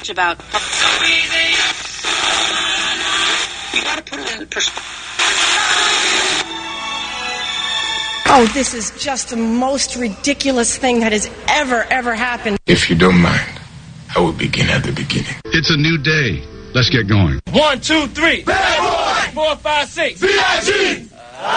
much about. You gotta put it in perspective. Oh, this is just the most ridiculous thing that has ever happened. If you don't mind, I will begin at the beginning. It's a new day. Let's get going. 1, 2, 3. Bad boy. 4, 5, 6. B.I.G.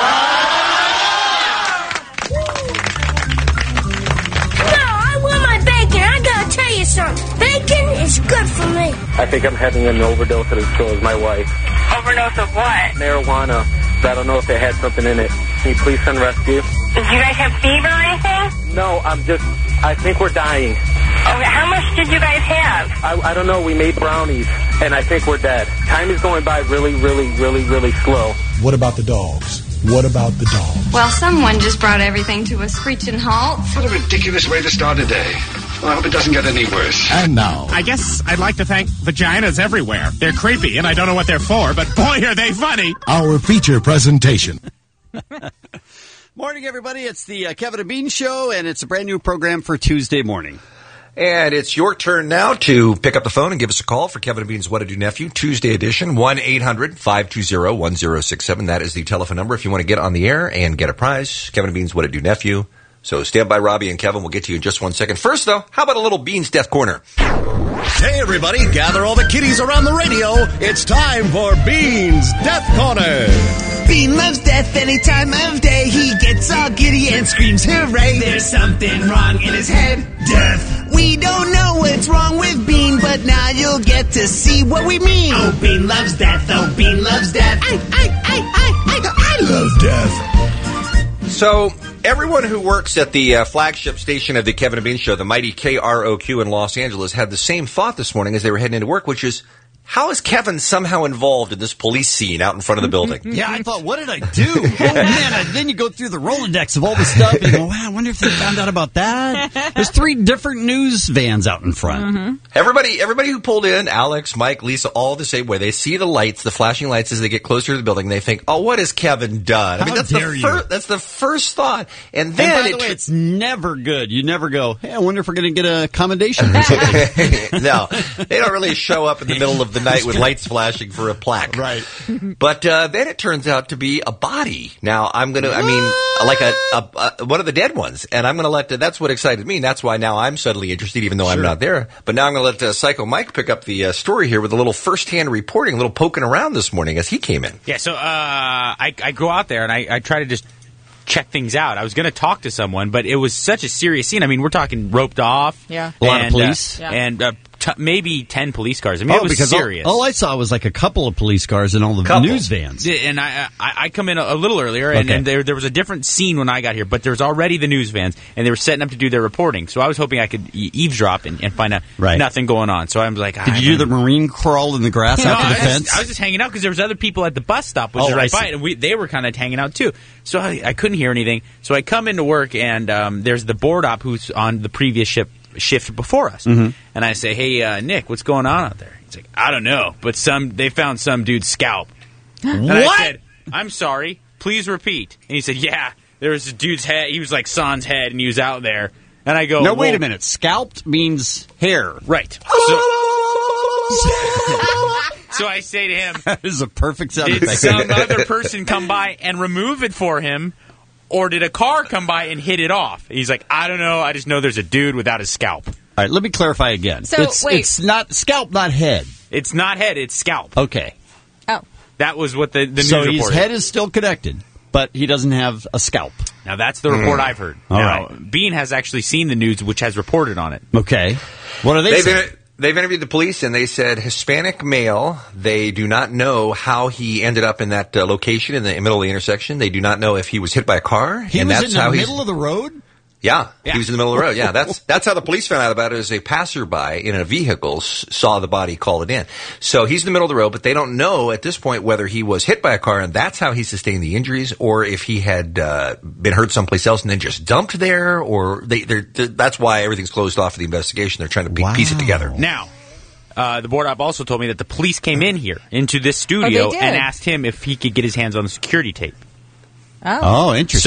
Tell you something. Bacon is good for me. I think I'm having an overdose, and so is my wife. Overdose of what? Marijuana. I don't know if it had something in it. Can you please send rescue? Do you guys have fever or anything? No, I think we're dying. Okay, how much did you guys have? I don't know. We made brownies, and I think we're dead. Time is going by really slow. What about the dogs? What about the dogs? Well, someone just brought everything to a screeching halt. What a ridiculous way to start a day. Well, I hope it doesn't get any worse. And now, I guess I'd like to thank vaginas everywhere. They're creepy, and I don't know what they're for, but boy, are they funny. our feature presentation. Morning, everybody. It's the Kevin and Bean Show, and it's a brand new program for Tuesday morning. And it's your turn now to pick up the phone and give us a call for Kevin and Bean's What to Do Nephew, Tuesday edition, 1-800-520-1067. That is the telephone number if you want to get on the air and get a prize. Kevin and Bean's What to Do Nephew. So stand by, Robbie and Kevin. We'll get to you in just 1 second. First, though, how about a little Bean's Death Corner? Hey, everybody. Gather all the kitties around the radio. It's time for Bean's Death Corner. Bean loves death any time of day. He gets all giddy and screams hooray. There's something wrong in his head. Death. We don't know what's wrong with Bean, but now you'll get to see what we mean. Oh, Bean loves death. Oh, Bean loves death. I love death. So, everyone who works at the flagship station of the Kevin and Bean Show, the mighty KROQ in Los Angeles, had the same thought this morning as they were heading into work, which is, how is Kevin somehow involved in this police scene out in front of the building? Yeah, I thought, what did I do? Oh, man, then you go through the Rolodex of all the stuff, and you go, wow, I wonder if they found out about that. There's 3 different news vans out in front. Mm-hmm. Everybody who pulled in, Alex, Mike, Lisa, all the same way. They see the lights, the flashing lights as they get closer to the building. They think, oh, what has Kevin done? I mean, that's the first thought. And then, by the way, it's never good. You never go, hey, I wonder if we're going to get a commendation or something. No, they don't really show up in the middle of the night with lights flashing for a plaque. Right. But then it turns out to be a body. Now, like one of the dead ones. And I'm going to that's what excited me. And that's why now I'm suddenly interested, even though I'm not there. But now I'm going to let Psycho Mike pick up the story here with a little first-hand reporting, a little poking around this morning as he came in. Yeah, so I go out there and I try to just check things out. I was going to talk to someone, but it was such a serious scene. I mean, we're talking roped off. Yeah. A lot of police. And maybe 10 police cars. I mean, it was serious. All I saw was like a couple of police cars and all the news vans. And I come in a little earlier, and there was a different scene when I got here, but there was already the news vans, and they were setting up to do their reporting. So I was hoping I could eavesdrop and find out nothing going on. So I'm like, did you do the marine crawl in the grass after the fence? I was just hanging out because there was other people at the bus stop, which is right by it, and they were kind of hanging out too. So I couldn't hear anything. So I come into work, and there's the board op who's on the previous shift before us. Mm-hmm. And I say, hey, Nick, what's going on out there? He's like, I don't know, but they found some dude's scalp. And I said, I'm sorry, please repeat. And he said, yeah, there was a dude's head. He was like San's head, and he was out there. And I go, no, wait a minute. Scalped means hair. Right. So I say to him, that is a perfect sound did effect. some other person come by and remove it for him? Or did a car come by and hit it off? He's like, I don't know. I just know there's a dude without his scalp. All right, let me clarify again. So, it's not scalp, not head. It's not head, it's scalp. Okay. Oh. That was what the news so reported. his head is still connected, but he doesn't have a scalp. Now, that's the report I've heard. All now, right. Bean has actually seen the news, which has reported on it. Okay. What are they saying? They've interviewed the police, and they said Hispanic male. They do not know how he ended up in that location in the middle of the intersection. They do not know if he was hit by a car. He was in the middle of the road? Yeah, he was in the middle of the road. Yeah, that's how the police found out about it. As a passerby in a vehicle saw the body, call it in. So he's in the middle of the road, but they don't know at this point whether he was hit by a car and that's how he sustained the injuries, or if he had been hurt someplace else and then just dumped there. Or that's why everything's closed off for the investigation. They're trying to piece it together. Now, the board op also told me that the police came in here into this studio and asked him if he could get his hands on the security tape. Oh, interesting. So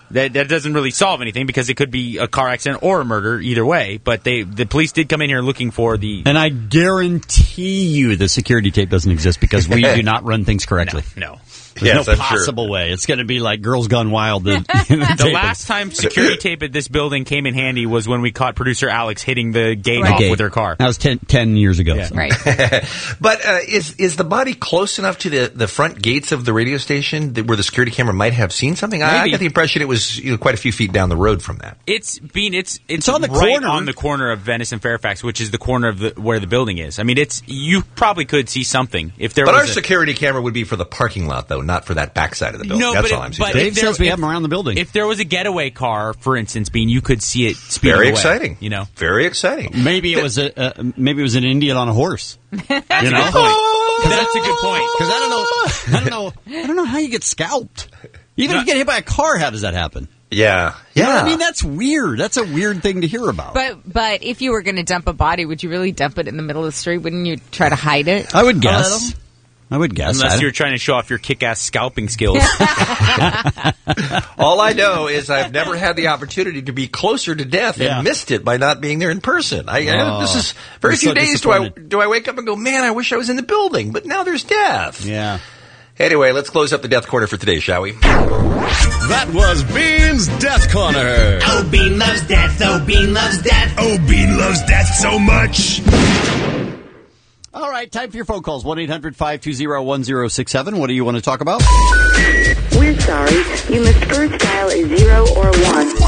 That doesn't really solve anything because it could be a car accident or a murder either way. But the police did come in here looking for the... And I guarantee you the security tape doesn't exist because we do not run things correctly. No. There's no possible way. It's going to be like Girls Gone Wild. The last time security tape at this building came in handy was when we caught producer Alex hitting the gate off with her car. That was 10 years ago. Yeah. So. Right. But is the body close enough to the front gates of the radio station where the security camera might have seen something? I got the impression it was quite a few feet down the road from that. It's on the right on the corner of Venice and Fairfax, which is the corner of where the building is. I mean, you probably could see something if there. But was our security camera would be for the parking lot, though, not for that backside of the building. No, that's all I'm saying. Dave says we have them around the building. If there was a getaway car, for instance, you could see it speeding Very away, exciting. Very exciting. Maybe it was an Indian on a horse. That's a good point. That's a good point. Because I don't know how you get scalped. Even if you get hit by a car, how does that happen? Yeah. You know what I mean, that's weird. That's a weird thing to hear about. But if you were going to dump a body, would you really dump it in the middle of the street? Wouldn't you try to hide it? I would guess. Unless you're trying to show off your kick-ass scalping skills. All I know is I've never had the opportunity to be closer to death and missed it by not being there in person. This is very few days do I wake up and go, man, I wish I was in the building, but now there's death. Yeah. Anyway, let's close up the Death Corner for today, shall we? That was Bean's Death Corner. Oh, Bean loves death. Oh, Bean loves death. Oh, Bean loves death so much. All right, time for your phone calls. 1-800-520-1067. What do you want to talk about? We're sorry. You must first dial a 0 or a 1.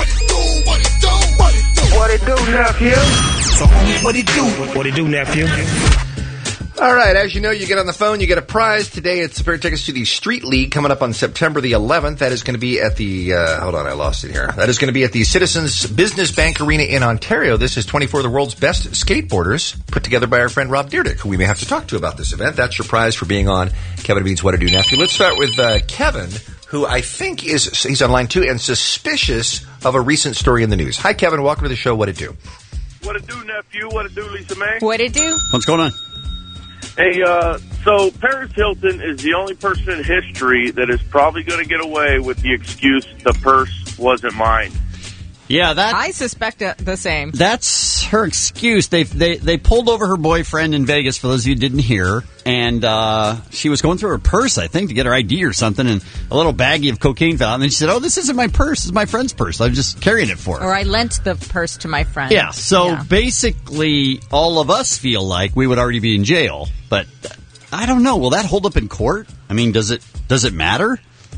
What it do, nephew? So, homie, what it do? What it do, nephew? All right, as you know, you get on the phone, you get a prize. Today, it's a pair of tickets to the Street League coming up on September the 11th. That is going to be at the, hold on, I lost it here. That is going to be at the Citizens Business Bank Arena in Ontario. This is 24 of the world's best skateboarders, put together by our friend Rob Dyrdek, who we may have to talk to about this event. That's your prize for being on Kevin and Bean's What to Do Nephew. Let's start with Kevin, who I think he's on line 2 and suspicious of a recent story in the news. Hi, Kevin. Welcome to the show. What to do? What to do, nephew? What to do, Lisa May? What it do? What's going on? Hey, so Paris Hilton is the only person in history that is probably going to get away with the excuse the purse wasn't mine. Yeah, I suspect the same. That's her excuse. They pulled over her boyfriend in Vegas, for those of you who didn't hear, and she was going through her purse, I think, to get her ID or something, and a little baggie of cocaine fell out. And then she said, "Oh, this isn't my purse. This is my friend's purse. I'm just carrying it for her." Or I lent the purse to my friend. Yeah, so basically all of us feel like we would already be in jail, but I don't know. Will that hold up in court? I mean, does it matter?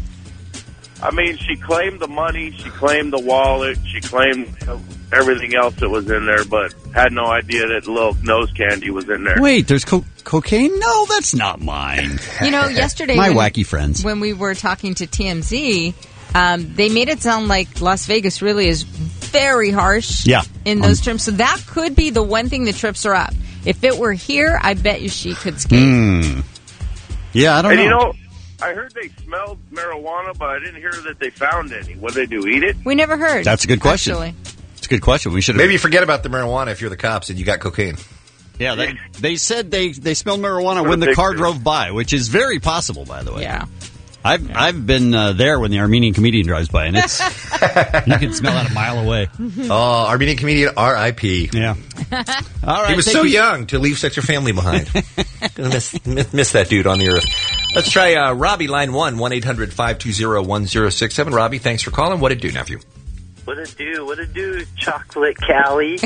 I mean, she claimed the money, she claimed the wallet, she claimed everything else that was in there, but had no idea that little nose candy was in there. Wait, there's cocaine? No, that's not mine. You know, yesterday... wacky friends. When we were talking to TMZ, they made it sound like Las Vegas really is very harsh in those terms. So that could be the one thing that trips her up. If it were here, I bet you she could skate. Yeah, I don't know. And you know, I heard they smelled marijuana, but I didn't hear that they found any. What did they do, eat it? We never heard. That's a good question. Actually. It's a good question. We should maybe forget about the marijuana if you're the cops and you got cocaine. Yeah, they said they smelled marijuana when the car drove by, which is very possible, by the way. Yeah. I've been there when the Armenian comedian drives by, and it's you can smell it a mile away. Oh, Armenian comedian, R.I.P. Yeah. All right. He was so young to leave such a family behind. miss that dude on the earth. Let's try Robbie, line 1, 1-800-520-1067. Robbie, thanks for calling. What it do, nephew? What it do? What it do, Chocolate Callie?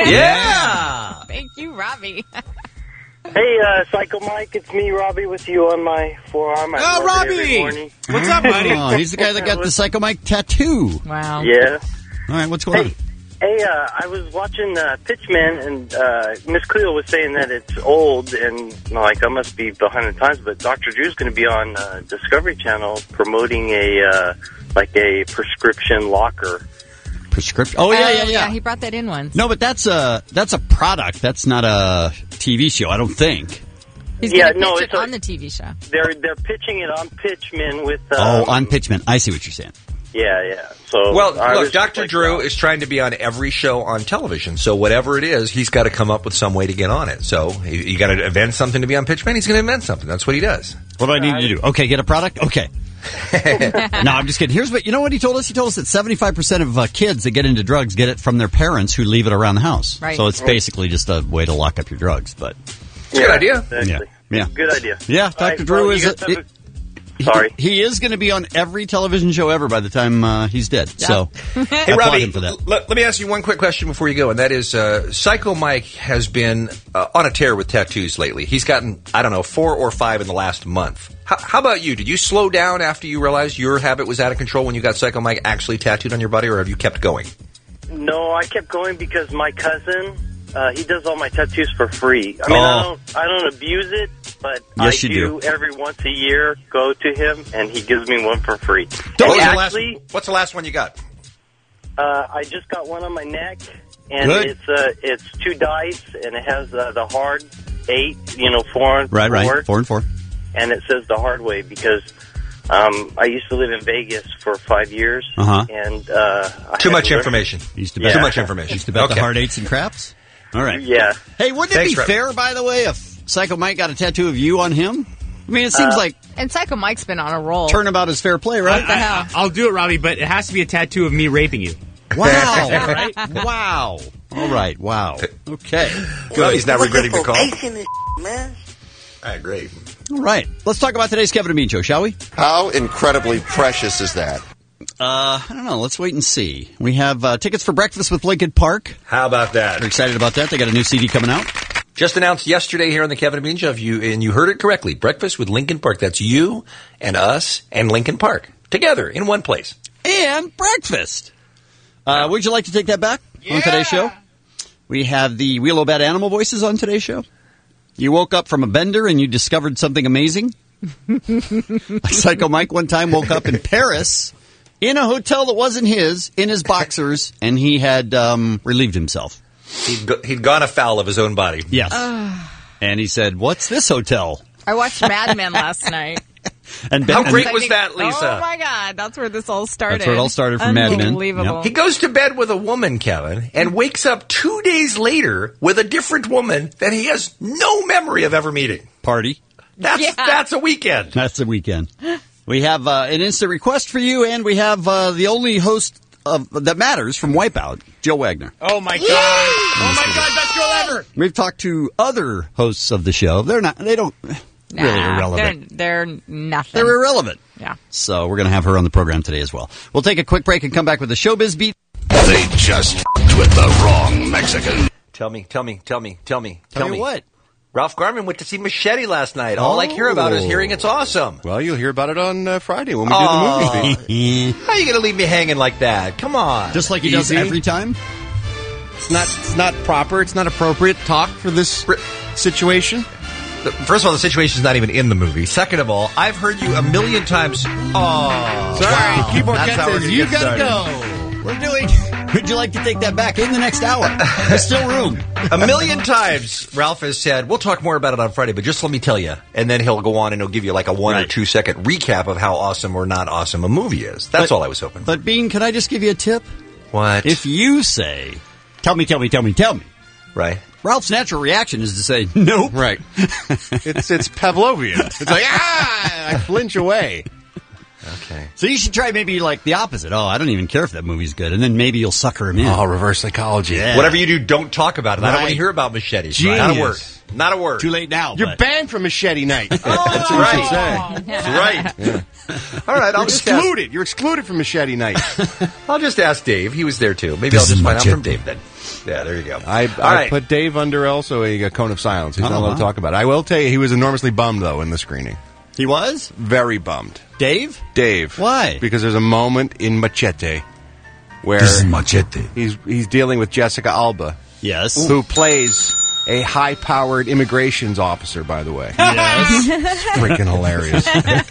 Yeah! Thank you, Robbie. Hey, Psycho Mike, it's me, Robbie, with you on my forearm. Oh, Robbie! What's up, buddy? Oh, he's the guy that got the Psycho Mike tattoo. Wow. Yeah. All right, what's going on? Hey, I was watching Pitchman, and Miss Cleo was saying that it's old, and like I must be behind the times, but Dr. Drew's going to be on Discovery Channel promoting a prescription locker. Prescription? Oh, yeah. He brought that in once. No, but that's a product. That's not a TV show, I don't think. He's going to pitch it on the TV show. They're pitching it on Pitchman with... on Pitchman. I see what you're saying. Yeah. So, well, look, Dr. Drew is trying to be on every show on television. So whatever it is, he's got to come up with some way to get on it. So you got to invent something to be on Pitchman. He's going to invent something. That's what he does. What do I need to do? Okay, get a product? Okay. No, I'm just kidding. Here's what, you know what he told us? He told us that 75% of kids that get into drugs get it from their parents who leave it around the house. Right. So it's basically just a way to lock up your drugs. But good idea. Exactly. Yeah. Good idea. Yeah, Dr. All right, Drew well, is... you guys have Sorry. He is going to be on every television show ever by the time he's dead. Yeah. So, Hey, I applaud Robbie, him for that. let me ask you one quick question before you go, and that is, Psycho Mike has been on a tear with tattoos lately. He's gotten, 4 or 5 in the last month. How about you? Did you slow down after you realized your habit was out of control when you got Psycho Mike actually tattooed on your body, or have you kept going? No, I kept going because my cousin, he does all my tattoos for free. I mean, I don't abuse it, but Yes, I you do every once a year go to him, and he gives me one for free. What's the last one you got? I just got one on my neck, and Good. it's 2 dice, and it has the hard 8, 4 and 4. Right. 4 and 4. And it says the hard way because I used to live in Vegas for 5 years, and Too much information. Used to bet. Too much information. Used to bet the hard 8s and craps? All right. Yeah. Hey, wouldn't it be fair, by the way, if Psycho Mike got a tattoo of you on him? I mean, it seems like And Psycho Mike's been on a roll. turnabout is fair play, right? What the hell? I'll do it, Robbie, but it has to be a tattoo of me raping you. Wow. Right? Wow. All right. Wow. Okay. Good. He's not regretting the call. Man. All right, great. All right. Let's talk about today's Kevin and Bean Show, shall we? How incredibly precious is that? I don't know. Let's wait and see. We have tickets for Breakfast with Lincoln Park. How about that? We're excited about that. They got a new CD coming out. Just announced yesterday here on the Kevin and Bean Show, and you heard it correctly. Breakfast with Lincoln Park. That's you and us and Lincoln Park together in one place. And breakfast. Would you like to take that back on today's show? We have the Wheel of Bad Animal Voices on today's show. You woke up from a bender and you discovered something amazing. Like Psycho Mike one time woke up in Paris in a hotel that wasn't his, in his boxers, and he had relieved himself. He'd gone afoul of his own body. Yes. And he said, "What's this hotel?" I watched Mad Men last night. And how great was that, Lisa? Oh, my God. That's where this all started. That's where it all started from Mad Men. Unbelievable. Yep. He goes to bed with a woman, Kevin, and wakes up 2 days later with a different woman that he has no memory of ever meeting. Party. That's a weekend. That's a weekend. We have an instant request for you, and we have the only host that matters from Wipeout, Jill Wagner. Oh, my God. Oh, my God. Best girl ever. We've talked to other hosts of the show. They don't really irrelevant. They're nothing. They're irrelevant. Yeah. So we're going to have her on the program today as well. We'll take a quick break and come back with the Showbiz Beat. They just f***ed with the wrong Mexican. Tell me. Tell me what? Ralph Garman went to see Machete last night. All I hear about is hearing it's awesome. Well, you'll hear about it on Friday when we do the movie beat. How are you going to leave me hanging like that? Come on. Just like he does every time? It's not proper. It's not appropriate talk for this situation. First of all, the situation's not even in the movie. Second of all, I've heard you a million times. Oh, sorry. Wow. Keyboard That's Cat how we're says gonna you get gotta started. go. We're doing. Would you like to take that back in the next hour? There's still room. A million times, Ralph has said, we'll talk more about it on Friday, but just let me tell you. And then he'll go on and he'll give you like a 1 or 2 second recap of how awesome or not awesome a movie is. That's all I was hoping for. But, Bean, can I just give you a tip? What? If you say, tell me. Right. Ralph's natural reaction is to say, nope. Right. It's Pavlovian. It's like, I flinch away. Okay. So you should try maybe like the opposite. Oh, I don't even care if that movie's good. And then maybe you'll sucker him in. Oh, reverse psychology. Yeah. Whatever you do, don't talk about it. I don't want to hear about Machete. Genius. Not a word. Not a word. Too late now. You're banned from Machete Night. That's what you should say. That's right. Yeah. All right, You're excluded. You're excluded from Machete Night. I'll just ask Dave. He was there too. Maybe I'll just find out from Dave then. Yeah, there you go. I put Dave under also a cone of silence. He's not allowed to talk about it. I will tell you, he was enormously bummed, though, in the screening. He was? Very bummed. Dave? Dave. Why? Because there's a moment in Machete where This is Machete. He's dealing with Jessica Alba. Yes. Who plays a high-powered immigrations officer, by the way. Yes. Freaking hilarious.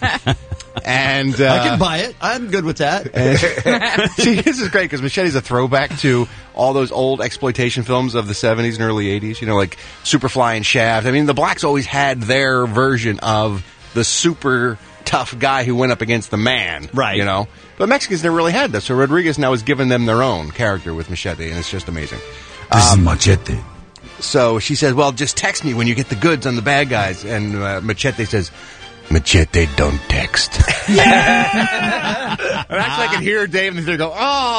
And I can buy it. I'm good with that. See, this is great because Machete's a throwback to all those old exploitation films of the 70s and early 80s, like Superfly and Shaft. I mean, the blacks always had their version of the super tough guy who went up against the man. Right. But Mexicans never really had that, so Rodriguez now has given them their own character with Machete, and it's just amazing. This is Machete. So she says, well, just text me when you get the goods on the bad guys. And Machete says, Machete don't text. Actually, I could hear Dave and they go,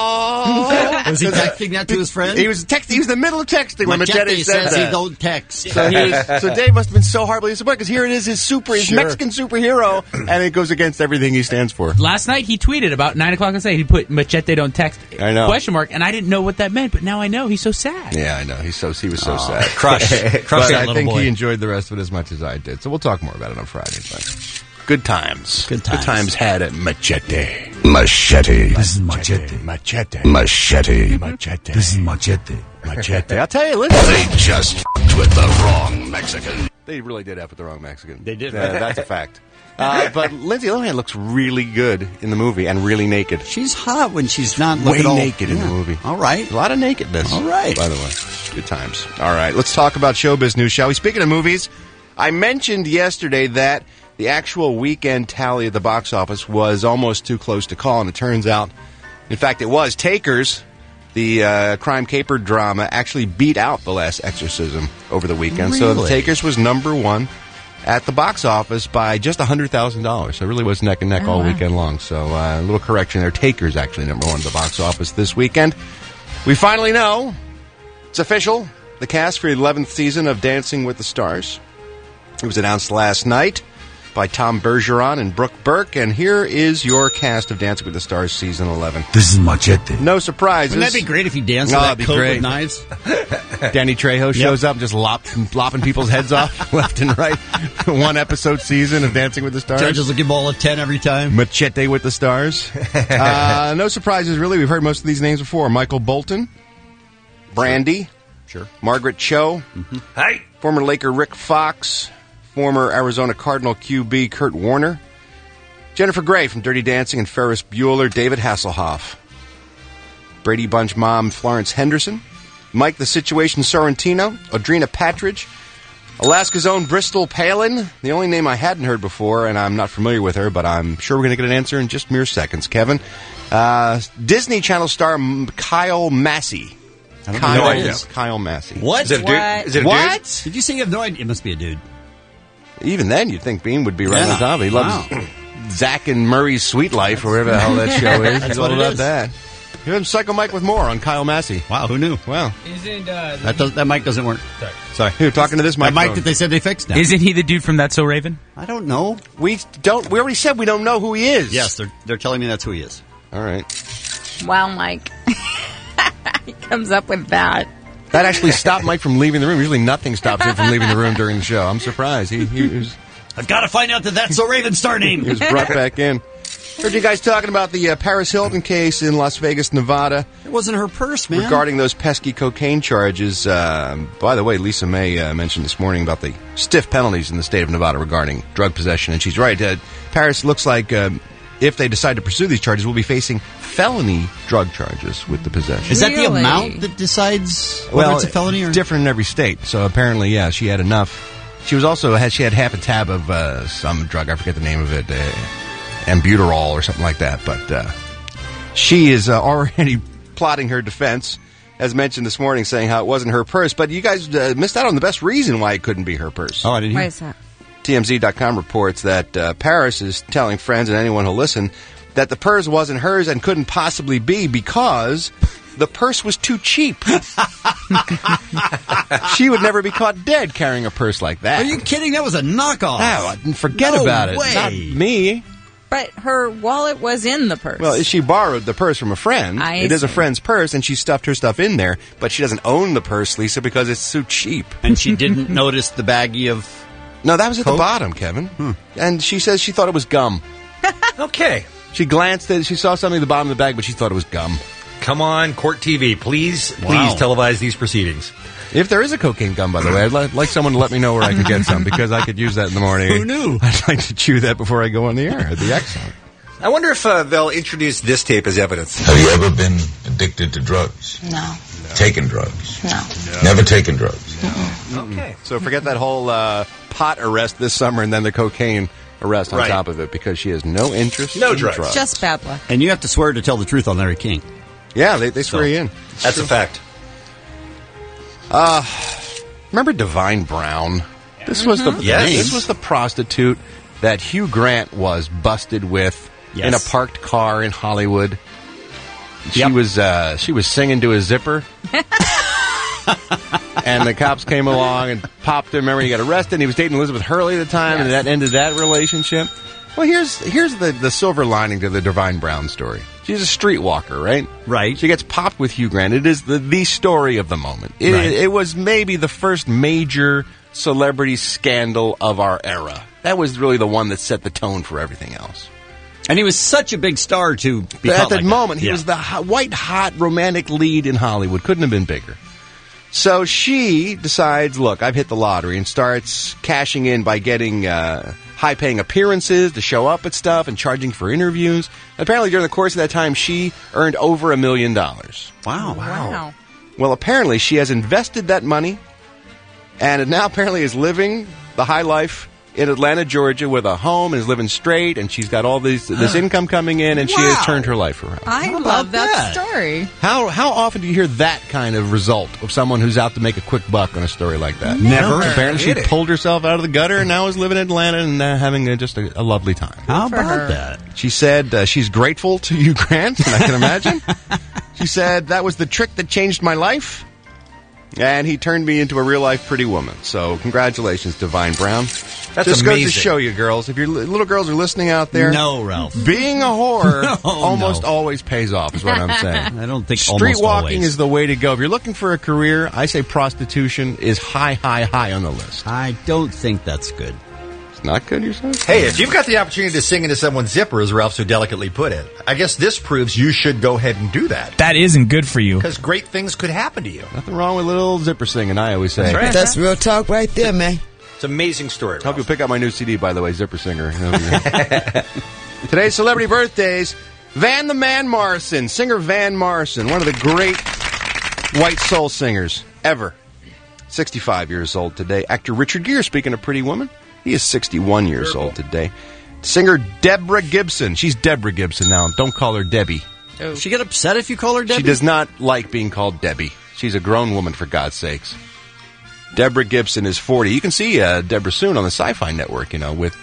"Oh!" Was he texting that to his friend? He was texting. He was in the middle of texting when Machete said says that. he don't text. So Dave must have been so horribly disappointed because here it is, his Mexican superhero, and it goes against everything he stands for. Last night he tweeted about 9 o'clock on Sunday. He put "Machete don't text" I know. question mark, and I didn't know what that meant, but now I know. He's so sad. Yeah, I know. He was so sad. Crush But that I little think boy. he enjoyed the rest of it as much as I did. So we'll talk more about it on Friday. But good times. Good times had at Machete. Machete. This is Machete. Machete. Machete. Machete. This is Machete. Machete. I'll tell you, listen. They just f***ed with the wrong Mexican. They really did F with the wrong Mexican. They did. That's a fact. But Lindsay Lohan looks really good in the movie and really naked. She's hot when she's not Way looking all naked in the movie. All right. A lot of nakedness. All right. By the way. Good times. All right. Let's talk about showbiz news, shall we? Speaking of movies, I mentioned yesterday that the actual weekend tally at the box office was almost too close to call, and it turns out, in fact, it was. Takers, the crime caper drama, actually beat out The Last Exorcism over the weekend. Really? So The Takers was number one at the box office by just $100,000. So it really was neck and neck all weekend long. So a little correction there. Takers actually number one at the box office this weekend. We finally know. It's official. The cast for the 11th season of Dancing with the Stars. It was announced last night by Tom Bergeron and Brooke Burke. And here is your cast of Dancing with the Stars Season 11. This is Machete. No surprises. Wouldn't that be great if he danced with that coat with knives? Danny Trejo shows up, just lopping people's heads off left and right. One episode season of Dancing with the Stars. Judges will give all a 10 every time. Machete with the Stars. No surprises, really. We've heard most of these names before. Michael Bolton. Brandy. Sure. Margaret Cho. Hey. Former Laker Rick Fox. Former Arizona Cardinal QB Kurt Warner. Jennifer Grey from Dirty Dancing and Ferris Bueller. David Hasselhoff. Brady Bunch mom Florence Henderson. Mike the Situation Sorrentino. Audrina Patridge. Alaska's own Bristol Palin. The only name I hadn't heard before, and I'm not familiar with her, but I'm sure we're going to get an answer in just mere seconds, Kevin. Disney Channel star Kyle Massey. I don't know who it is. Kyle Massey. What? Is it a dude? Is it a what? dude? Did you say you have no idea? It must be a dude. Even then, you'd think Bean would be right on top. He loves Zach and Murray's Sweet Life, or whatever the hell that show is. He's all about that. Here's him, Psycho Mike, with more on Kyle Massey. Wow, who knew? Wow. Isn't That mic doesn't work. Sorry. Here, talking to this That microphone. mic that they said they fixed now. Isn't he the dude from That's So Raven? I don't know. We already said we don't know who he is. Yes, they're telling me that's who he is. All right. Wow, Mike. He comes up with that. That actually stopped Mike from leaving the room. Usually nothing stops him from leaving the room during the show. I'm surprised. He was... I've got to find out that That's So Raven star name. He was brought back in. Heard you guys talking about the Paris Hilton case in Las Vegas, Nevada. It wasn't her purse, man. Regarding those pesky cocaine charges. By the way, Lisa May mentioned this morning about the stiff penalties in the state of Nevada regarding drug possession, and she's right. Paris looks like if they decide to pursue these charges, will be facing felony drug charges with the possession. Is that the amount that decides whether it's a felony? Or? Different in every state. So apparently, yeah, she had enough. She was also she had half a tab of some drug. I forget the name of it. Ambuterol or something like that. But she is already plotting her defense, as mentioned this morning, saying how it wasn't her purse. But you guys missed out on the best reason why it couldn't be her purse. Oh, I didn't hear. Why is that? TMZ.com reports that Paris is telling friends and anyone who'll listen that the purse wasn't hers and couldn't possibly be because the purse was too cheap. She would never be caught dead carrying a purse like that. Are you kidding? That was a knockoff. No, forget about it. Not me. But her wallet was in the purse. Well, she borrowed the purse from a friend. It is a friend's purse, and she stuffed her stuff in there, but she doesn't own the purse, Lisa, because it's so cheap. And she didn't notice the baggie of... No, that was at Coke? the bottom, Kevin. And she says she thought it was gum. Okay. She glanced at it. She saw something at the bottom of the bag, but she thought it was gum. Come on, Court TV. Please televise these proceedings. If there is a cocaine gum, by the way, I'd like someone to let me know where I can get some, because I could use that in the morning. Who knew? I'd like to chew that before I go on the air. It'd be excellent. I wonder if they'll introduce this tape as evidence. Have you ever been addicted to drugs? No. Taken drugs? No. Never taken drugs? Okay. So forget that whole pot arrest this summer and then the cocaine arrest on Right. top of it, because she has no interest No in drugs. Just bad luck. And you have to swear to tell the truth on Larry King. Yeah, they swear you in. That's a fact. Remember Divine Brown? This was the Yes. This was the prostitute that Hugh Grant was busted with in a parked car in Hollywood. She was singing to a zipper. And the cops came along and popped him. Remember, he got arrested. And he was dating Elizabeth Hurley at the time, and that ended that relationship. Well, here's the silver lining to the Divine Brown story. She's a streetwalker, right? Right. She gets popped with Hugh Grant. It is the story of the moment. It was maybe the first major celebrity scandal of our era. That was really the one that set the tone for everything else. And he was such a big star to be at that like moment. He was the white-hot romantic lead in Hollywood. Couldn't have been bigger. So she decides, look, I've hit the lottery, and starts cashing in by getting high-paying appearances to show up at stuff and charging for interviews. Apparently, during the course of that time, she earned over $1 million. Wow. Well, apparently, she has invested that money, and now apparently is living the high life in Atlanta, Georgia, with a home, and is living straight, and she's got all this income coming in, and she has turned her life around. I love that story. How often do you hear that kind of result of someone who's out to make a quick buck on a story like that? Never. Apparently, she pulled herself out of the gutter and now is living in Atlanta and having just a lovely time. How about that? She said she's grateful to Hugh Grant, and I can imagine. She said, that was the trick that changed my life, and he turned me into a real-life pretty woman. So congratulations, Divine Brown. That's just amazing. goes to show you, girls, if your little girls are listening out there, no, Ralph, being a whore almost always pays off, is what I'm saying. I don't think street walking is the way to go. If you're looking for a career, I say prostitution is high on the list. I don't think that's good. It's not good, you're saying? Hey, if you've got the opportunity to sing into someone's zipper, as Ralph so delicately put it, I guess this proves you should go ahead and do that. That isn't good for you. Because great things could happen to you. Nothing wrong with a little zipper singing, I always say. That's right. That's real talk right there, man. It's an amazing story, Ralph. Hope you'll pick up my new CD, by the way, Zipper Singer. Today's celebrity birthdays, Van the Man Morrison, singer Van Morrison, one of the great white soul singers ever. 65 years old today. Actor Richard Gere, speaking of Pretty Woman, he is 61 years old today. Singer Deborah Gibson. She's Deborah Gibson now. Don't call her Debbie. Oh. She get upset if you call her Debbie? She does not like being called Debbie. She's a grown woman, for God's sakes. Deborah Gibson is 40. You can see Deborah soon on the Sci-Fi Network, with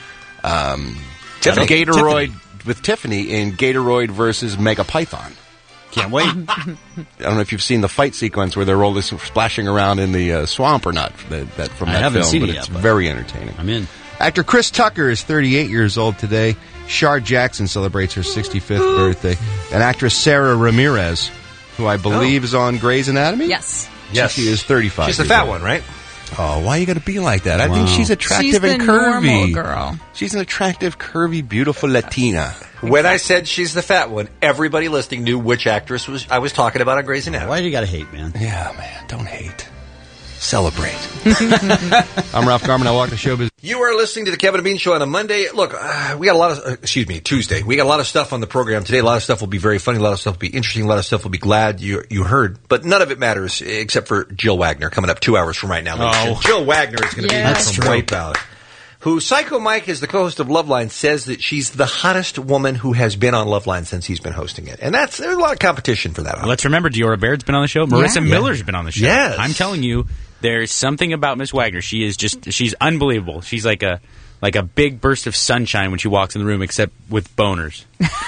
Gatoroid, with Tiffany in Gatoroid versus Megapython. Can't wait. I don't know if you've seen the fight sequence where they're all this splashing around in the swamp or not. That from that I haven't film, seen but it yet, it's but very entertaining. I'm in. Actor Chris Tucker is 38 years old today. Shar Jackson celebrates her 65th birthday. And actress Sarah Ramirez, who I believe is on Grey's Anatomy? Yes. Yes. She is 35. She's the fat one, right? Oh, why you got to be like that? I think she's attractive and curvy. Normal girl. She's an attractive, curvy, beautiful Latina. When I said she's the fat one, everybody listening knew which actress I was talking about on Grey's Anatomy. Why do you got to hate, man? Yeah, man, don't hate. Celebrate. I'm Ralph Garman. I walk the showbiz. You are listening to the Kevin and Bean Show on a Monday. Look, we got a lot of, Tuesday. We got a lot of stuff on the program today. A lot of stuff will be very funny. A lot of stuff will be interesting. A lot of stuff will be glad you heard. But none of it matters except for Jill Wagner coming up 2 hours from right now. Jill Wagner is going to be here from Wipeout. Who, Psycho Mike, is the co-host of Loveline, says that she's the hottest woman who has been on Loveline since he's been hosting it. And there's a lot of competition for that. Let's remember, Diora Baird's been on the show. Marissa Miller's been on the show. Yes. I'm telling you, there's something about Miss Wagner. She's unbelievable. She's like a big burst of sunshine when she walks in the room, except with boners.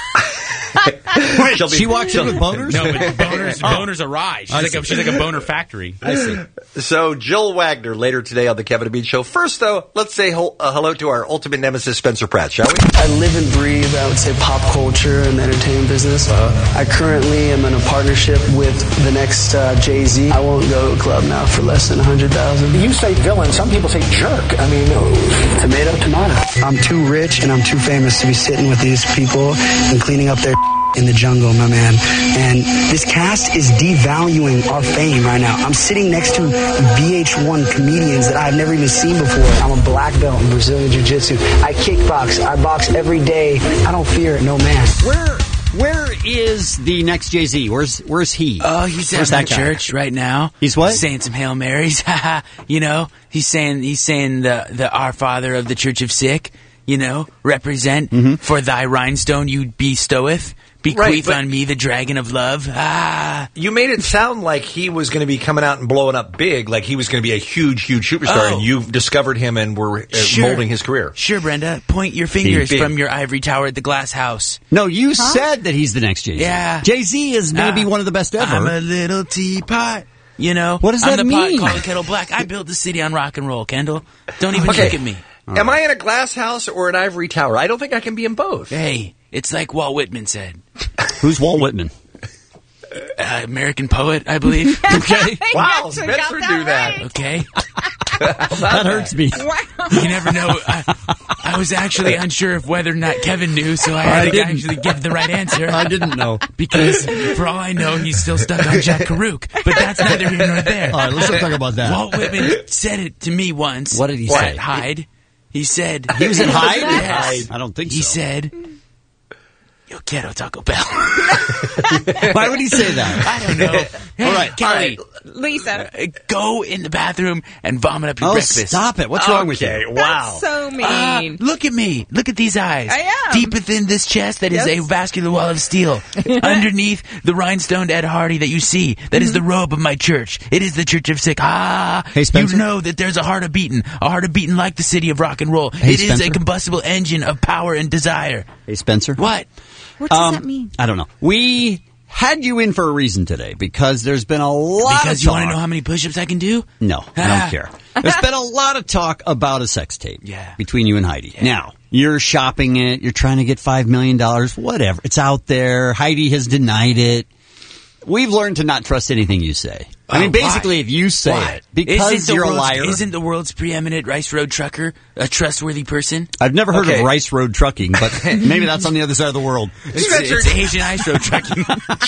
She walks in with boners? No, but boners awry. She's like a boner factory. I see. So Jill Wagner later today on the Kevin and Bean Show. First, though, let's say hello to our ultimate nemesis, Spencer Pratt, shall we? I live and breathe, I would say, pop culture and the entertainment business. I currently am in a partnership with the next Jay-Z. I won't go to a club now for less than $100,000. You say villain, some people say jerk. I mean, tomato. I'm too rich and I'm too famous to be sitting with these people and cleaning up their in the jungle, my man. And this cast is devaluing our fame right now. I'm sitting next to VH1 comedians that I've never even seen before. I'm a black belt in Brazilian Jiu-Jitsu. I kickbox. I box every day. I don't fear no man. Where is the next Jay-Z? Where's he? Oh, he's at that church right now. He's what? Saying some Hail Marys. He's saying the Our Father of the Church of Sick. Represent for thy rhinestone you bestoweth. Bequeath on me the dragon of love. You made it sound like he was going to be coming out and blowing up big, like he was going to be a huge, huge superstar, and you've discovered him and were molding his career. Sure, Brenda. Point your fingers from your ivory tower at the glass house. No, you said that he's the next Jay-Z. Yeah. Jay-Z is maybe one of the best ever. I'm a little teapot. You know? What does I'm that the mean? pot called the kettle black. I built the city on rock and roll, Kendall. Don't even look at me. Am I in a glass house or an ivory tower? I don't think I can be in both. Hey, it's like Walt Whitman said. Who's Walt Whitman? American poet, I believe. Okay. Wow, Spencer do that. Okay. That hurts me. You never know. I was actually unsure of whether or not Kevin knew, so I had to actually give the right answer. I didn't know. Because, for all I know, he's still stuck on Jack Kerouac. But that's neither here nor there. All right, let's not talk about that. Walt Whitman said it to me once. What did he say? At Hyde. He said... He was at Hyde? Yes. I don't think He so. said... Yo quiero Taco Bell. Why would he say that? I don't know. Hey, All right, Kelly, Lisa. go in the bathroom and vomit up your breakfast. Stop it. What's wrong with you? Wow. So mean. Look at me. Look at these eyes. I am. Deep within this chest that is a vascular wall of steel. Underneath the rhinestoned Ed Hardy that you see, that is the robe of my church. It is the Church of Sick. Hey, Spencer. You know that there's a heart of beating like the city of rock and roll. Hey, it is Spencer. a combustible engine of power and desire. Hey, Spencer. What? What does that mean? I don't know. We had you in for a reason today because there's been a lot Because of you talk. want to know how many push-ups I can do? No, I don't care. There's been a lot of talk about a sex tape between you and Heidi. Yeah. Now, you're shopping it. You're trying to get $5 million. Whatever. It's out there. Heidi has denied it. We've learned to not trust anything you say. I mean, basically, if you say it, because you're a liar. Isn't the world's preeminent Rice Road trucker a trustworthy person? I've never heard of Rice Road trucking, but maybe that's on the other side of the world. It's Asian Ice Road trucking.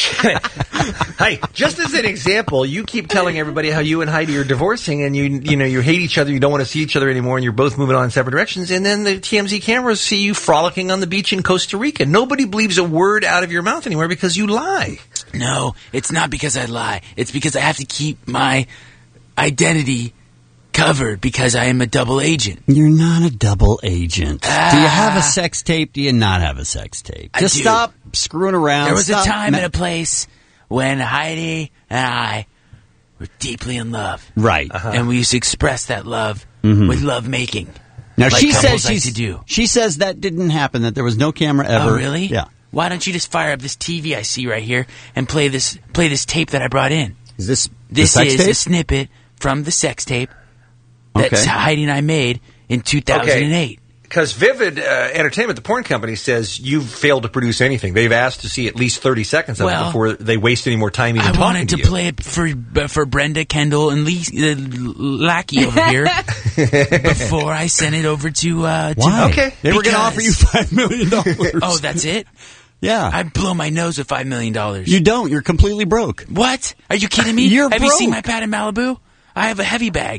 Hey, just as an example, you keep telling everybody how you and Heidi are divorcing, and you hate each other, you don't want to see each other anymore, and you're both moving on in separate directions. And then the TMZ cameras see you frolicking on the beach in Costa Rica. Nobody believes a word out of your mouth anymore because you lie. No, it's not because I lie. It's because I have to keep my identity covered because I am a double agent. You're not a double agent. Do you have a sex tape? Do you not have a sex tape? I Just do. stop screwing around. There was a Stop time and a place when Heidi and I were deeply in love. Right. And we used to express that love with love making. Now like she says couples like to do. She says that didn't happen. That there was no camera ever. Oh, really? Yeah. Why don't you just fire up this TV I see right here and play this tape that I brought in? Is this This the sex is tape? a snippet from the sex tape that Heidi and I made in 2008. Because Vivid Entertainment, the porn company, says you've failed to produce anything. They've asked to see at least 30 seconds of it before they waste any more time even I talking wanted to to you. play it for Brenda, Kendall, and Lackey over here before I sent it over to Why? Okay. They were going to offer you $5 million. Oh, that's it? Yeah. I'd blow my nose with $5 million. You don't. You're completely broke. What? Are you kidding me? You're Have broke. you seen my pad in Malibu? I have a heavy bag.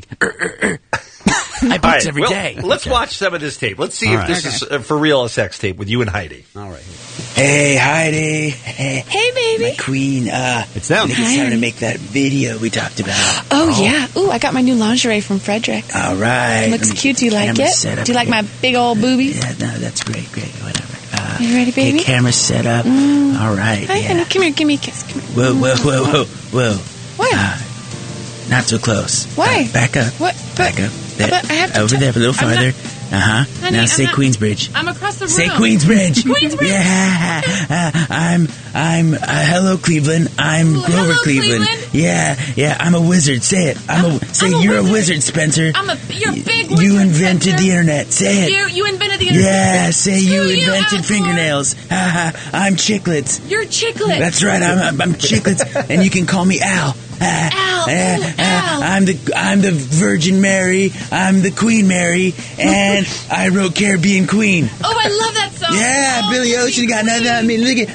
I boots every day. Let's watch some of this tape. Let's see All if right. this is for real a sex tape with you and Heidi. All right. Hey, Heidi. Hey, baby. My queen. It's them. I think it's time to make that video we talked about. Oh, yeah. Ooh, I got my new lingerie from Frederick. All right. Looks cute. Do you like Camera set it? up Do you like here. my big old boobies? Yeah, no, that's great, whatever. You ready, baby? Okay, camera set up. All right. Hi, yeah. honey. Come here. Give me a kiss. Come here. Whoa. What? Not so close. Why? Back up. What? Back up. There. But I have to Over there, a little I'm farther. not- Honey, Now I'm say not- Queensbridge. I'm across the room. Say Queensbridge. Queensbridge. Yeah. I'm hello Cleveland. I'm Grover hello, Cleveland. Cleveland. Yeah. I'm a wizard. Say it. Say you're a wizard, Spencer. You're a big wizard, You invented Spencer. the internet. Say it. You invented the internet. Yeah, say Screw you you, invented Al fingernails. I'm Chicklets. You're Chiclet. That's right. I'm Chicklets, and you can call me Al. Al. Al. I'm the Virgin Mary. I'm the Queen Mary, and I wrote Caribbean Queen. Oh, I love that song. Yeah, Oh, Billy Ocean got nothing on me. Look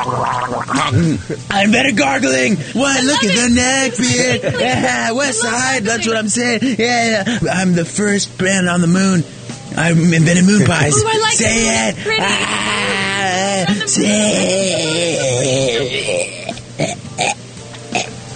at. I'm better gargling. What? Look at the neck beard. Yeah, West Side. That's what I'm saying. Yeah. I'm the first band on the moon. I invented moon pies. Ooh, I like Say it. it. Pretty. Say it.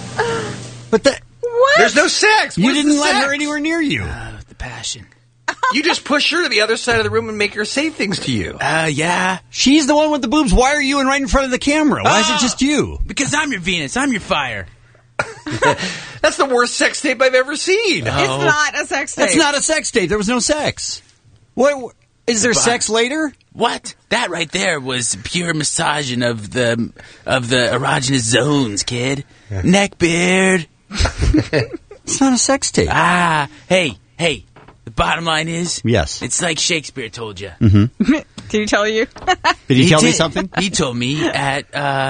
But There's no sex. You Where's didn't the let sex? her anywhere near you. The passion. You just push her to the other side of the room and make her say things to you. Yeah. She's the one with the boobs. Why are you in right in front of the camera? Why is it just you? Because I'm your Venus. I'm your fire. That's the worst sex tape I've ever seen. It's not a sex tape. That's not a sex tape. There was no sex. What? Is there sex later? What? That right there was pure massaging of the erogenous zones, kid. Neck beard. It's not a sex tape. Hey. The bottom line is, yes, it's like Shakespeare told you. Mm-hmm. Did he tell you? Did he tell me something? He told me at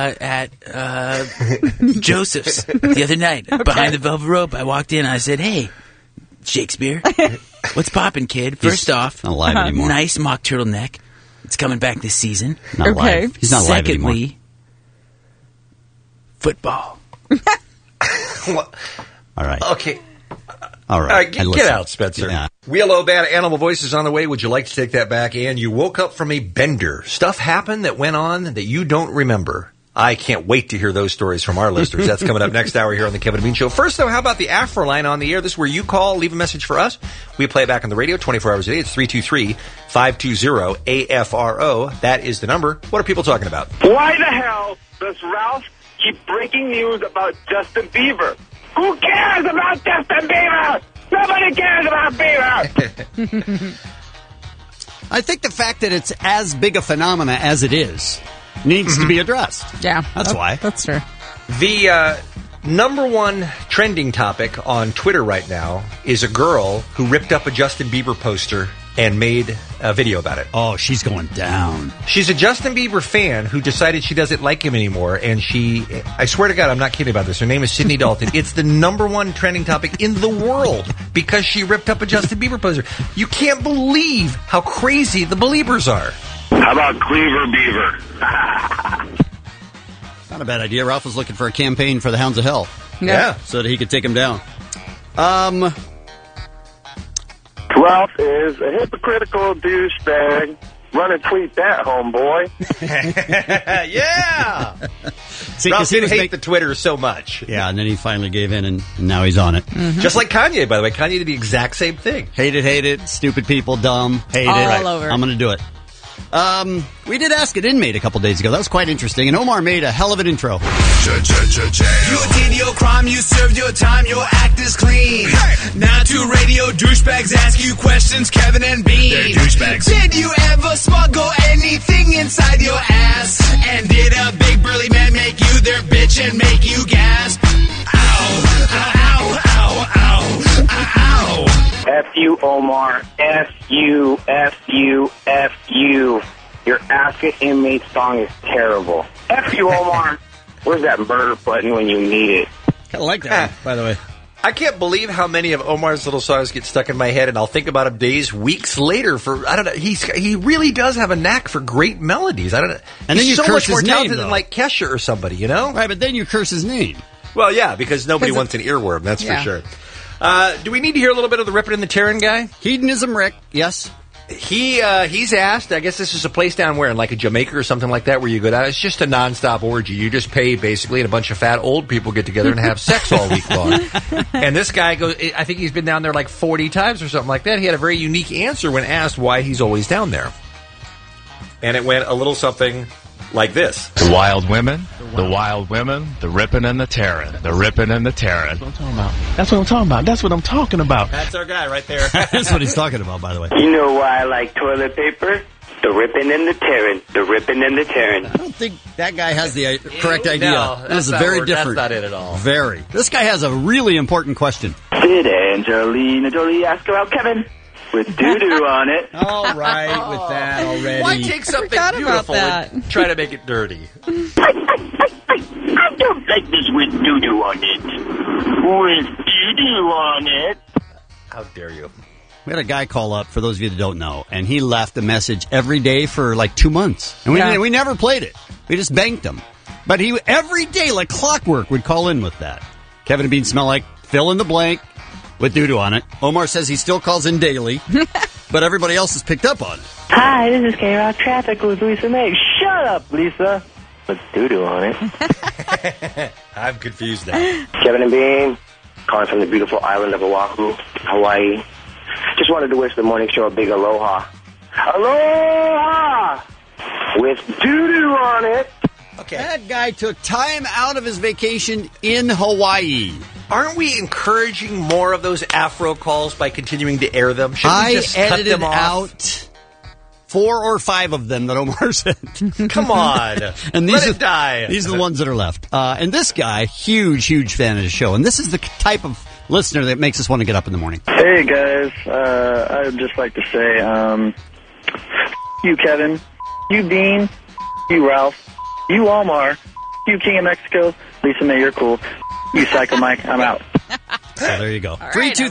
Joseph's the other night behind the velvet rope. I walked in and I said, "Hey, Shakespeare, what's poppin', kid? First off, not alive anymore. Nice mock turtleneck. It's coming back this season. Not alive. He's not alive anymore. Secondly, football. All right. Okay. All right. Get out, Spencer. Yeah. Wheel O Bad Animal Voice is on the way. Would you like to take that back? And you woke up from a bender. Stuff happened that went on that you don't remember. I can't wait to hear those stories from our listeners. That's coming up next hour here on the Kevin and Bean Show. First, though, how about the Afro line on the air? This is where you call, leave a message for us. We play it back on the radio 24 hours a day. It's 323-520-AFRO. That is the number. What are people talking about? Why the hell does Ralph keep breaking news about Justin Bieber? Who cares about Justin Bieber? Nobody cares about Bieber. I think the fact that it's as big a phenomena as it is needs to be addressed. Yeah. That's why. That's true. The number one trending topic on Twitter right now is a girl who ripped up a Justin Bieber poster and made a video about it. Oh, she's going down. She's a Justin Bieber fan who decided she doesn't like him anymore, and I swear to God, I'm not kidding about this. Her name is Sydney Dalton. It's the number one trending topic in the world because she ripped up a Justin Bieber poster. You can't believe how crazy the Beliebers are. How about Cleaver Beaver? Not a bad idea. Ralph was looking for a campaign for the Hounds of Hell. Yeah. So that he could take him down. Ralph is a hypocritical douchebag. Run and tweet that, homeboy. Yeah! See, Ralph he didn't was hate the Twitter so much. Yeah, and then he finally gave in, and now he's on it. Mm-hmm. Just like Kanye, by the way. Kanye did the exact same thing. Hate it, stupid people, dumb, hate All it. All over. I'm going to do it. We did ask an inmate a couple days ago. That was quite interesting, and Omar made a hell of an intro. You did your crime, you served your time, your act is clean. Now two radio douchebags ask you questions, Kevin and Bean. They're douchebags. Did you ever smuggle anything inside your ass? And did a big burly man make you their bitch and make you gasp? Ow, ow, ow, ow, ow, ow. F you, Omar. F you, F you, F you. Your Ask an Inmate song is terrible. F you, Omar. Where's that murder button when you need it? Kind of like that, by the way. I can't believe how many of Omar's little songs get stuck in my head, and I'll think about him days, weeks later. I don't know. He really does have a knack for great melodies. I don't know. And then he's you so curse much more his name, talented than though. like Kesha or somebody, you know? Right, but then you curse his name. Well, yeah, because nobody wants an earworm. That's for sure. Do we need to hear a little bit of the Rippin' and the Tearin' guy? Hedonism Rick, yes. He's asked, I guess this is a place down where, in like a Jamaica or something like that, where you go down. It's just a nonstop orgy. You just pay, basically, and a bunch of fat old people get together and have sex all week long. And this guy goes, I think he's been down there like 40 times or something like that. He had a very unique answer when asked why he's always down there. And it went a little something like this. The wild women, the rippin' and the tearin', the rippin' and the tearin'. That's what I'm talking about. That's what I'm talking about. That's our guy right there. That's what he's talking about, by the way. You know why I like toilet paper? The rippin' and the tearin', the rippin' and the tearin'. I don't think that guy has the correct idea. No, This is very different. That's not it at all. Very. This guy has a really important question. Did Angelina Jolie ask about Kevin? With doo-doo on it. All right, with that already. Why take something beautiful and try to make it dirty? I don't like this with doo-doo on it. With doo-doo on it. How dare you? We had a guy call up, for those of you that don't know, and he left a message every day for like 2 months. And we never played it. We just banked him. But he, every day, like clockwork, would call in with that. Kevin and Bean smell like fill in the blank with doo-doo on it. Omar says he still calls in daily, but everybody else has picked up on it. Hi, this is K-Rock Traffic with Lisa May. Shut up, Lisa. With doo-doo on it. I'm confused now. Kevin and Bean, calling from the beautiful island of Oahu, Hawaii. Just wanted to wish the morning show a big aloha. Aloha! With doo-doo on it. Okay. That guy took time out of his vacation in Hawaii. Aren't we encouraging more of those Afro calls by continuing to air them? Shouldn't we just cut them off? Out 4 or 5 of them that Omar sent. Come on. And Let it die. These are the ones that are left. And this guy, huge fan of the show. And this is the type of listener that makes us want to get up in the morning. Hey, guys. I would just like to say, you, Kevin. You, Bean. You, Ralph. You, Omar. You, King of Mexico. Lisa May, you're cool. You, Psycho Mike. I'm out. So there you go.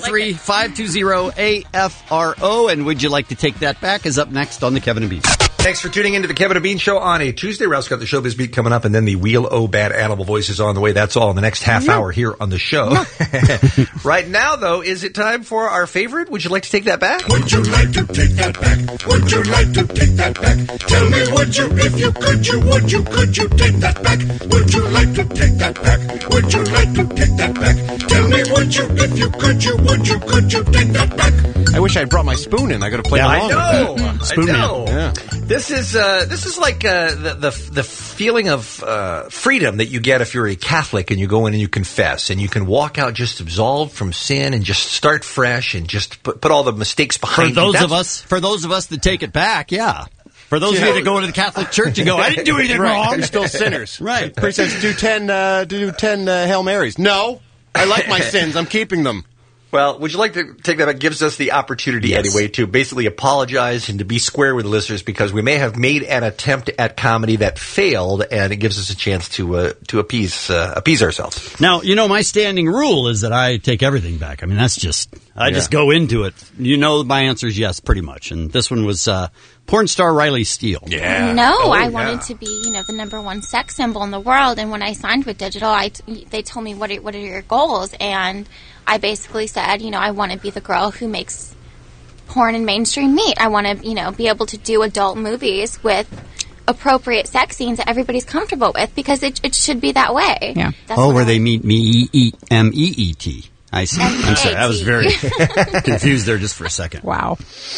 323-520-AFRO. And would you like to take that back? Is up next on the Kevin and Bean. Thanks for tuning into the Kevin and Bean Show on a Tuesday. Ralph's got the Showbiz Beat coming up, and then the Wheel O Bad Animal Voices on the way. That's all in the next half hour here on the show. Right now, though, is it time for our favorite? Would you like to take that back? Would you like to take that back? Would you like to take that back? Tell me, would you, if you could you take that back? Would you like to take that back? Would you like to take that back? Tell me, would you, if you could you take that back? I wish I brought my spoon in. I could have played along with that. Spoon I know. Yeah. This is like the feeling of freedom that you get if you're a Catholic and you go in and you confess and you can walk out just absolved from sin and just start fresh and just put all the mistakes behind you. For those of us that take it back, yeah. For those of you that go into the Catholic Church and go, I didn't do anything wrong. You're still sinners. Right. Priest says, do 10 Hail Marys. No, I like my sins. I'm keeping them. Well, would you like to take that? It gives us the opportunity anyway to basically apologize and to be square with the listeners because we may have made an attempt at comedy that failed, and it gives us a chance to appease ourselves. Now, my standing rule is that I take everything back. I mean, that's just just go into it. My answer is yes, pretty much. And this one was porn star Riley Steele. Yeah. No, I wanted to be, the #1 sex symbol in the world. And when I signed with Digital, they told me what are your goals, and I basically said, I want to be the girl who makes porn and mainstream meat. I want to, be able to do adult movies with appropriate sex scenes that everybody's comfortable with because it should be that way. Yeah. Where they meet M-E-E-T. I see. I'm sorry. I was very confused there just for a second. Wow.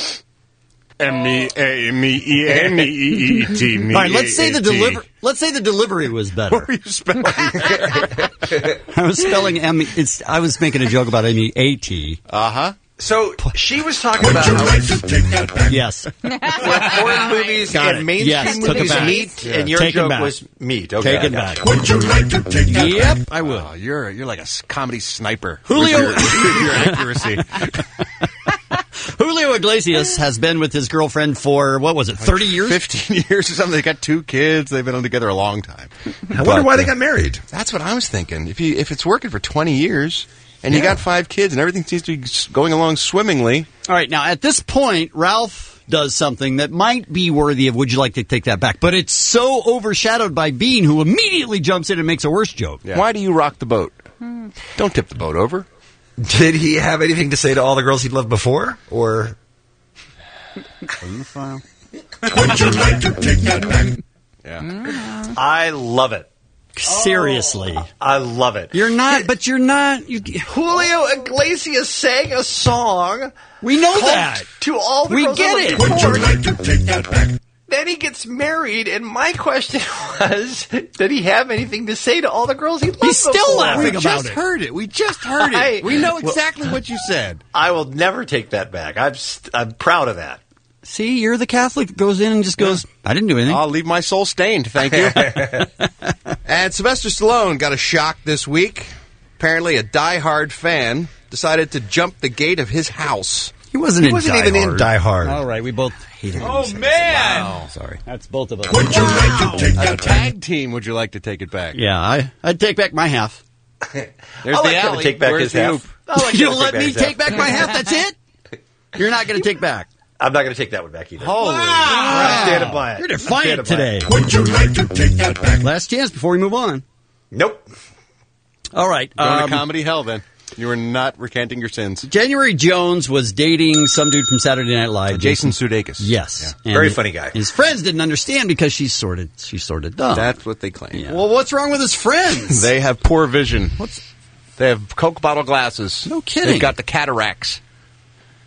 M-E-A-M-E-E-M-E-E-T. All right, let's say the delivery was better. What were you spelling? I was spelling I was making a joke about M-E-A-T. Uh-huh. So she was talking about how yes, foreign movies and mainstream movies meet, and your joke was meat. Okay, take it back. Would you like to take that Yep, back? I will. Oh, you're like a comedy sniper. Julio, your accuracy. Julio Iglesias has been with his girlfriend for, 30 years? 15 years or something. They got 2 kids. They've been together a long time. I wonder why they got married. That's what I was thinking. If it's working for 20 years and you got 5 kids and everything seems to be going along swimmingly. All right, now at this point, Ralph does something that might be worthy of would you like to take that back, but it's so overshadowed by Bean, who immediately jumps in and makes a worse joke. Yeah. Why do you rock the boat? Don't tip the boat over. Did he have anything to say to all the girls he'd loved before? Or in the file. Would you like to take that back? Yeah. I love it. Seriously. I love it. You're not. Julio Iglesias sang a song. We know that. To all the we girls get it. Would you like to take that back? Then he gets married, and my question was, did he have anything to say to all the girls he loved He's still before? laughing about it. We just heard it. We know exactly what you said. I will never take that back. I'm proud of that. See, you're the Catholic that goes in and just goes, I didn't do anything. I'll leave my soul stained, thank you. And Sylvester Stallone got a shock this week. Apparently a diehard fan decided to jump the gate of his house. He wasn't even in Die Hard. All right, we both hate him. Oh, man! Wow. Sorry. That's both of us. Would you like to take that tag team, would you like to take it back? Yeah, I'd take back my half. There's I'll the let Kevin alley. take back Where's his half. You'll let me take back my half? That's it? You're not going to take back? I'm not going to take that one back either. Holy I'm standing by it. You're defiant today. Would you like to take that back? Last chance before we move on. Nope. All right. Going to comedy hell, then. You were not recanting your sins. January Jones was dating some dude from Saturday Night Live. Jason Sudeikis. Yes. Yeah. Very funny guy. His friends didn't understand because she's sort of dumb. That's what they claim. Yeah. Well, what's wrong with his friends? They have poor vision. They have Coke bottle glasses. No kidding. They've got the cataracts.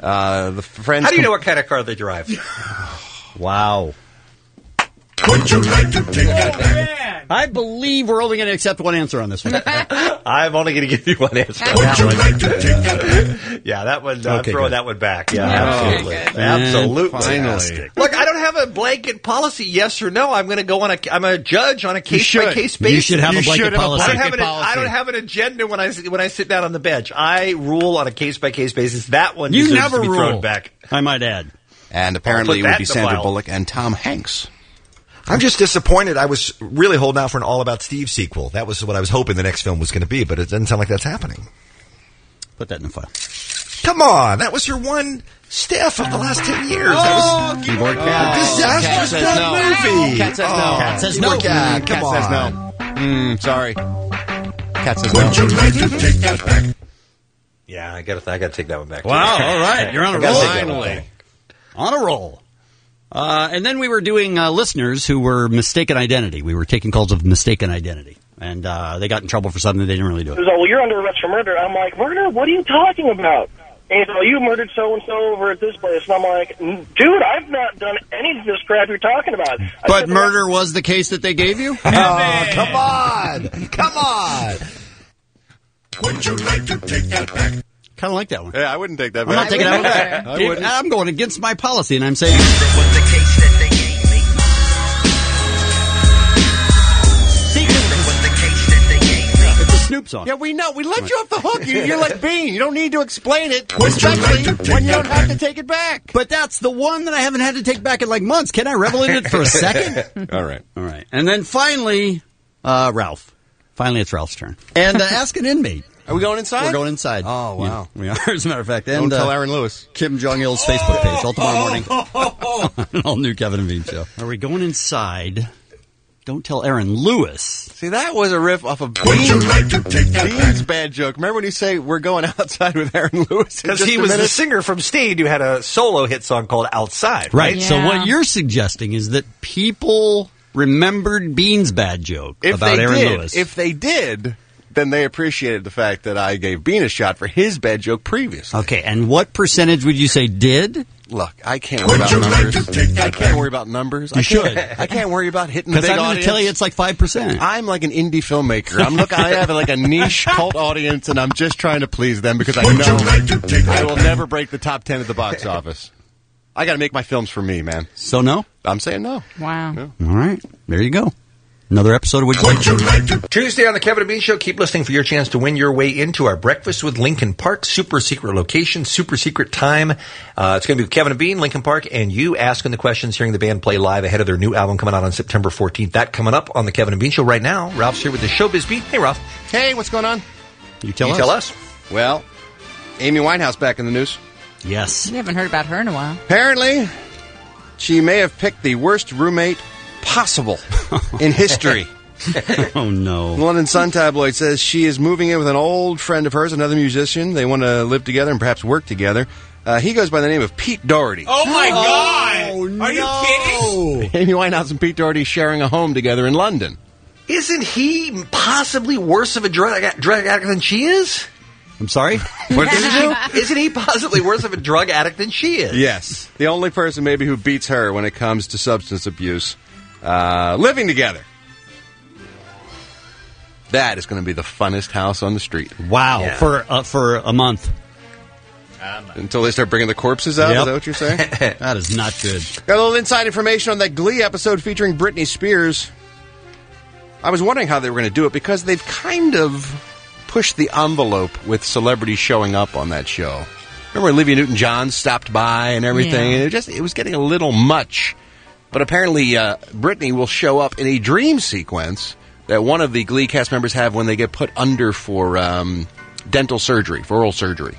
The friends. How do you know what kind of car they drive? Wow. Would you like to take that back? I believe we're only going to accept one answer on this one. I'm only going to give you one answer. Would you like to take that back? Yeah, that one. Okay, throw good. that one back. Yeah, absolutely, absolutely. Finally. Look, I don't have a blanket policy. Yes or no. I'm going to go on I'm a judge on a case by case basis. You should have a blanket policy. I don't have an agenda when I sit down on the bench. I rule on a case by case basis. That one You deserves never to be rule. thrown back. I might add. And apparently it I'll put would that be in the Sandra file. Bullock and Tom Hanks. I'm just disappointed. I was really holding out for an All About Steve sequel. That was what I was hoping the next film was going to be, but it doesn't sound like that's happening. Put that in the file. Come on. That was your one stiff of the last 10 years. That was Keyboard a disastrous movie. Cat says no. Cat says no. Cat, Cat come says on. no. Sorry. Cat says no. Would you like to take that back? Yeah, I got to take that one back. Wow, all right. You're on a I gotta roll. take that one Finally. back. On a roll. And then we were doing listeners who were mistaken identity. We were taking calls of mistaken identity. And they got in trouble for something they didn't really do. He was like, well, you're under arrest for murder. I'm like, murder? What are you talking about? And he's like, well, you murdered so-and-so over at this place. And I'm like, dude, I've not done any of this crap you're talking about. But murder was the case that they gave you? Oh, come on. Come on. Would you like to take that back? Kind of like that one. Yeah, I wouldn't take that I'm back. not taking that one back. I wouldn't. I'm going against my policy, and I'm saying... It's a Snoop song. Yeah, we know. We let you off the hook. You're like Bean. You don't need to explain it, especially when you don't have to take it back. But that's the one that I haven't had to take back in like months. Can I revel in it for a second? All right. All right. And then finally, Ralph. Finally, it's Ralph's turn. And Ask an Inmate. Are we going inside? We're going inside. Oh, wow. Yeah, we are, as a matter of fact. Don't And tell Aaron Lewis. Kim Jong-il's Facebook page. All tomorrow morning. All new Kevin and Bean show. Are we going inside? Don't tell Aaron Lewis. See, that was a riff off of Would you like to take that Bean's back? bad joke. Remember when you say we're going outside with Aaron Lewis? Because he was the singer from Steed who had a solo hit song called Outside. Right. Right. So Yeah. what you're suggesting is that people remembered Bean's bad joke about Aaron Lewis. If they did, then they appreciated the fact that I gave Bean a shot for his bad joke previously. Okay, and what percentage would you say did? Look, I can't worry about numbers. I can't worry about numbers. You should. I can't worry about hitting the Because big I'm going to audience. tell you it's like 5%. I'm like an indie filmmaker. I have like a niche cult audience, and I'm just trying to please them because I Would you like to know take I that will back? never break the top 10 at the box office. I got to make my films for me, man. So no? I'm saying no. Wow. No. All right. There you go. Another episode of Would you like to? Tuesday on the Kevin and Bean Show. Keep listening for your chance to win your way into our Breakfast with Lincoln Park super secret location, super secret time. It's going to be with Kevin and Bean, Lincoln Park, and you asking the questions, hearing the band play live ahead of their new album coming out on September 14th. That coming up on the Kevin and Bean Show right now. Ralph's here with the Showbiz Beat. Hey, Ralph. Hey, what's going on? You tell us. Well, Amy Winehouse back in the news. Yes. We haven't heard about her in a while. Apparently, she may have picked the worst roommate possible in history. Oh, no. The London Sun tabloid says she is moving in with an old friend of hers, another musician. They want to live together and perhaps work together. He goes by the name of Pete Doherty. Oh, my God! Are you kidding? Amy Winehouse and Pete Doherty sharing a home together in London. Isn't he possibly worse of a drug addict than she is? I'm sorry? What did he do? Isn't he possibly worse of a drug addict than she is? Yes. The only person maybe who beats her when it comes to substance abuse. Living together. That is going to be the funnest house on the street. Wow. Yeah. For a month. Until they start bringing the corpses out? Yep. Is that what you're saying? That is not good. Got a little inside information on that Glee episode featuring Britney Spears. I was wondering how they were going to do it because they've kind of pushed the envelope with celebrities showing up on that show. Remember Olivia Newton-John stopped by and everything, and it was getting a little much. But apparently Britney will show up in a dream sequence that one of the Glee cast members have when they get put under for dental surgery, for oral surgery.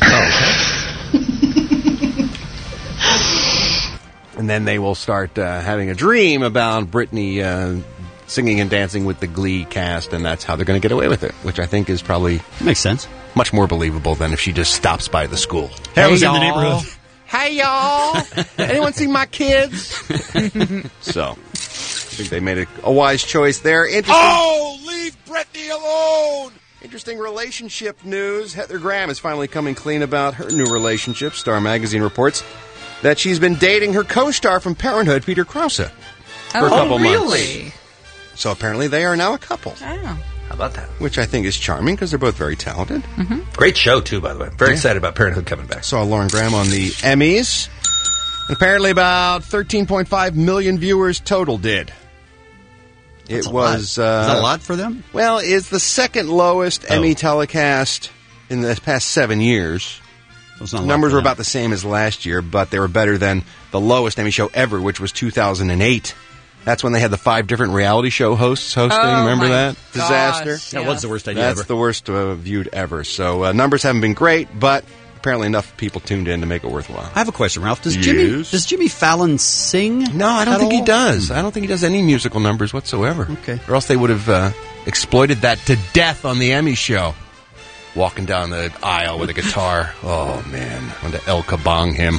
And then they will start having a dream about Britney singing and dancing with the Glee cast, and that's how they're going to get away with it, which I think is probably... Makes sense. Much more believable than if she just stops by the school. Hey, I was in the neighborhood. Hey, y'all. Anyone see my kids? So, I think they made a wise choice there. Interesting. Oh, leave Britney alone! Interesting relationship news. Heather Graham is finally coming clean about her new relationship. Star Magazine reports that she's been dating her co-star from Parenthood, Peter Krause, for a couple months. So apparently they are now a couple. Oh. How about that? Which I think is charming because they're both very talented. Mm-hmm. Great show, too, by the way. Very excited about Parenthood coming back. Saw Lauren Graham on the Emmys. And apparently about 13.5 million viewers total did. That's It a was... lot. Is that a lot for them? Well, it's the second lowest Emmy telecast in the past 7 years. So Numbers were about the same as last year, but they were better than the lowest Emmy show ever, which was 2008. That's when they had the 5 different reality show hosts hosting. Remember that? Disaster. That was the worst idea That's ever. the worst viewed ever. So numbers haven't been great, but apparently enough people tuned in to make it worthwhile. I have a question, Ralph. Does Jimmy Fallon sing? No, I don't think he does. I don't think he does any musical numbers whatsoever. Okay. Or else they would have exploited that to death on the Emmy show. Walking down the aisle with a guitar. Oh, man. I wanted to El Kabong him.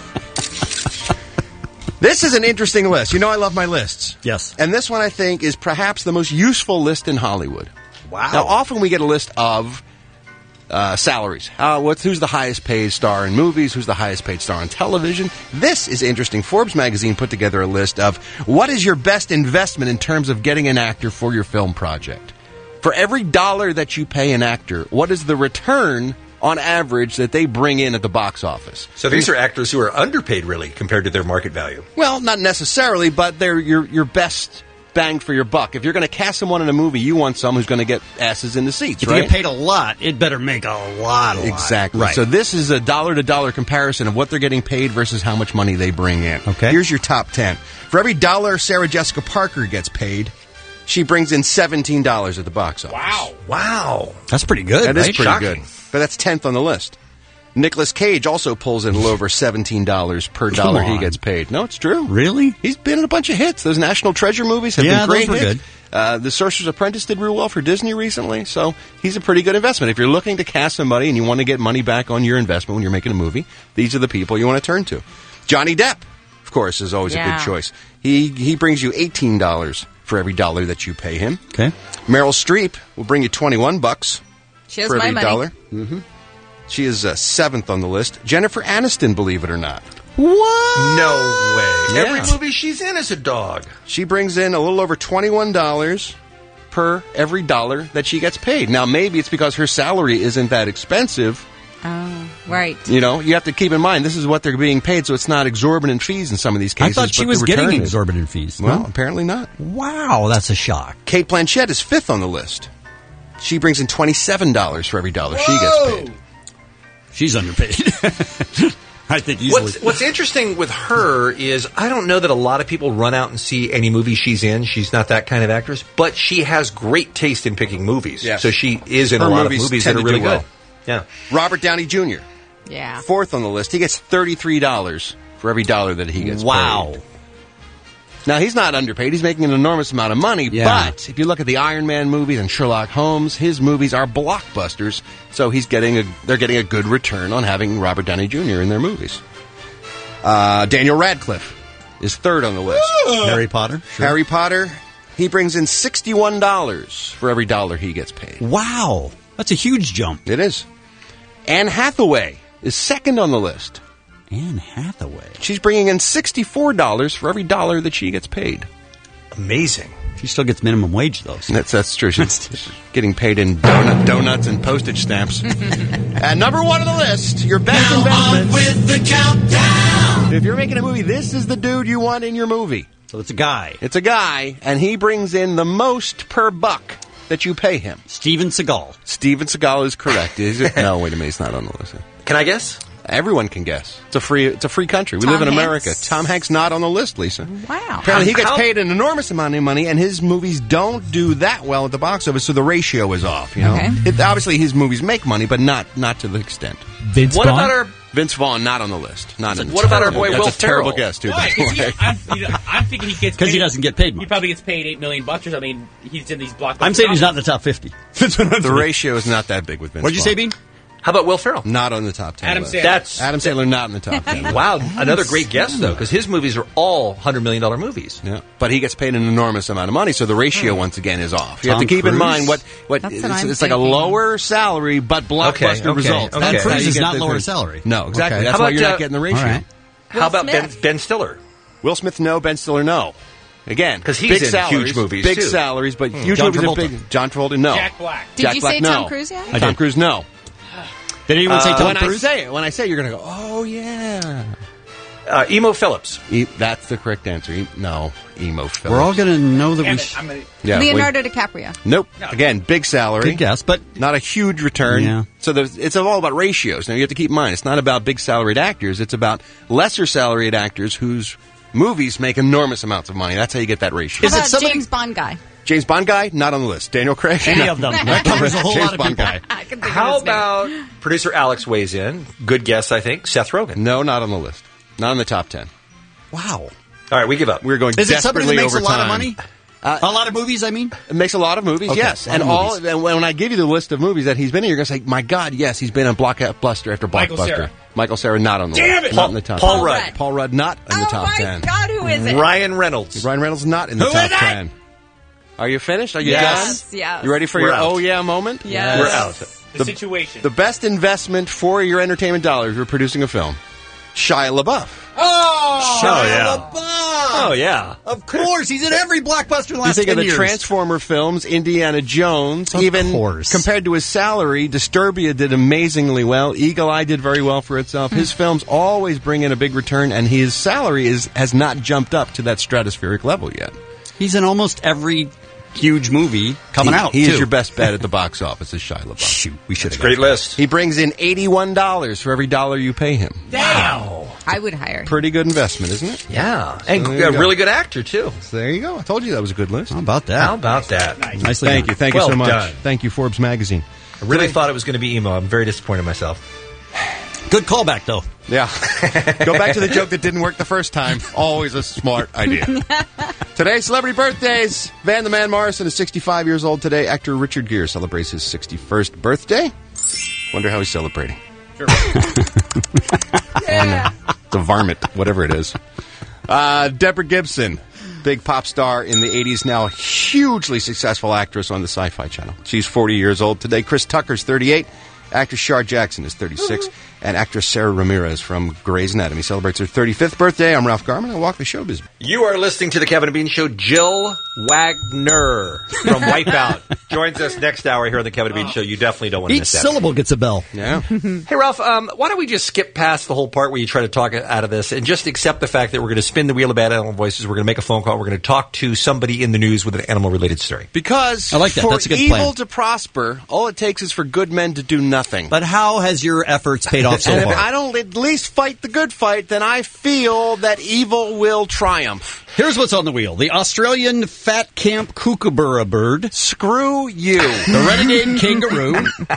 This is an interesting list. You know I love my lists. Yes. And this one, I think, is perhaps the most useful list in Hollywood. Wow. Now, often we get a list of salaries. Who's the highest paid star in movies? Who's the highest paid star on television? This is interesting. Forbes magazine put together a list of what is your best investment in terms of getting an actor for your film project. For every dollar that you pay an actor, what is the return on average that they bring in at the box office? So these are actors who are underpaid, really, compared to their market value. Well, not necessarily, but they're your best bang for your buck. If you're going to cast someone in a movie, you want someone who's going to get asses in the seats, If right? you get paid a lot, it better make a lot. Exactly. Right. So this is a dollar-to-dollar comparison of what they're getting paid versus how much money they bring in. Okay. Here's your top 10. For every dollar Sarah Jessica Parker gets paid, she brings in $17 at the box office. Wow. That's pretty good, That is right? pretty Shocking. good. But that's 10th on the list. Nicolas Cage also pulls in a little over $17 per dollar he gets paid. No, it's true. Really? He's been in a bunch of hits. Those National Treasure movies have Yeah, been great those were hits. The Sorcerer's Apprentice did real well for Disney recently, so he's a pretty good investment. If you're looking to cast somebody and you want to get money back on your investment when you're making a movie, these are the people you want to turn to. Johnny Depp, of course, is always a good choice. He brings you $18 for every dollar that you pay him. Okay. Meryl Streep will bring you $21 She has for my every money. dollar. Mm-hmm. She is 7th on the list. Jennifer Aniston, believe it or not. What? No way. Yeah. Every movie she's in is a dog. She brings in a little over $21 per every dollar that she gets paid. Now, maybe it's because her salary isn't that expensive. Oh, right. You know, you have to keep in mind, this is what they're being paid, so it's not exorbitant fees in some of these I cases. thought she but was the getting return is. exorbitant fees. Well, No? apparently not. Wow, that's a shock. Kate Blanchett is 5th on the list. She brings in $27 for every dollar she gets paid. She's underpaid. I think easily. What's interesting with her is I don't know that a lot of people run out and see any movie she's in. She's not that kind of actress, but she has great taste in picking movies. Yes. So she is in Her a lot of movies movies tend that are to do really well. good. Yeah. Robert Downey Jr., Yeah. 4th on the list. He gets $33 for every dollar that he gets paid. Now, he's not underpaid. He's making an enormous amount of money. Yeah. But if you look at the Iron Man movies and Sherlock Holmes, his movies are blockbusters. So they're getting a good return on having Robert Downey Jr. in their movies. Daniel Radcliffe is 3rd on the list. Harry Potter? Sure. Harry Potter, he brings in $61 for every dollar he gets paid. Wow. That's a huge jump. It is. Anne Hathaway is 2nd on the list. Anne Hathaway. She's bringing in $64 for every dollar that she gets paid. Amazing. She still gets minimum wage, though. So. That's true. She's getting paid in donuts and postage stamps. And number 1 on the list, your best investment. With the countdown. If you're making a movie, this is the dude you want in your movie. So it's a guy. It's a guy, and he brings in the most per buck that you pay him. Steven Seagal. Steven Seagal is correct. Is it? No, wait a minute. He's not on the list. Can I guess? Everyone can guess. It's a free country. We live in America. Tom Hanks not on the list, Lisa. Wow. Apparently, he gets paid an enormous amount of money, and his movies don't do that well at the box office, so the ratio is off. You know, obviously his movies make money, but not to the extent. Vince Vaughn? About our Vince Vaughn not on the list? Not in. What about our boy That's Will a terrible Ferrell? guess, too. Why? by the way. I'm thinking he gets Because he paid- doesn't get paid much. He probably gets paid $8 million or something. He's in these blockbusters. I'm saying he's not in the top 50. The ratio is not that big with Vince. What'd you say, Bean? How about Will Ferrell? Not on the top 10. Adam list. Sandler. That's- Adam Sandler not in the top 10. Wow, another great guess, though, because his movies are all $100 million movies. Yeah, but he gets paid an enormous amount of money, so the ratio once again is off. You have to Tom keep in Cruise? mind what That's what I'm it's like a thinking. lower salary but blockbuster Okay, results. okay. That's Tom how Cruise you is get not the lower thing. salary. No, exactly. Okay. That's How why about, you're not getting the ratio. all right. How about Smith. Ben Stiller? Will Smith, no. Ben Stiller, no. Again, 'Cause he's big in salaries, huge movies, big too. salaries, but huge John movies are Travolta. big. John Travolta, no. Jack Black. Did Jack you Black, say no. Tom Cruise yet? I Tom did. Cruise, no. Did anyone say Tom when Cruise? I say it, you're going to go, oh yeah. Emo Phillips. That's the correct answer. No, emo Phillips. We're all going to know that Damn we. it, I'm gonna... Yeah, Leonardo DiCaprio. Nope. Again, big salary. Good guess, but Not a huge return. Yeah. So it's all about ratios. Now, you have to keep in mind, it's not about big salaried actors. It's about lesser salaried actors whose movies make enormous amounts of money. That's how you get that ratio. How about James Bond guy? James Bond guy? Not on the list. Daniel Craig? any of them. That covers a whole James lot of Bond people. guy. I can think How of his name. about producer Alex weighs in? Good guess, I think. Seth Rogen. No, not on the list. Not in the top 10. Wow. All right, we give up. We're going Is it somebody that desperately makes a over lot of time. money? A lot of movies, I mean? It makes a lot of movies, Okay, yes. a lot And of all. movies. And when I give you the list of movies that he's been in, you're going to say, my God, yes, he's been in blockbuster after Michael blockbuster. Cera. Michael Cera, not on the Damn list. it! Not in the top Paul 10. Rudd. Paul Rudd, not in the top my 10. God, who is it? Ryan Reynolds. Ryan Reynolds, not in the Who top is it? 10. Are you finished? Are you Yes. done? Yes. You ready for We're your out. oh yeah moment? Yes. We're out. The situation. The best investment for your entertainment dollars, you're producing a film. Shia LaBeouf. Oh, yeah. LaBeouf. Oh, yeah. Of course, he's in every blockbuster in the You last think 10 of the years. Transformer films, Indiana Jones, Of even course. compared to his salary, Disturbia did amazingly well. Eagle Eye did very well for itself. His films always bring in a big return, and his salary has not jumped up to that stratospheric level yet. He's in almost every huge movie coming out, He too. is your best bet at the box office, is Shia LaBeouf. Shoot, we should have Great list. He brings in $81 for every dollar you pay him. Damn. I would hire. Pretty good investment, isn't it? Yeah. And there you a go. really good actor, too. So there you go. I told you that was a good list. How about that? How about that? Nicely Thank done. you. Thank you Well so much. done. Thank you, Forbes Magazine. I really thought it was going to be emo. I'm very disappointed in myself. Good callback, though. Yeah. Go back to the joke that didn't work the first time. Always a smart idea. Today, celebrity birthdays. Van the Man Morrison is 65 years old today. Actor Richard Gere celebrates his 61st birthday. Wonder how he's celebrating. Sure. The varmint, whatever it is. Deborah Gibson, big pop star in the 80s, now a hugely successful actress on the Sci-Fi Channel. She's 40 years old today. Chris Tucker's 38. Actress Shar Jackson is 36. And actress Sarah Ramirez from Grey's Anatomy celebrates her 35th birthday. I'm Ralph Garman. I walk the showbiz. You are listening to the Kevin and Bean Show. Jill Wagner from Wipeout joins us next hour here on the Kevin and Bean Show. You definitely don't want to Each miss that. syllable gets a bell. Yeah. Hey, Ralph, why don't we just skip past the whole part where you try to talk out of this and just accept the fact that we're going to spin the wheel of bad animal voices. We're going to make a phone call. We're going to talk to somebody in the news with an animal-related story. Because I like that. for That's a good evil plan. to prosper, all it takes is for good men to do nothing. But how has your efforts paid off so and if far? I don't at least fight the good fight, then I feel that evil will triumph. Here's what's on the wheel. The Australian fat camp kookaburra bird. Screw you. The renegade kangaroo.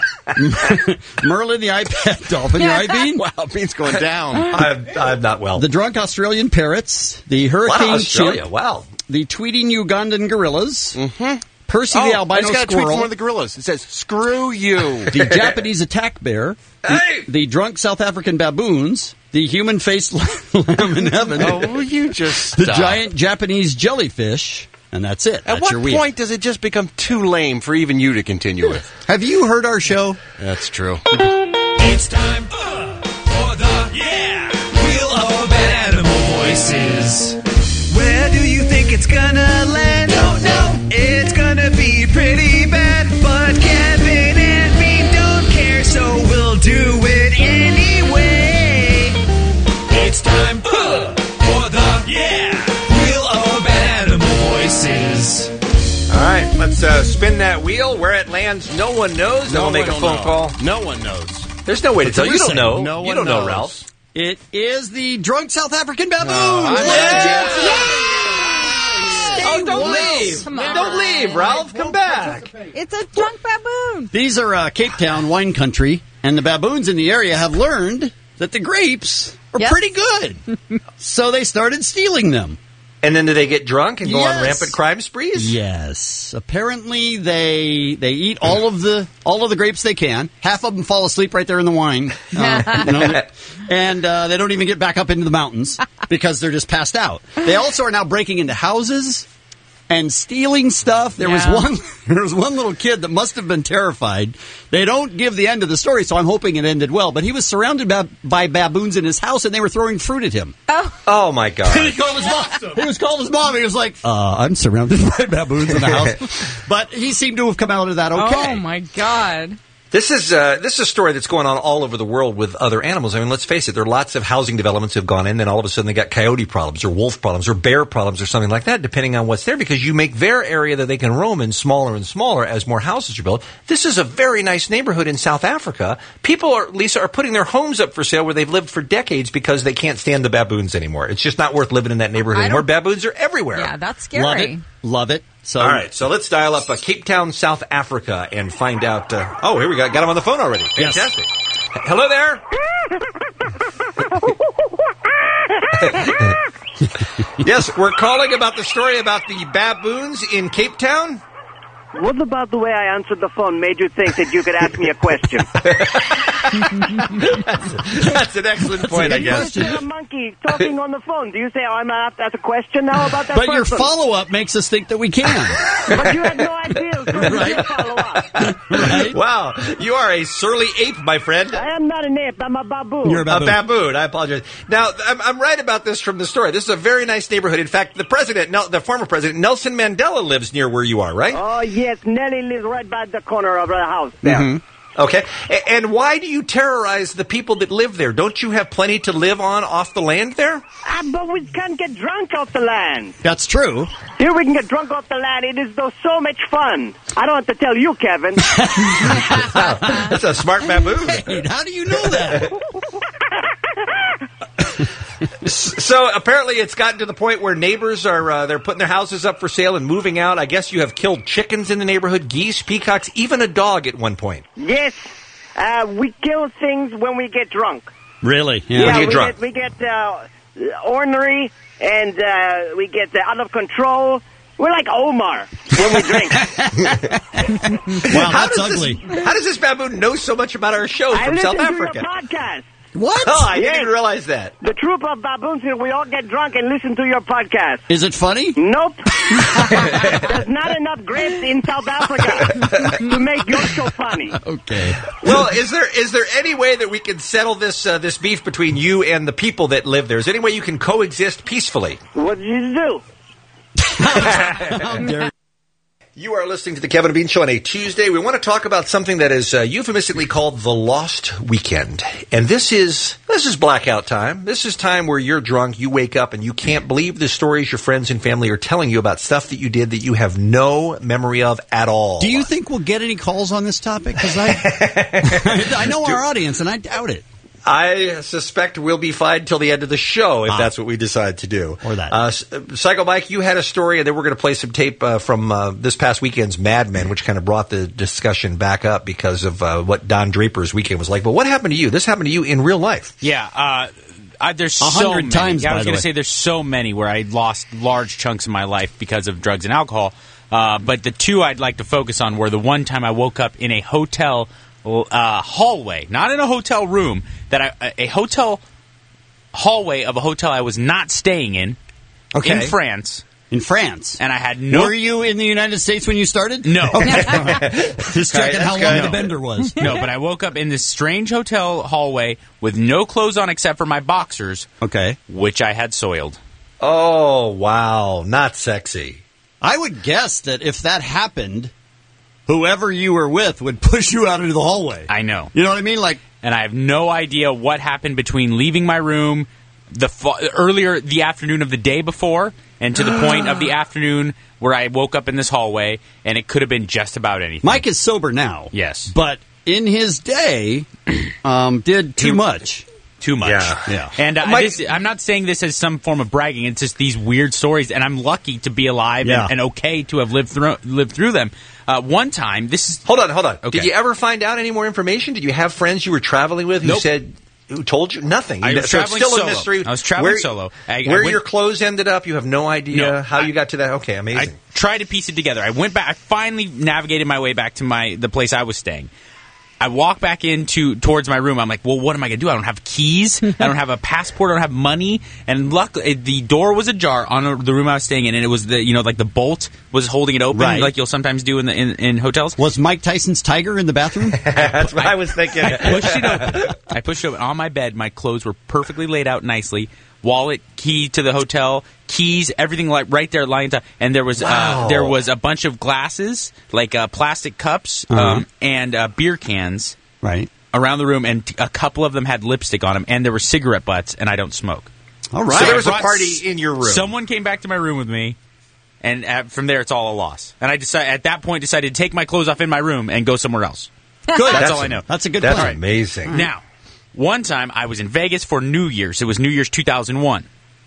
Merlin the iPad dolphin. Your eye, Bean? Wow, Bean's going down. I'm not well. The drunk Australian parrots. The Wow, hurricane Australia. chimp. Wow. The tweeting Ugandan gorillas. Mm-hmm. Percy the albino I just got a tweet from squirrel. one of the gorillas. It says, screw you. The Japanese attack bear. The drunk South African baboons. The human-faced lamb in heaven. Oh, will you just The stop? giant Japanese jellyfish. And that's it. At That's what your wheel. point does it just become too lame for even you to continue with? Have you heard our show? That's true. It's time for the Wheel of Animal Voices. Where do you think it's gonna land? Don't know. It's gonna be pretty bad, but Kevin and me don't care, so we'll do it anyway. It's time for the Wheel of Animal Voices. All right, let's spin that wheel. Where it lands, no one knows. Then we'll make a phone call. No one knows. There's no way to tell. You don't know. No You one don't know, knows. Ralph. It is the drunk South African baboon. Oh, don't leave. Come on. Don't leave, Ralph. Come back. It's a drunk baboon. These are Cape Town wine country, and the baboons in the area have learned that the grapes are Yes. pretty good. So they started stealing them. And then do they get drunk and go on Yes. rampant crime sprees? Yes. Apparently, they eat all of the grapes they can. Half of them fall asleep right there in the wine, and they don't even get back up into the mountains because they're just passed out. They also are now breaking into houses and stealing stuff. There was one little kid that must have been terrified. They don't give the end of the story, so I'm hoping it ended well. But he was surrounded by baboons in his house, and they were throwing fruit at him. Oh my God! He called his mom. He was called his mom. He was like, "I'm surrounded by baboons in the house," but he seemed to have come out of that okay. Oh my God! This is a story that's going on all over the world with other animals. I mean, let's face it, there are lots of housing developments that have gone in, and all of a sudden they got coyote problems or wolf problems or bear problems or something like that, depending on what's there, because you make their area that they can roam in smaller and smaller as more houses are built. This is a very nice neighborhood in South Africa. People are putting their homes up for sale where they've lived for decades because they can't stand the baboons anymore. It's just not worth living in that neighborhood anymore. Baboons are everywhere. Yeah, that's scary. Love it. So, all right, so let's dial up Cape Town, South Africa, and find out. Here we got him on the phone already. Fantastic. Yes. Hello there. Yes, we're calling about the story about the baboons in Cape Town. What about the way I answered the phone made you think that you could ask me a question? That's an excellent point, I guess. You're a monkey talking on the phone. Do you say, I'm going to have to ask a question now about that But person? your follow-up makes us think that we can. But you had no idea. So right. Follow-up. Right. Wow, you are a surly ape, my friend. I am not an ape. I'm a baboon. You're a baboon. I apologize. Now, I'm right about this from the story. This is a very nice neighborhood. In fact, the former president, Nelson Mandela, lives near where you are, right? Oh, yes. Nelly lives right by the corner of the house there. Mm-hmm. Okay. And why do you terrorize the people that live there? Don't you have plenty to live on off the land there? But we can't get drunk off the land. That's true. Here we can get drunk off the land. It is so much fun. I don't have to tell you, Kevin. That's a smart baboon. Hey, how do you know that? So apparently it's gotten to the point where neighbors are they're putting their houses up for sale and moving out. I guess you have killed chickens in the neighborhood, geese, peacocks, even a dog at one point. Yes. We kill things when we get drunk. Really? Yeah, when you get drunk. We get ornery and we get out of control. We're like Omar when we drink. Wow, that's ugly. How does this baboon know so much about our show from South Africa? I listen to your podcast. What? Oh, I didn't even realize that. The troop of baboons here, we all get drunk and listen to your podcast. Is it funny? Nope. There's not enough grapes in South Africa to make your show funny. Okay. Well, is there any way that we can settle this beef between you and the people that live there? Is there any way you can coexist peacefully? What did you do? How dare you? You are listening to the Kevin and Bean Show on a Tuesday. We want to talk about something that is euphemistically called the Lost Weekend. And this is blackout time. This is time where you're drunk, you wake up, and you can't believe the stories your friends and family are telling you about stuff that you did that you have no memory of at all. Do you think we'll get any calls on this topic? Because I know our audience, and I doubt it. I suspect we'll be fine till the end of the show if that's what we decide to do. Or that. Psycho Mike, you had a story, and then we're going to play some tape from this past weekend's Mad Men, which kind of brought the discussion back up because of what Don Draper's weekend was like. But what happened to you? This happened to you in real life. Yeah, there's so 100 many. times, I was going to say there's so many where I lost large chunks of my life because of drugs and alcohol. But the two I'd like to focus on were the one time I woke up in a hotel hallway, not in a hotel room, a hotel hallway of a hotel I was not staying in France. In France? And I had no... Were you in the United States when you started? No. Okay. Just checking how long the bender was. No, but I woke up in this strange hotel hallway with no clothes on except for my boxers, which I had soiled. Oh, wow. Not sexy. I would guess that if that happened, whoever you were with would push you out into the hallway. I know. You know what I mean? And I have no idea what happened between leaving my room earlier the afternoon of the day before and to the point of the afternoon where I woke up in this hallway, and it could have been just about anything. Mike is sober now. Yes. But in his day, did too much. Too much. Yeah. And I'm not saying this as some form of bragging. It's just these weird stories, and I'm lucky to be alive and okay to have lived through them. One time, this is... Hold on. Okay. Did you ever find out any more information? Did you have friends you were traveling with who said... Who told you? Nothing. I was so it's traveling still solo. a mystery. I was traveling where, solo. Where your clothes ended up, you have no idea how you got to that. Okay, amazing. I tried to piece it together. I went back. I finally navigated my way back to the place I was staying. I walk back towards my room. I'm like, well, what am I going to do? I don't have keys. I don't have a passport. I don't have money. And luckily, the door was ajar on the room I was staying in, and it was like the bolt was holding it open, like you'll sometimes do in hotels. Was Mike Tyson's tiger in the bathroom? That's what I was thinking. I pushed it open. I pushed it open on my bed. My clothes were perfectly laid out nicely. Wallet, key to the hotel, keys, everything right there lying down. And there was a bunch of glasses, like plastic cups, and beer cans, around the room, and a couple of them had lipstick on them, and there were cigarette butts, and I don't smoke. All right. So there was a party in your room. Someone came back to my room with me, and from there it's all a loss. And I at that point decided to take my clothes off in my room and go somewhere else. Good. That's all I know. That's a good plan. That's amazing. Now, one time I was in Vegas for New Year's. It was New Year's 2001.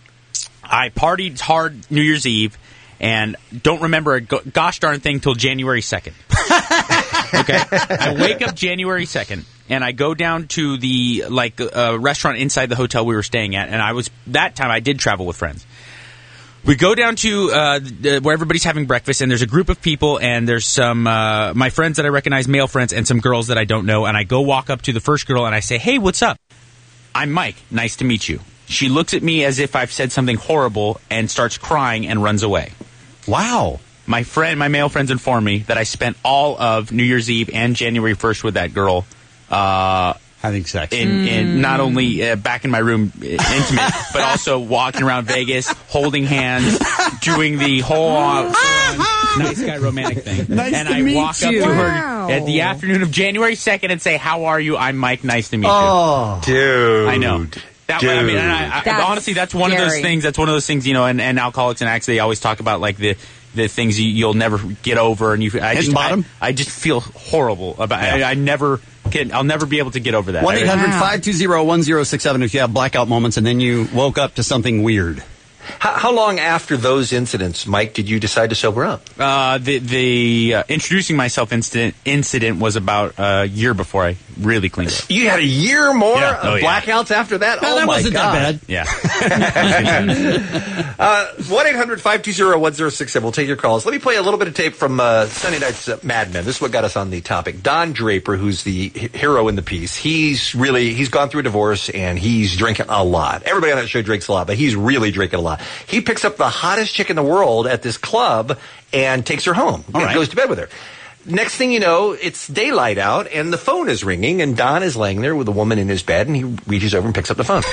I partied hard New Year's Eve and don't remember a gosh darn thing till January 2nd. Okay? I wake up January 2nd and I go down to the restaurant inside the hotel we were staying at, and that time I did travel with friends. We go down to where everybody's having breakfast, and there's a group of people, and there's some my friends that I recognize, male friends, and some girls that I don't know. And I go walk up to the first girl, and I say, "Hey, what's up? I'm Mike. Nice to meet you." She looks at me as if I've said something horrible and starts crying and runs away. Wow. My male friends inform me that I spent all of New Year's Eve and January 1st with that girl. Having sex. In not only back in my room, intimate, but also walking around Vegas, holding hands, doing the whole nice guy romantic thing. Nice to meet walk up you. to her at the afternoon of January 2nd and say, "How are you? I'm Mike. Nice to meet you." Oh, dude. I know. Honestly, that's one of those things. That's one of those things, and Alcoholics and Addicts, they always talk about like the things you'll never get over, and I just feel horrible about it. I'll never be able to get over that. 1-800-520-1067 if you have blackout moments and then you woke up to something weird. How long after those incidents, Mike, did you decide to sober up? The introducing myself incident was about a year before I really cleaned up. You had a year more of blackouts after that? No, that wasn't that bad. Yeah. 1-800-520-1067. We'll take your calls. Let me play a little bit of tape from Sunday night's Mad Men. This is what got us on the topic. Don Draper, who's the hero in the piece, he's gone through a divorce and he's drinking a lot. Everybody on that show drinks a lot, but he's really drinking a lot. He picks up the hottest chick in the world at this club and takes her home. Goes to bed with her. Next thing you know, it's daylight out and the phone is ringing and Don is laying there with a woman in his bed and he reaches over and picks up the phone.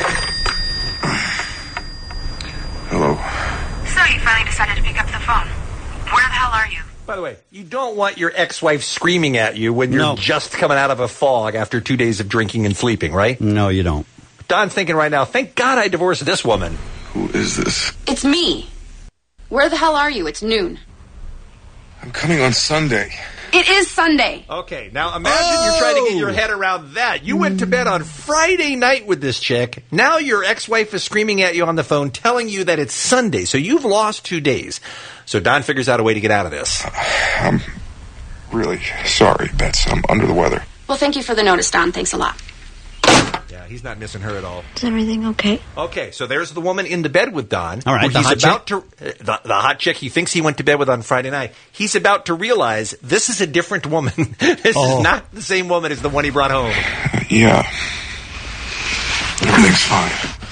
Hello. So you finally decided to pick up the phone. Where the hell are you? By the way, you don't want your ex-wife screaming at you when you're just coming out of a fog after 2 days of drinking and sleeping, right? No, you don't. Don's thinking right now, thank God I divorced this woman. Who is this? It's me. Where the hell are you? It's noon. I'm coming on Sunday. It is Sunday. Okay, now imagine you're trying to get your head around that. You went to bed on Friday night with this chick. Now your ex-wife is screaming at you on the phone telling you that it's Sunday. So you've lost 2 days. So Don figures out a way to get out of this. I'm really sorry, Bets. I'm under the weather. Well, thank you for the notice, Don. Thanks a lot. Yeah, he's not missing her at all. Is everything okay? Okay, so there's the woman in the bed with Don. All right, the hot chick he thinks he went to bed with on Friday night. He's about to realize this is a different woman. This is not the same woman as the one he brought home. Yeah. Everything's fine.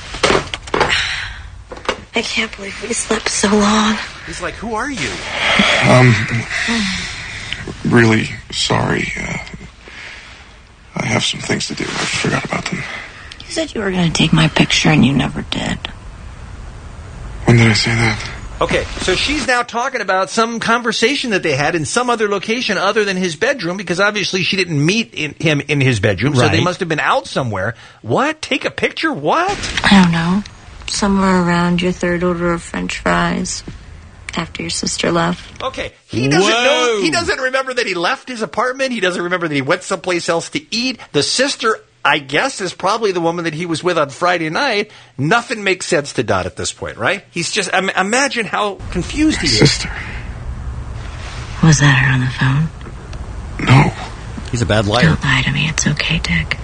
I can't believe we slept so long. He's like, who are you? Really sorry. I have some things to do. I forgot about them. You said you were going to take my picture and you never did. When did I say that? Okay, so she's now talking about some conversation that they had in some other location other than his bedroom, because obviously she didn't meet him in his bedroom, so they must have been out somewhere. What? Take a picture? What? I don't know. Somewhere around your third order of French fries. After your sister left. Okay, he doesn't know. He doesn't remember that he left his apartment. He doesn't remember that he went someplace else to eat. The sister, I guess, is probably the woman that he was with on Friday night. Nothing makes sense to Don at this point, right? He's just, imagine how confused he is. Sister. Was that her on the phone? No. He's a bad liar. Don't lie to me. It's okay, Dick.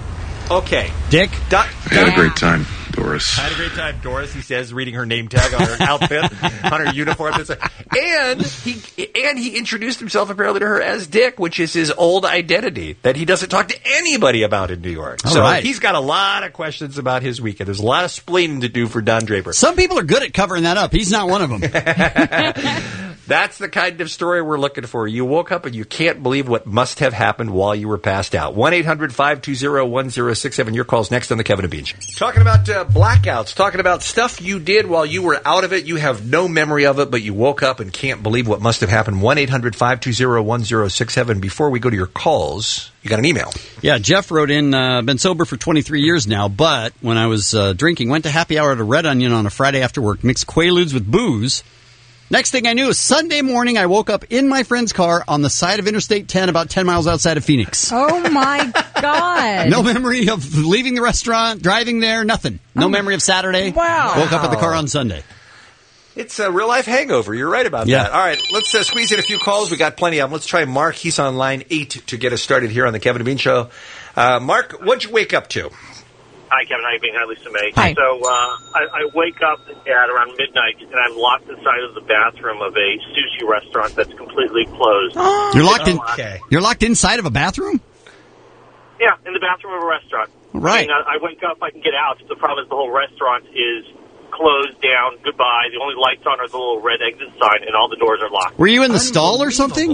Okay. Dick? Had a great time, Doris. Had a great time, Doris, he says, reading her name tag on her outfit, on her uniform. And he introduced himself apparently to her as Dick, which is his old identity that he doesn't talk to anybody about in New York. All so right. he's got a lot of questions about his weekend. There's a lot of splaining to do for Don Draper. Some people are good at covering that up. He's not one of them. That's the kind of story we're looking for. You woke up and you can't believe what must have happened while you were passed out. 1-800-520-1067. Your call's next on the Kevin and Bean Show. Talking about blackouts, talking about stuff you did while you were out of it. You have no memory of it, but you woke up and can't believe what must have happened. 1-800-520-1067. Before we go to your calls, you got an email. Yeah, Jeff wrote in, been sober for 23 years now, but when I was drinking, went to happy hour at a Red Onion on a Friday after work, mixed Quaaludes with booze. Next thing I knew, Sunday morning, I woke up in my friend's car on the side of Interstate 10, about 10 miles outside of Phoenix. Oh, my God. No memory of leaving the restaurant, driving there, nothing. No memory of Saturday. Wow. Woke up at the car on Sunday. It's a real-life hangover. You're right about that. All right, let's squeeze in a few calls. We got plenty of them. Let's try Mark. He's on line 8 to get us started here on the Kevin and Bean Show. Mark, what'd you wake up to? Hi, Kevin. How you been? Hi, Lisa May. Hi. So I wake up at around midnight, and I'm locked inside of the bathroom of a sushi restaurant that's completely closed. You're locked in. You're locked inside of a bathroom? Yeah, in the bathroom of a restaurant. Right. I mean, I wake up, I can get out. The problem is the whole restaurant is closed down. Goodbye. The only lights on are the little red exit sign, and all the doors are locked. Were you in the stall or something?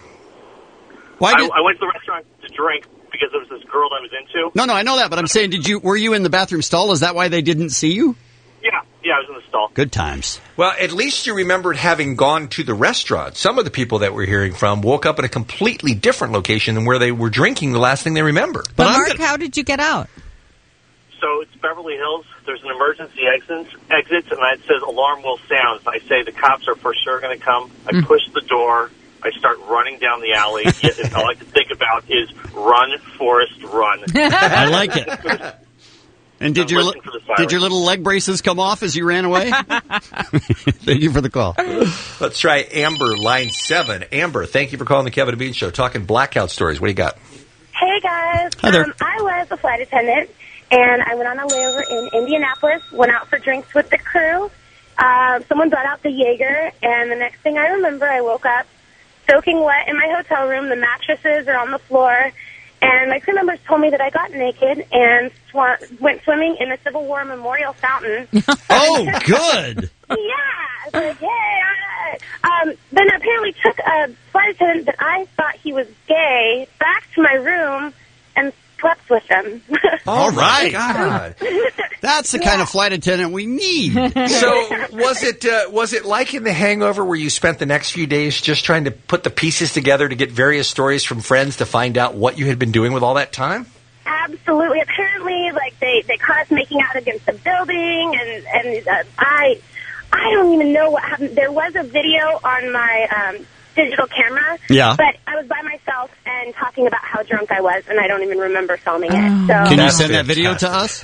I went to the restaurant to drink because there was this girl that I was into. No, I know that, but I'm saying, were you in the bathroom stall? Is that why they didn't see you? Yeah, I was in the stall. Good times. Well, at least you remembered having gone to the restaurant. Some of the people that we're hearing from woke up in a completely different location than where they were drinking the last thing they remember. But Mark, how did you get out? So it's Beverly Hills. There's an emergency exits, and it says alarm will sound. I say the cops are for sure going to come. I push the door. I start running down the alley. And all I can think about is run, Forrest, run. I like it. And did your little leg braces come off as you ran away? Thank you for the call. Let's try Amber, line 7. Amber, thank you for calling the Kevin and Bean Show. Talking blackout stories. What do you got? Hey, guys. Hi there. I was a flight attendant, and I went on a layover in Indianapolis, went out for drinks with the crew. Someone brought out the Jaeger, and the next thing I remember, I woke up soaking wet in my hotel room. The mattresses are on the floor. And my crew members told me that I got naked and went swimming in the Civil War Memorial Fountain. Oh, good. Yeah. Like, hey, then apparently took a flight attendant that I thought he was gay back to my room and slept with him. All right. God. That's the kind of flight attendant we need. So was it like in The Hangover where you spent the next few days just trying to put the pieces together to get various stories from friends to find out what you had been doing with all that time? Absolutely. Apparently, like they caught us making out against a building, and I don't even know what happened. There was a video on my digital camera, but I was by myself and talking about how drunk I was, and I don't even remember filming it. So Can you send that video to us?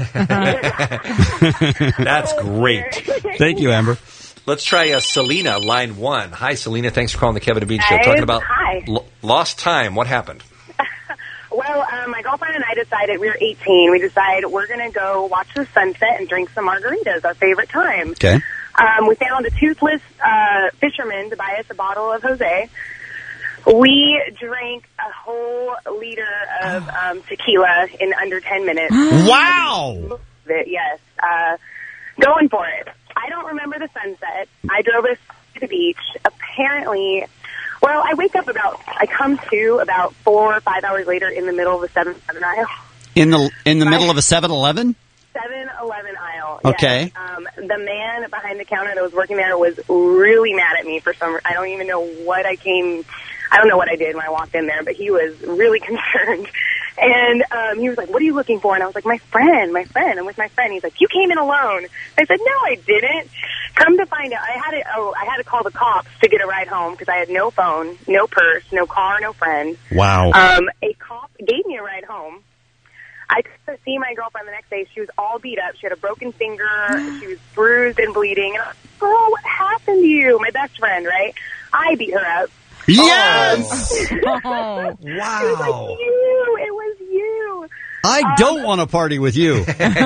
That's great. Thank you, Amber. Let's try Selena, line 1. Hi, Selena. Thanks for calling the Kevin and Bean Show. Hey, Talking about hi. lost time. What happened? Well, my girlfriend and I decided, we were 18, we decided we're going to go watch the sunset and drink some margaritas, our favorite time. Okay. We found a toothless fisherman to buy us a bottle of Jose. We drank a whole liter of tequila in under 10 minutes. Wow! Yes. Going for it. I don't remember the sunset. I drove us to the beach. Apparently, well, I come to about 4 or 5 hours later in the middle of a 7-Eleven aisle. In the middle of a 7-Eleven? 7-Eleven aisle. Okay. Yes. The man behind the counter that was working there was really mad at me for some reason. I don't even know what I don't know what I did when I walked in there, but he was really concerned. And he was like, "What are you looking for?" And I was like, my friend. I'm with my friend. He's like, "You came in alone." I said, "No, I didn't." Come to find out, I had to call the cops to get a ride home because I had no phone, no purse, no car, no friend. Wow. A cop gave me a ride home. I could see my girlfriend the next day. She was all beat up. She had a broken finger. She was bruised and bleeding. And I was like, "Oh, what happened to you?" My best friend, right? I beat her up. Yes! Oh. Wow. It was you. I don't want to party with you.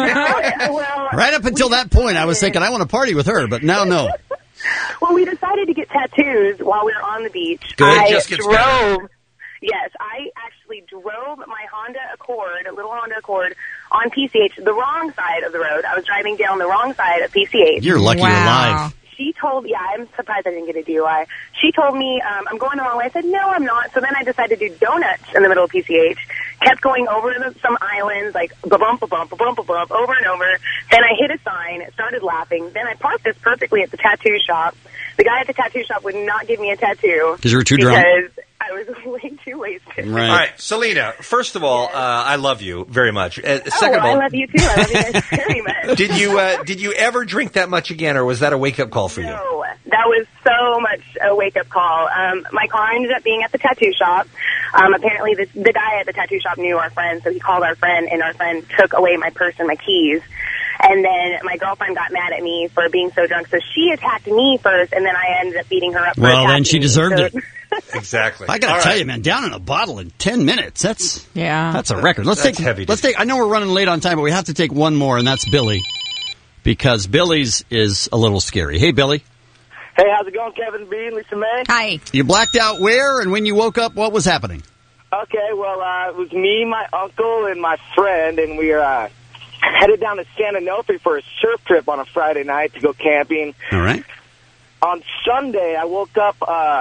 Right up until that point, I was thinking I want to party with her, but now no. Well, we decided to get tattoos while we were on the beach. Good, just gets better. Yes, I actually drove my Honda Accord, a little Honda Accord, on PCH, the wrong side of the road. I was driving down the wrong side of PCH. You're lucky you're alive. She told, I'm surprised I didn't get a DUI. She told me, I'm going the wrong way. I said, no, I'm not. So then I decided to do donuts in the middle of PCH. Kept going over some islands, like ba-bump, ba-bump, ba-bump, ba-bump, over and over. Then I hit a sign, started laughing. Then I parked this perfectly at the tattoo shop. The guy at the tattoo shop would not give me a tattoo. Because you were too drunk? Because I was way too wasted. Right. All right, Selena, first of all, I love you very much. Second of all, I love you too. I love you guys very much. Did you ever drink that much again, or was that a wake-up call for you? No, that was so much a wake-up call. My car ended up being at the tattoo shop. Apparently, the guy at the tattoo shop knew our friend, so he called our friend, and our friend took away my purse and my keys. And then my girlfriend got mad at me for being so drunk, so she attacked me first, and then I ended up beating her up. Well, then she deserved it. Exactly. I got to tell you, man, down in a bottle in 10 minutes. That's a record. Let's That's take heavy. I know we're running late on time, but we have to take one more, and that's Billy, because Billy's is a little scary. Hey, Billy. Hey, how's it going, Kevin B. and Lisa May? Hi. You blacked out where, and when you woke up, what was happening? Okay, well, it was me, my uncle, and my friend, and we were headed down to San Onofre for a surf trip on a Friday night to go camping. All right. On Sunday, I woke up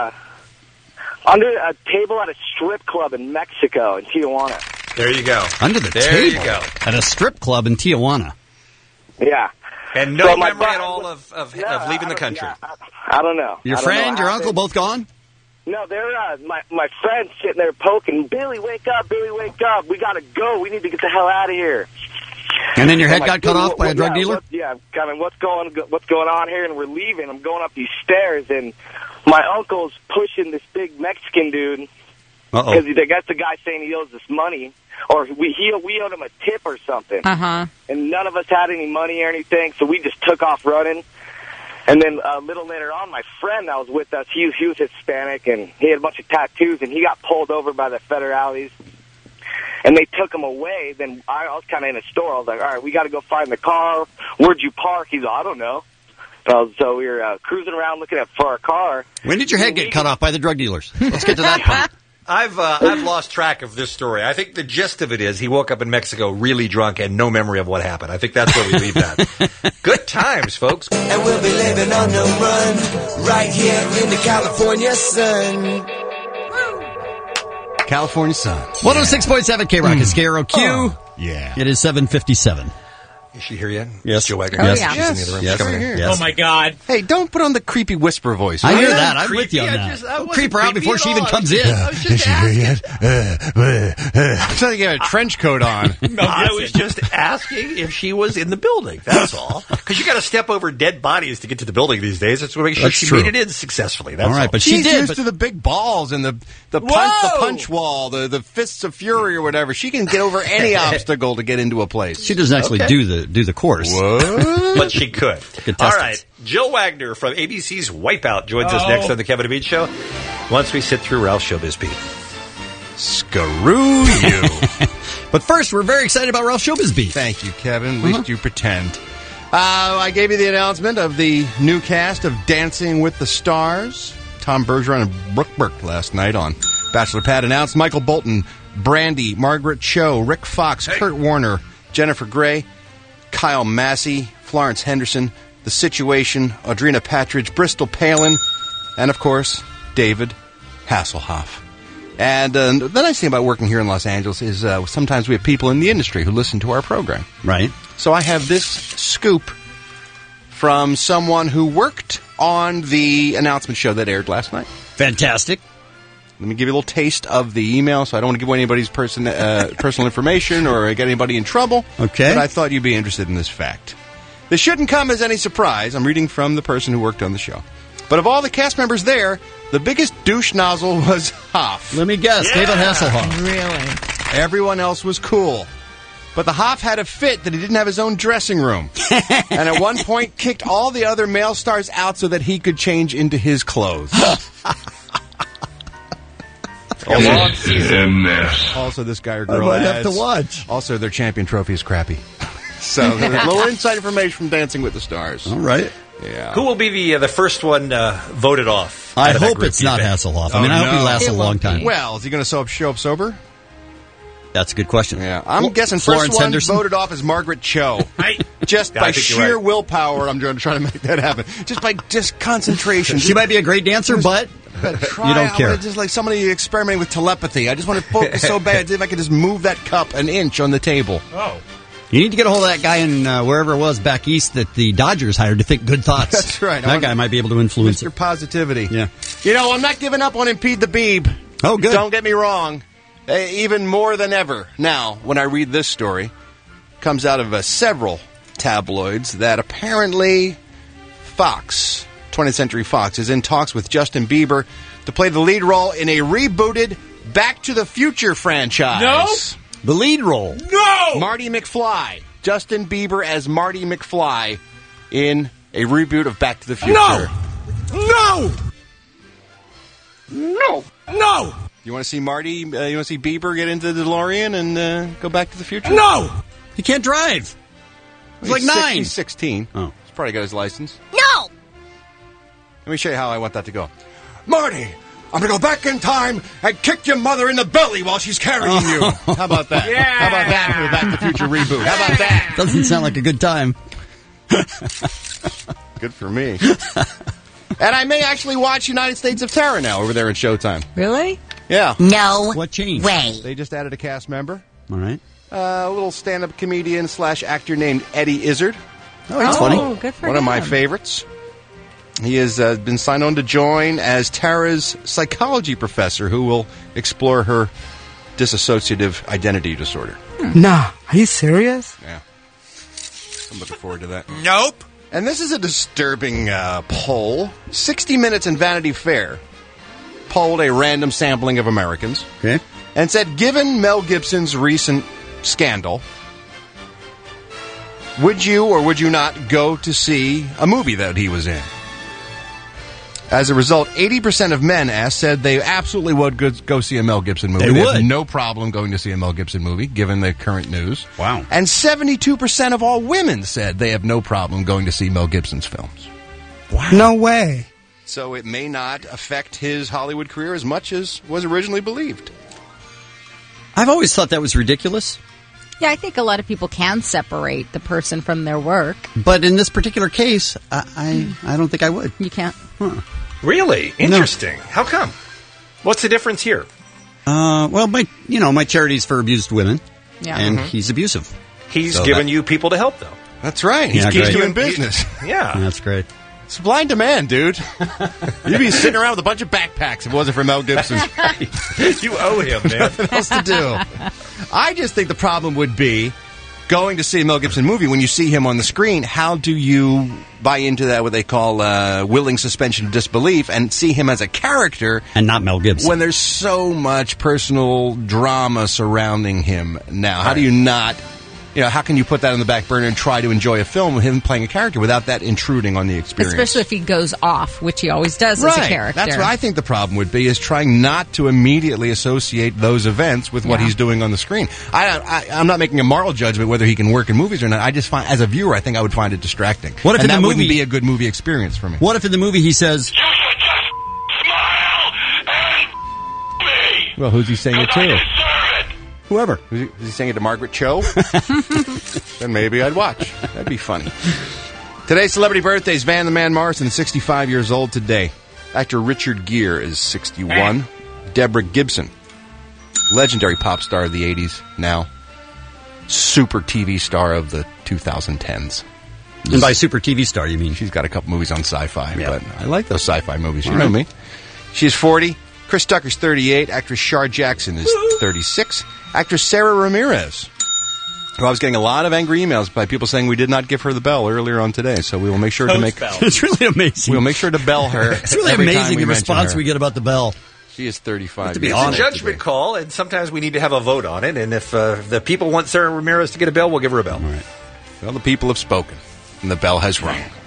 under a table at a strip club in Mexico, in Tijuana. There you go. Under the there table. you go. At a strip club in Tijuana. Yeah. And no So my memory at bro- all of leaving the country. I don't know. Your I don't know friend, what your happened. uncle, both gone? No, they're my friend's sitting there poking. Billy, wake up! Billy, wake up! We gotta go. We need to get the hell out of here. And then your head I'm got like, cut "Dude, off by a drug dealer? Kevin, what's going on here? And we're leaving. I'm going up these stairs, and my uncle's pushing this big Mexican dude because I guess the guy saying he owes us money, or we owed him a tip or something. And none of us had any money or anything, so we just took off running. And then a little later on, my friend that was with us, he was Hispanic, and he had a bunch of tattoos, and he got pulled over by the federales. And they took him away. Then I was kind of in a store. I was like, all right, we got to go find the car. Where'd you park? He's like, I don't know. So we were cruising around looking for our car. When did your head get cut off by the drug dealers? Let's get to that part. I've lost track of this story. I think the gist of it is he woke up in Mexico really drunk and no memory of what happened. I think that's where we leave that. Good times, folks. And we'll be living on the run right here in the California sun. California sun. 106.7 K-Rock is KROQ. Yeah. It is 7:57. Is she here yet? Yes. Joe Wagner? Yes. She's in the other room. She's coming in. Oh, my God. Hey, don't put on the creepy whisper voice. I hear right? that. I'm with you on that. Don't creep her out before she even comes in. Is she here yet? I'm trying to get a trench coat on. I was just asking if she was in the building. That's all. Because you got to step over dead bodies to get to the building these days. That's what makes sure That's she true. made it in successfully. That's All right, but she She's did. used But to the big balls and the punch wall, the fists of fury or whatever. She can get over any obstacle to get into a place. she doesn't actually do the course. But she could. Contestants. All right. Jill Wagner from ABC's Wipeout joins us next on the Kevin and Bean Show. Once we sit through Ralph's Showbiz Beat. Screw you. But first, we're very excited about Ralph Showbiz Beat. Thank you, Kevin. At least you pretend. I gave you the announcement of the new cast of Dancing with the Stars. Tom Bergeron and Brooke Burke last night on Bachelor Pad announced Michael Bolton, Brandy, Margaret Cho, Rick Fox, Kurt Warner, Jennifer Grey, Kyle Massey, Florence Henderson, The Situation, Audrina Patridge, Bristol Palin, and, of course, David Hasselhoff. And the nice thing about working here in Los Angeles is sometimes we have people in the industry who listen to our program. Right. So I have this scoop from someone who worked on the announcement show that aired last night. Fantastic. Let me give you a little taste of the email, so I don't want to give away anybody's personal information or get anybody in trouble. Okay. But I thought you'd be interested in this fact. This shouldn't come as any surprise. I'm reading from the person who worked on the show. But of all the cast members there, the biggest douche nozzle was Hoff. Let me guess, David Hasselhoff. Really? Everyone else was cool. But the Hoff had a fit that he didn't have his own dressing room. And at one point kicked all the other male stars out so that he could change into his clothes. a long season. Also, this guy or I girl might have adds, to watch. Also, their champion trophy is crappy. So, a little inside information from Dancing with the Stars. All right. Yeah. Who will be the first one voted off? I out of that hope group, it's do you not think? Hasselhoff. I mean, I hope he lasts a long time. Well, is he going to show up sober? That's a good question. Yeah, I'm guessing Florence first one Henderson? voted off is Margaret Cho. Just Yeah, by I think you're sheer right. willpower, I'm trying to make that happen. Just by concentration. She might be a great dancer, but you don't care. Just like somebody experimenting with telepathy. I just want to focus so bad if I could just move that cup an inch on the table. Oh. You need to get a hold of that guy in wherever it was back east that the Dodgers hired to think good thoughts. That's right. That guy might be able to influence Mr. it. Positivity. Yeah. You know, I'm not giving up on Impede the Beeb. Oh, good. Don't get me wrong. Even more than ever now, when I read this story, comes out of several tabloids that apparently Fox, 20th Century Fox, is in talks with Justin Bieber to play the lead role in a rebooted Back to the Future franchise. No. The lead role. No! Marty McFly. Justin Bieber as Marty McFly in a reboot of Back to the Future. No! No! No! You want to see Marty, you want to see Bieber get into the DeLorean and go Back to the Future? No! He can't drive. He's like 9. He's 16. Oh. He's probably got his license. No! Let me show you how I want that to go. Marty, I'm going to go back in time and kick your mother in the belly while she's carrying you. How about that? Yeah. How about that for the Back to the Future reboot? How about that? Doesn't sound like a good time. Good for me. And I may actually watch United States of Terror now over there at Showtime. Really? Yeah. No What changed? way. They just added a cast member. All right. A little stand-up comedian / actor named Eddie Izzard. Oh, that's funny. Good for One him. of my favorites. He has been signed on to join as Tara's psychology professor who will explore her dissociative identity disorder. Nah, are you serious? Yeah. I'm looking forward to that. Nope. And this is a disturbing poll. 60 Minutes and Vanity Fair polled a random sampling of Americans. Okay. And said, given Mel Gibson's recent scandal, would you or would you not go to see a movie that he was in? As a result, 80% of men asked said they absolutely would go see a Mel Gibson movie. They have would. no problem going to see a Mel Gibson movie, given the current news. Wow. And 72% of all women said they have no problem going to see Mel Gibson's films. Wow. No way. So it may not affect his Hollywood career as much as was originally believed. I've always thought that was ridiculous. Yeah, I think a lot of people can separate the person from their work. But in this particular case, I don't think I would. You can't. Huh. Really? Interesting. How come? What's the difference here? Well, my charity's for abused women. Yeah. And he's abusive. He's So given you people to help, though. That's right. He's Yeah, keeps great. doing business. Yeah. That's great. It's supply and demand, dude. You'd be sitting around with a bunch of backpacks if it wasn't for Mel Gibson. You owe him, man. Nothing else to do. I just think the problem would be going to see a Mel Gibson movie. When you see him on the screen, how do you buy into that, what they call willing suspension of disbelief, and see him as a character and not Mel Gibson when there's so much personal drama surrounding him now? How do you not... how can you put that on the back burner and try to enjoy a film with him playing a character without that intruding on the experience? Especially if he goes off, which he always does as a character. That's what I think the problem would be, is trying not to immediately associate those events with what he's doing on the screen. I'm not making a moral judgment whether he can work in movies or not. I just find, as a viewer, I think I would find it distracting. What if and in that the wouldn't movie- be a good movie experience for me? What if in the movie he says... Well, who's he saying it to? Whoever. Is he saying it to Margaret Cho? Then maybe I'd watch. That'd be funny. Today's celebrity birthdays. Van the Man Morrison, 65 years old today. Actor Richard Gere is 61. Deborah Gibson, legendary pop star of the 80s, now super TV star of the 2010s. And by super TV star, you mean? She's got a couple movies on Sci-Fi, Yeah. but I like those Sci-Fi movies. You All know right. me. She's 40. Chris Tucker's 38. Actress Shar Jackson is 36. Actress Sarah Ramirez, who I was getting a lot of angry emails by people saying we did not give her the bell earlier on today, so we will make sure to make... It's really amazing. We'll make sure to bell her. It's really every time amazing we the mention response her. we get about the bell. She is 35. To be years It's old a judgment call, and sometimes we need to have a vote on it. And if the people want Sarah Ramirez to get a bell, we'll give her a bell. Well, the people have spoken, and the bell has rung.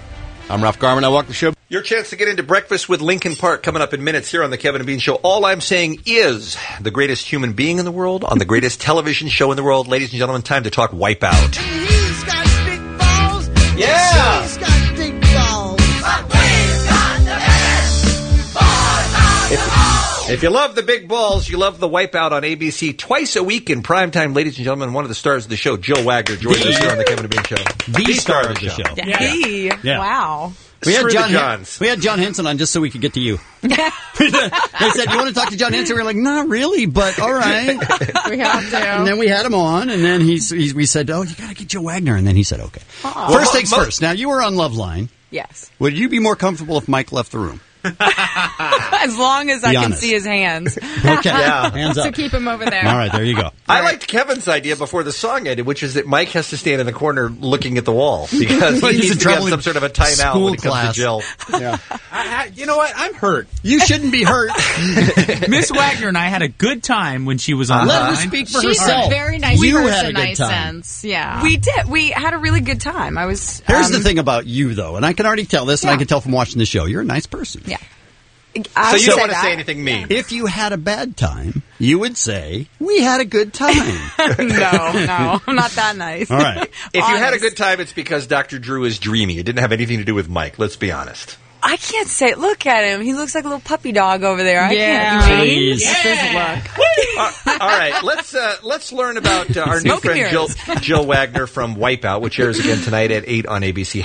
I'm Ralph Garman. I walk the show. Your chance to get into Breakfast with Lincoln Park coming up in minutes here on the Kevin and Bean Show. All I'm saying is the greatest human being in the world on the greatest television show in the world. Ladies and gentlemen, time to talk Wipeout. He's got big balls. Yeah. She's got big balls. But we've got the biggest balls. If you love the big balls, you love the Wipeout on ABC twice a week in primetime. Ladies and gentlemen, one of the stars of the show, Jill Wagner, joins us here on the Kevin and Bean Show. The star of the show. Yeah. Wow. We had Screw the Johns. We had John Henson on just so we could get to you. They said, you want to talk to John Henson? We were like, not really, but all right. We have to. And then we had him on, and then we said, oh, you got to get Joe Wagner. And then he said, okay. First things first. Now, you were on Loveline. Yes. Would you be more comfortable if Mike left the room? As long as I can honest. see his hands. Okay. Yeah. Hands up. So keep him over there. All right, there you go. I liked Kevin's idea before the song ended, which is that Mike has to stand in the corner looking at the wall because he needs to have some sort of a timeout when it comes to Jill. Yeah. You know what? I'm hurt. You shouldn't be hurt. Miss Wagner and I had a good time when she was on. Let her speak for She's herself. a very nice You person, had a good I time. sense. Yeah. We did. We had a really good time. I was. Here's the thing about you, though, and I can already tell this, and I can tell from watching the show. You're a nice person. Yeah. So you don't want to say anything mean. If you had a bad time, you would say, we had a good time. No, I'm not that nice. All right. If you had a good time, it's because Dr. Drew is dreamy. It didn't have anything to do with Mike. Let's be honest. I can't say it. Look at him. He looks like a little puppy dog over there. I Yeah. can't. Jeez. Look. All right, let's learn about our new Smoke and friend Jill Wagner from Wipeout, which airs again tonight at 8 on ABC.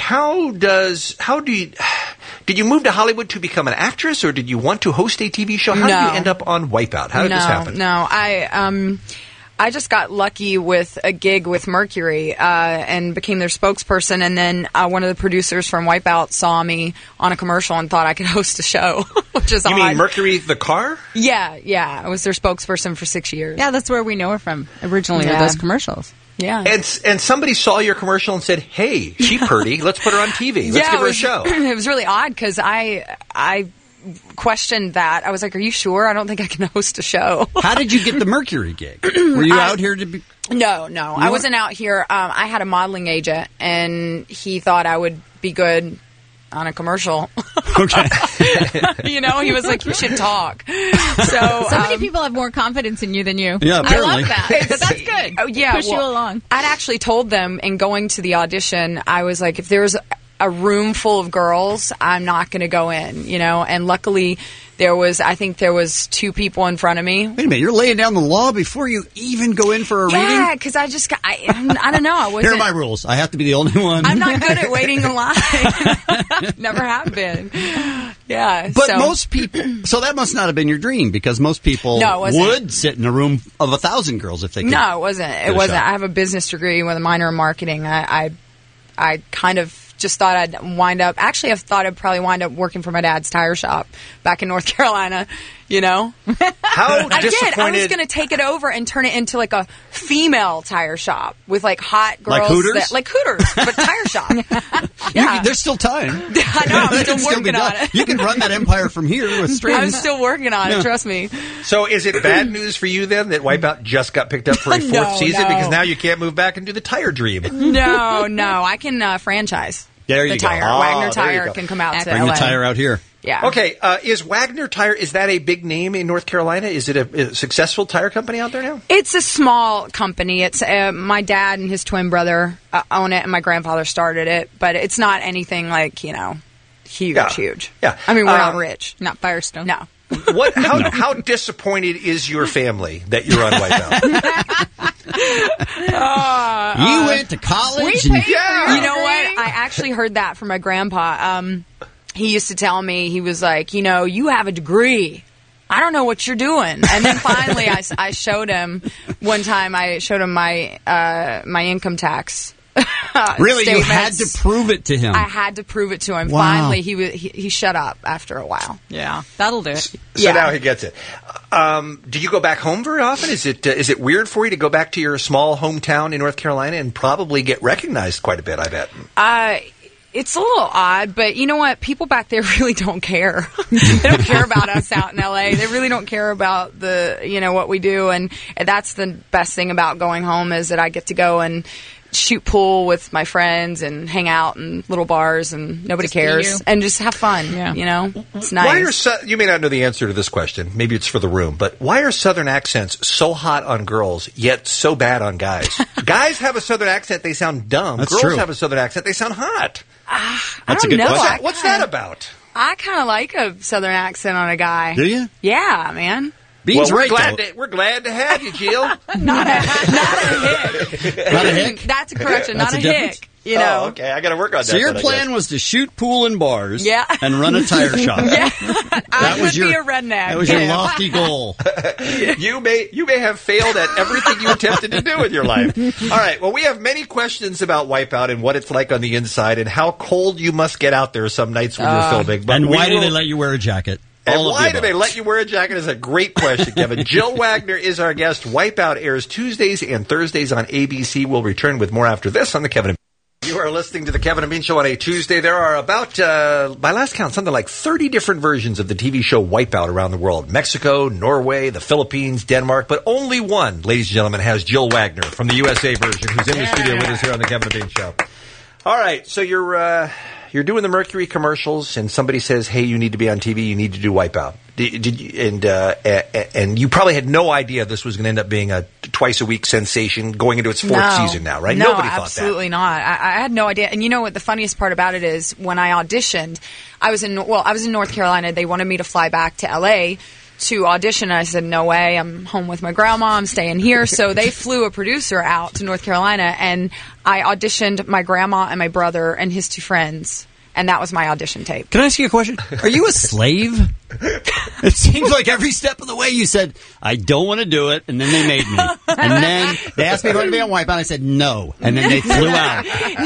Did you move to Hollywood to become an actress, or did you want to host a TV show? How did you end up on Wipeout? How did this happen? No, I just got lucky with a gig with Mercury and became their spokesperson. And then one of the producers from Wipeout saw me on a commercial and thought I could host a show, which is You odd. mean Mercury the car? Yeah. I was their spokesperson for 6 years. Yeah, that's where we know her from originally, are those commercials. Yeah. And somebody saw your commercial and said, hey, she pretty. Let's put her on TV. Let's give her a show. It was really odd because I questioned that. I was like, are you sure? I don't think I can host a show. How did you get the Mercury gig? Were you out here to be... No. I wasn't out here. I had a modeling agent, and he thought I would be good on a commercial. Okay. He was like, you should talk. So many people have more confidence in you than you. Yeah, I apparently. love that. But that's good. Oh, yeah, Push you along. I'd actually told them in going to the audition, I was like, if there's a room full of girls, I'm not going to go in, and luckily I think there was 2 people in front of me. Wait a minute, you're laying down the law before you even go in for a reading? Yeah, because I just I don't know. I wasn't. Here are my rules. I have to be the only one. I'm not good at waiting in line. Never have been. Yeah. But most people, so that must not have been your dream, because most people would sit in a room of 1,000 girls if they could. No, it wasn't. It wasn't. I have a business degree with a minor in marketing. I kind of just thought I'd wind up. Actually, I thought I'd probably wind up working for my dad's tire shop back in North Carolina. How I did. disappointed? I was going to take it over and turn it into like a female tire shop with like hot girls, like Hooters, like Hooters, but tire shop. Yeah, there's still time. I know. I'm still working on it. You can run that empire from here with strings. I'm still working on it. Trust me. So, is it bad news for you then that Wipeout just got picked up for a 4th season because now you can't move back and do the tire dream? No. I can franchise. There you the tire. go. Wagner Tire can come out to Bring LA. the tire out here. Yeah. Okay. Is Wagner Tire, is that a big name in North Carolina? Is it a successful tire company out there now? It's a small company. It's my dad and his twin brother own it, and my grandfather started it. But it's not anything like huge. Yeah. I mean, we're not rich. Not Firestone. No. How disappointed is your family that you're on Wipeout? You went to college? You know what? I actually heard that from my grandpa. He used to tell me, he was like, you have a degree. I don't know what you're doing. And then finally I showed him one time, my income tax. Really? You had to prove it to him? I had to prove it to him. Wow. Finally, he shut up after a while. Yeah, that'll do it. So now he gets it. Do you go back home very often? Is it weird for you to go back to your small hometown in North Carolina and probably get recognized quite a bit, I bet? It's a little odd, but you know what? People back there really don't care. They don't care about us out in LA. They really don't care about what we do. And that's the best thing about going home, is that I get to go and shoot pool with my friends and hang out in little bars and nobody Just be you. cares and just have fun. You know, it's nice. You may not know the answer to this question. Maybe it's for the room, but why are Southern accents so hot on girls yet so bad on guys? Guys have a Southern accent; they sound dumb. That's Girls true. have a Southern accent; they sound hot. That's a good question. What's that about? I kind of like a Southern accent on a guy. Do you? Yeah, man. Bean's we're right, we're glad to have you, Jill. Not a hick. Not a hick? That's a correction. That's not a a difference? hick. You know. Oh, okay. I got to work on that. So your then, I plan guess. was to shoot pool in bars Yeah. and run a tire shop. Yeah. I was would be your- a redneck. That was your lofty goal. You may have failed at everything you attempted to do in your life. All right. Well, we have many questions about Wipeout and what it's like on the inside and how cold you must get out there some nights when you're filming. But And we why do will- they let you wear a jacket? And All of why the do they above. let you wear a jacket is a great question, Kevin. Jill Wagner is our guest. Wipeout airs Tuesdays and Thursdays on ABC. We'll return with more after this on The Kevin and Bean. You are listening to The Kevin and Bean Show on a Tuesday. There are about, by last count, something like 30 different versions of the TV show Wipeout around the world. Mexico, Norway, the Philippines, Denmark, but only one, ladies and gentlemen, has Jill Wagner from the USA version, who's in the studio with us here on The Kevin and Bean Show. All right, so you're doing the Mercury commercials, and somebody says, "Hey, you need to be on TV. You need to do Wipeout." And you probably had no idea this was going to end up being a twice-a-week sensation going into its fourth season now, right? No, Nobody thought that. absolutely not. I had no idea. And you know what the funniest part about it is? When I auditioned, I was in North Carolina. They wanted me to fly back to L.A. to audition, and I said, no way, I'm home with my grandma, I'm staying here. So they flew a producer out to North Carolina, and I auditioned my grandma and my brother and his two friends, and that was my audition tape. Can I ask you a question? Are you a slave? It seems like every step of the way you said, I don't want to do it, and then they made me. And then they asked me if I wanted to be on Wipeout, and I said no. And then they flew out.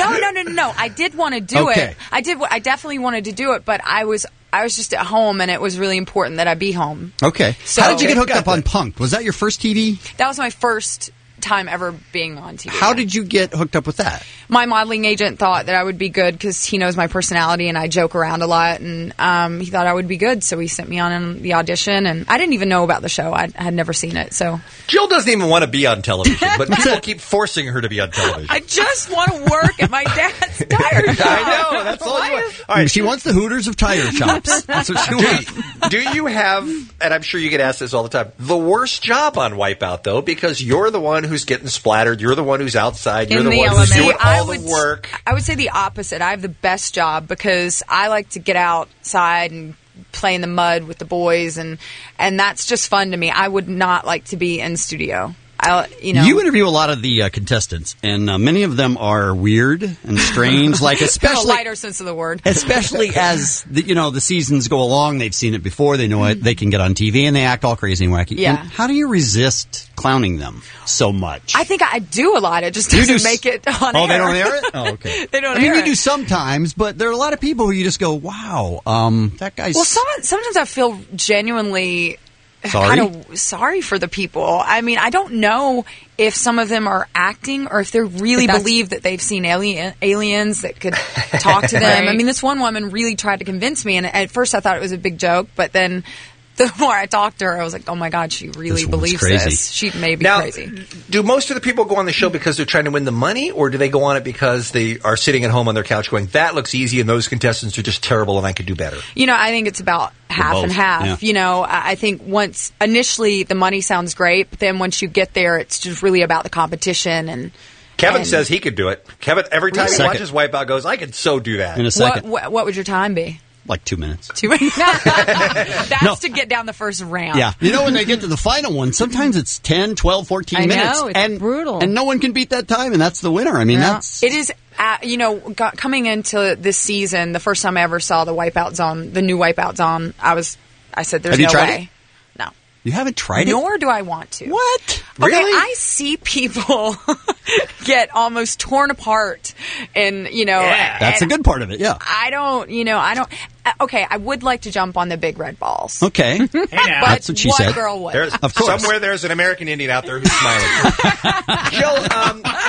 No. I did want to do Okay. it. I definitely wanted to do it, but I was just at home, and it was really important that I be home. Okay. So- How did you get hooked up on Punk'd? Was that your first TV? That was my first time ever being on TV. How did you get hooked up with that? My modeling agent thought that I would be good because he knows my personality and I joke around a lot, and he thought I would be good, so he sent me on in the audition, and I didn't even know about the show. I had never seen it, so. Jill doesn't even want to be on television, but people keep forcing her to be on television. I just want to work at my dad's tire shop. I know, that's all you want. All right, she wants the Hooters of tire shops. That's what she wants. Do you have, and I'm sure you get asked this all the time, the worst job on Wipeout, though, because you're the one who's getting splattered, you're the one who's outside, you're In the the one who's element, doing all the work. I would say the opposite. I have the best job because I like to get outside and play in the mud with the boys, and that's just fun to me. I would not like to be in studio. You interview a lot of the contestants, and many of them are weird and strange. Like in a especially lighter sense of the word. Especially as the seasons go along, they've seen it before. They know it. They can get on TV and they act all crazy and wacky. Yeah. And how do you resist clowning them so much? I think I do a lot. It just doesn't make it on air. Oh, they don't air it? Oh, okay. They don't I mean, air you it. do sometimes, but there are a lot of people who you just go, wow, that guy's... Well, sometimes I feel genuinely Sorry? kind of sorry for the people. I mean, I don't know if some of them are acting or if they really believe that they've seen aliens that could talk to them. Right. I mean, this one woman really tried to convince me, and at first I thought it was a big joke, but then the more I talked to her, I was like, oh my God, she really believes this. She may be Now, crazy. do most of the people go on the show because they're trying to win the money, or do they go on it because they are sitting at home on their couch going, that looks easy and those contestants are just terrible and I could do better? I think it's about half both, and half. yeah. I think once initially the money sounds great, but then once you get there, it's just really about the competition. And Kevin says he could do it. Kevin, every time he Second. watches Wipeout, goes, I could so do that. In a second. What would your time be? Like 2 minutes. 2 minutes. That's No. to get down the first ramp. Yeah. When they get to the final one, sometimes it's 10, 12, 14 I know, minutes. it's brutal. And no one can beat that time, and that's the winner. I mean, Yeah. that's... It is. Coming into this season, the first time I ever saw the Wipeout Zone, the new Wipeout Zone, I said, "There's Have you no tried way." it? You haven't tried it? Nor do I want to. What? Okay, Really? I see people get almost torn apart, and That's a good part of it, yeah. I don't. Okay, I would like to jump on the big red balls. Okay. But That's what she what said. girl would? There's, Of course. Somewhere there's an American Indian out there who's smiling. Jill,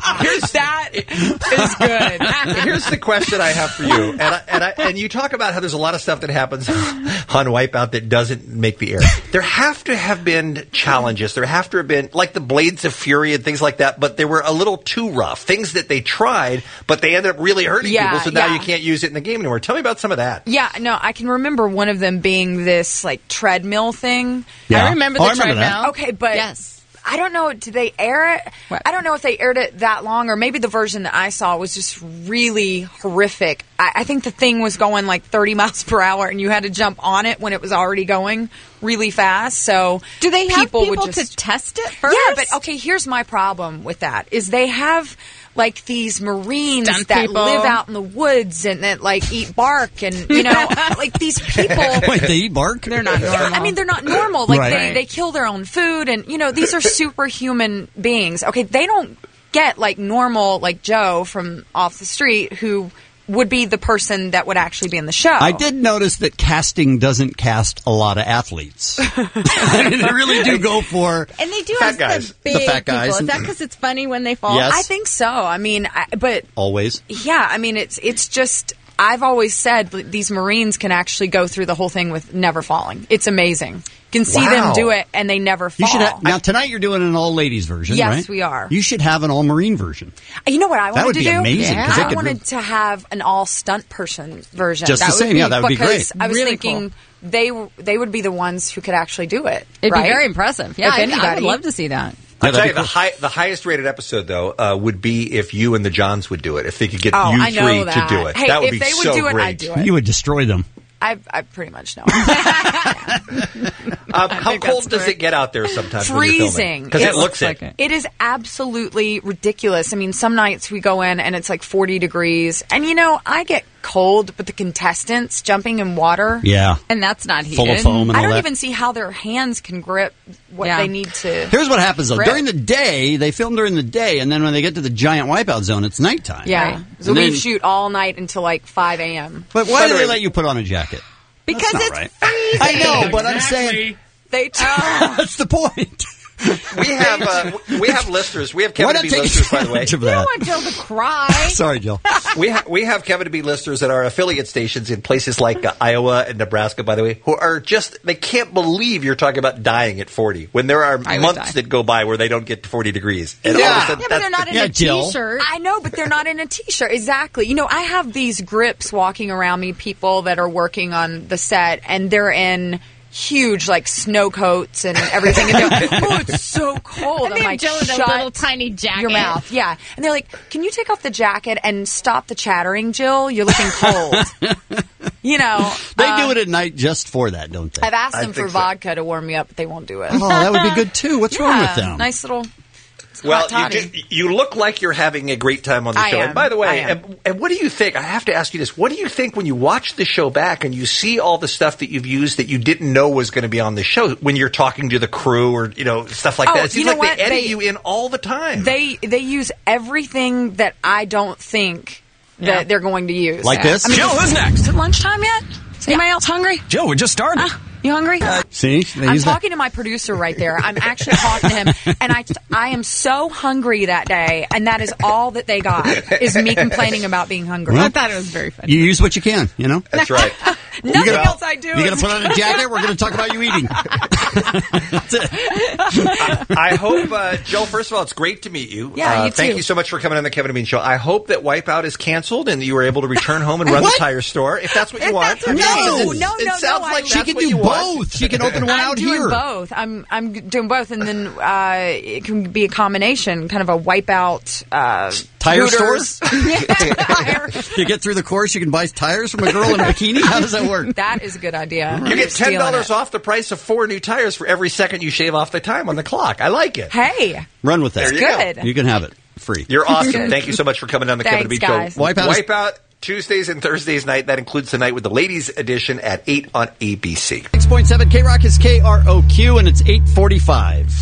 That is good. Here's the question I have for you, and you talk about how there's a lot of stuff that happens on Wipeout that doesn't make the air. There have to have been challenges. There have to have been, like the Blades of Fury and things like that, but they were a little too rough. Things that they tried, but they ended up really hurting people, so now you can't use it in the game anymore. Tell me about some of that. Yeah, no, I can remember one of them being this like treadmill thing. Yeah. I remember the treadmill. That. Okay, but I don't know. Did they air it? What? I don't know if they aired it that long, or maybe the version that I saw was just really horrific. I think the thing was going like 30 miles per hour, and you had to jump on it when it was already going really fast. So do they have people would just to test it first? Yeah, but okay. Here's my problem with that: is they have like these Marines that live out in the woods and that like eat bark, and you know, like these people. Wait, they eat bark? They're not normal. I mean, they're not normal. Like they kill their own food, and you know, these are superhuman beings. Okay, they don't get like normal like Joe from off the street who would be the person that would actually be in the show. I did notice that casting doesn't cast a lot of athletes. I mean, they really do go for and they do fat have guys. The big the fat guys. People. Is that because it's funny when they fall? Yes. I think so. I mean, but always. Yeah, I mean, it's just. I've always said these Marines can actually go through the whole thing with never falling. It's amazing. You can see them do it, and they never fall. You should now, tonight you're doing an all-ladies version, yes, right? Yes, we are. You should have an all-Marine version. You know what I wanted to do? That would be amazing. Yeah. I wanted to have an all-stunt person version. Just the same, that would be great. Because I was thinking they would be the ones who could actually do it. It'd be very impressive. Yeah, I would love to see that. I'll tell you, the highest rated episode, though, would be if you and the Johns would do it. If they could get you three to do it. Hey, that would if be they so would do it, great. I'd do it. You would destroy them. I pretty much know. How cold does it get out there sometimes? Freezing. Because it looks like it. It is absolutely ridiculous. I mean, some nights we go in and it's like 40 degrees. And, you know, I get cold, but the contestants jumping in water. Yeah. And that's not heated. Full of foam and all I don't that. even see how their hands can grip what they need to. Here's what happens, though. grip. During the day, they film during the day, and then when they get to the giant wipeout zone, it's nighttime. Yeah. Right? So we shoot all night until like 5 a.m. But why do they let you put on a jacket? Because That's it's not right. freezing. I know, but I'm saying that's the point. We have listeners. We have Kevin to be listeners, by the way. You don't want Joe to cry. Sorry, Jill. We have Kevin to be listeners at our affiliate stations in places like Iowa and Nebraska, by the way, who are just, they can't believe you're talking about dying at 40 when there are months that go by where they don't get to 40 degrees. And all of a sudden, but they're not in a Jill. T-shirt. I know, but they're not in a T-shirt. Exactly. You know, I have these grips walking around me, people that are working on the set, and they're in huge, like, snow coats and everything. And they're like, oh, it's so cold. And I'm they like, have Joe in a shut little tiny jacket. your mouth. Yeah. And they're like, can you take off the jacket and stop the chattering, Jill? You're looking cold. You know. They do it at night just for that, don't they? I've asked them for vodka to warm me up, but they won't do it. Oh, that would be good, too. What's wrong with them? Nice little... Well, you look like you're having a great time on the show. am. And by the way, and what do you think? I have to ask you this. What do you think when you watch the show back and you see all the stuff that you've used that you didn't know was going to be on the show when you're talking to the crew or, you know, stuff like that? It seems like they edit you in all the time. They use everything that I don't think that they're going to use. Like this? I mean, Jill, who's next? Is it lunchtime yet? Is anybody else hungry? Joe, we just started. You hungry? See? I'm talking to my producer right there. I'm actually talking to him, and I am so hungry that day, and that is all that they got, is me complaining about being hungry. Well, I thought it was very funny. You use what you can, you know? That's right. Nothing else I do. You're going to put on a jacket? We're going to talk about you eating. That's it. I hope, Jill, first of all, it's great to meet you. Yeah, you Thank too. you so much for coming on the Kevin and Bean Show. I hope that Wipeout is canceled and you were able to return home and run the tire store, if that's what you want. It sounds like she can do both. She can open one out here. Both. I'm doing both, and then it can be a combination, kind of a Wipeout tire Hooters. store. You get through the course, you can buy tires from a girl in a bikini. How does that work? That is a good idea. You get Stealing $10 it. off the price of 4 new tires for every second you shave off the time on the clock. I like it. Hey, Run with that. There you go. good. You can have it free. You're awesome. Good. Thank you so much for coming on the Kevin and Bean Thanks, Show. guys. Wipeout Tuesdays and Thursdays night. That includes the night with the ladies edition at 8 on ABC. 6.7 K-Rock is KROQ, and it's 8:45.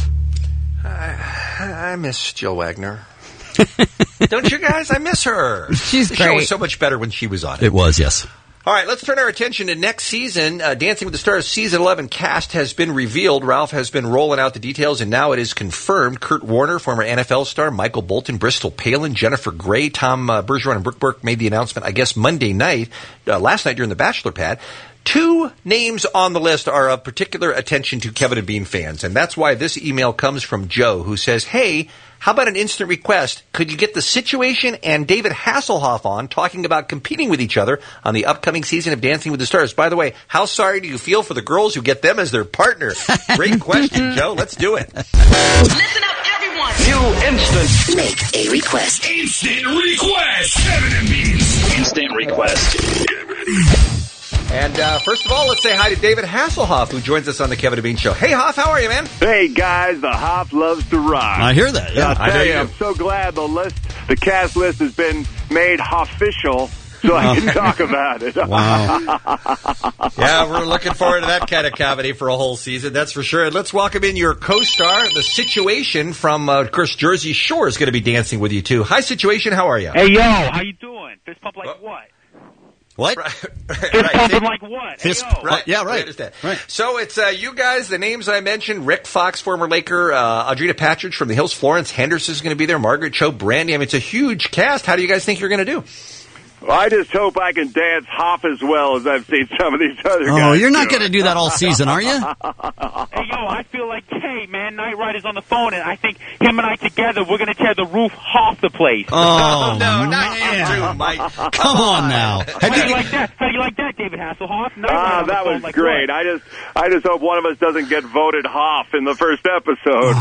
I miss Jill Wagner. Don't you guys? I miss her. She's The show great. was so much better when she was on it. It was, yes. All right, let's turn our attention to next season. Dancing with the Stars Season 11 cast has been revealed. Ralph has been rolling out the details, and now it is confirmed. Kurt Warner, former NFL star, Michael Bolton, Bristol Palin, Jennifer Grey, Tom Bergeron, and Brooke Burke made the announcement, I guess, Monday night, last night during the Bachelor Pad. 2 names on the list are of particular attention to Kevin and Bean fans, and that's why this email comes from Joe, who says, hey, how about an instant request? Could you get The Situation and David Hasselhoff on talking about competing with each other on the upcoming season of Dancing with the Stars? By the way, how sorry do you feel for the girls who get them as their partner? Great question, Joe. Let's do it. Listen up, everyone. New instant. Make a request. Instant request. Kevin and Bean's instant request. And first of all, let's say hi to David Hasselhoff, who joins us on the Kevin and Bean Show. Hey, Hoff, how are you, man? Hey, guys, the Hoff loves to rock. I hear that. Yeah, I tell you, I'm so glad the cast list has been made official so I can talk about it. Wow. Yeah, we're looking forward to that kind of comedy for a whole season, that's for sure. And let's welcome in your co-star, The Situation from, of course, Jersey Shore is going to be dancing with you, too. Hi, Situation, how are you? Hey, yo, how you doing? Fist pump like what? What? Fist pumping like what? Hey, yo. Right. Yeah, right. I understand. Right. So it's you guys, the names I mentioned, Rick Fox, former Laker, Audrina Patridge from the Hills, Florence Henderson is going to be there, Margaret Cho, Brandy. I mean, it's a huge cast. How do you guys think you're going to do? Well, I just hope I can dance Hoff as well as I've seen some of these other guys. Oh, you're not going to do that all season, are you? Hey, yo, I feel like, hey, man, Knight Rider's on the phone, and I think him and I together, we're going to tear the roof off the place. Oh, no, not you too, Mike. Come on now. How do you like that? How do you like that, David Hasselhoff? That was like great. What? I just hope one of us doesn't get voted Hoff in the first episode.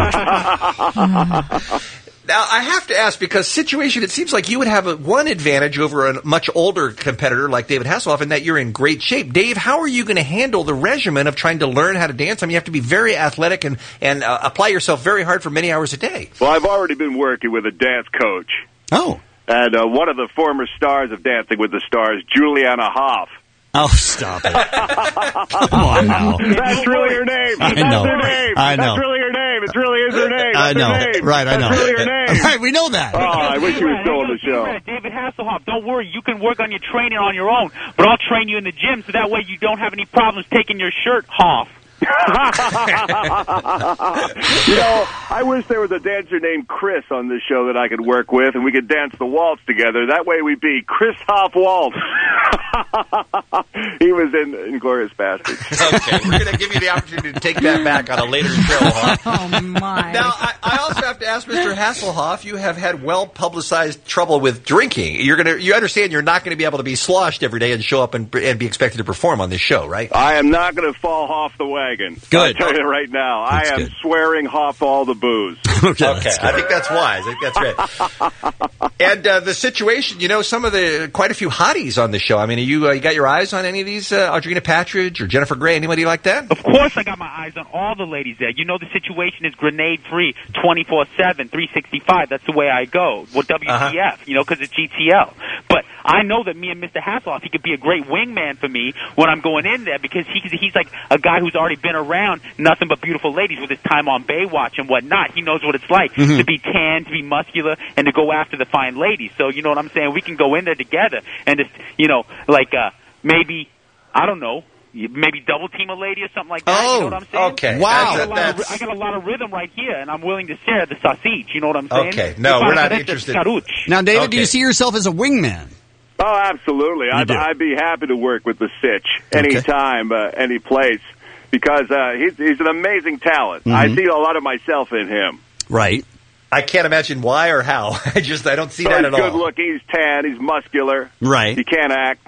Now, I have to ask, because Situation, it seems like you would have one advantage over a much older competitor like David Hasselhoff in that you're in great shape. Dave, how are you going to handle the regimen of trying to learn how to dance? I mean, you have to be very athletic and apply yourself very hard for many hours a day. Well, I've already been working with a dance coach. Oh. And one of the former stars of Dancing with the Stars, Juliana Hoff. Oh, stop it. Come on now. That's really her name. I know. That's her name. I know. That's really her name. It really is her name. I That's know. her name. Right, I know. That's really her name. Right, we know that. Oh, I wish you were still on the show. David Hasselhoff, don't worry. You can work on your training on your own, but I'll train you in the gym so that way you don't have any problems taking your shirt off. I wish there was a dancer named Chris on this show that I could work with, and we could dance the waltz together. That way we'd be Chris Hoff Waltz. He was in Inglourious Bastards. Okay, we're going to give you the opportunity to take that back on a later show. Huh? Oh, my. Now, I also have to ask Mr. Hasselhoff, you have had well-publicized trouble with drinking. You understand you're not going to be able to be sloshed every day and show up and be expected to perform on this show, right? I am not going to fall off the wagon. Good. I'll tell you right now. That's I am good. swearing off all the booze. Okay, I think that's wise. I think that's great. And The Situation, quite a few hotties on the show. I mean, you got your eyes on any of these, Audrina Patridge or Jennifer Grey, anybody like that? Of course I got my eyes on all the ladies there. You know The Situation is grenade-free, 24/7, 365. That's the way I go. Well, WTF, because it's GTL. But I know that me and Mr. Hasselhoff, he could be a great wingman for me when I'm going in there because he's like a guy who's already been around nothing but beautiful ladies with his time on Baywatch and whatnot. He knows what it's like to be tan, to be muscular, and to go after the fine ladies. So, you know what I'm saying? We can go in there together and just, maybe, I don't know, maybe double team a lady or something like that. You know what I'm saying? Okay. Wow. I got a lot of rhythm right here, and I'm willing to share the sausage. You know what I'm saying? Okay. No, we're not interested. Now, David, do you see yourself as a wingman? Oh, absolutely. I'd be happy to work with the Sitch anytime, any place, because he's an amazing talent. Mm-hmm. I see a lot of myself in him. Right. I can't imagine why or how. I don't see that at all. He's good looking, he's tan, he's muscular. Right. He can't act.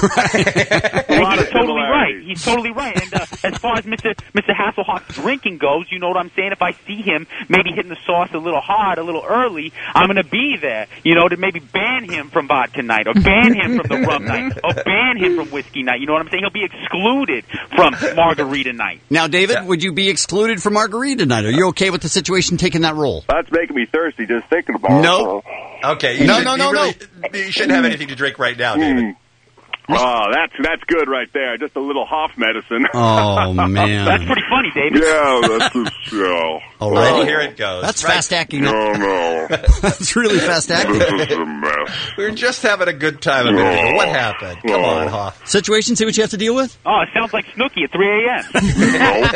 He's totally right. He's totally right. And as far as Mr. Hasselhoff's drinking goes, you know what I'm saying? If I see him maybe hitting the sauce a little hard, a little early, I'm going to be there, to maybe ban him from vodka night or ban him from the rum night or ban him from whiskey night. You know what I'm saying? He'll be excluded from margarita night. Now, David, would you be excluded from margarita night? Are you okay with The Situation taking that role? That's making me thirsty just thinking about it. No. Okay. You shouldn't have anything to drink right now, David. Oh, that's good right there. Just a little Hoff medicine. Oh, man. That's pretty funny, David. Yeah, that's a show. All right, Oh, here it goes. That's Right. fast acting. No. That's really fast acting. This is a mess. We were just having a good time a minute ago. What happened? Come on, Hoff. Situation, see what you have to deal with? Oh, it sounds like Snooki at 3 a.m.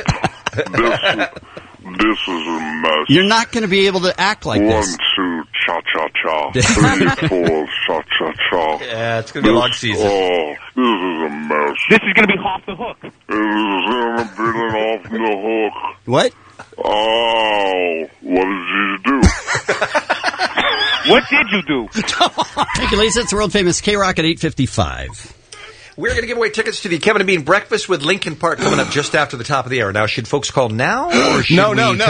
This is a mess. You're not going to be able to act like 1, this. 2, cha-cha-cha. 3, 4, cha-cha-cha. Yeah, it's going to be a long season. Oh, this is a mess. This is going to be off the hook. This is going to be off the hook. What? Oh, what did you do? What did you do? Thank you, Lisa. It's the world famous K-Rock at 8:55. We're going to give away tickets to the Kevin and Bean Breakfast with Lincoln Park coming up just after the top of the hour. Now, should folks call now? Or should No. we tell them-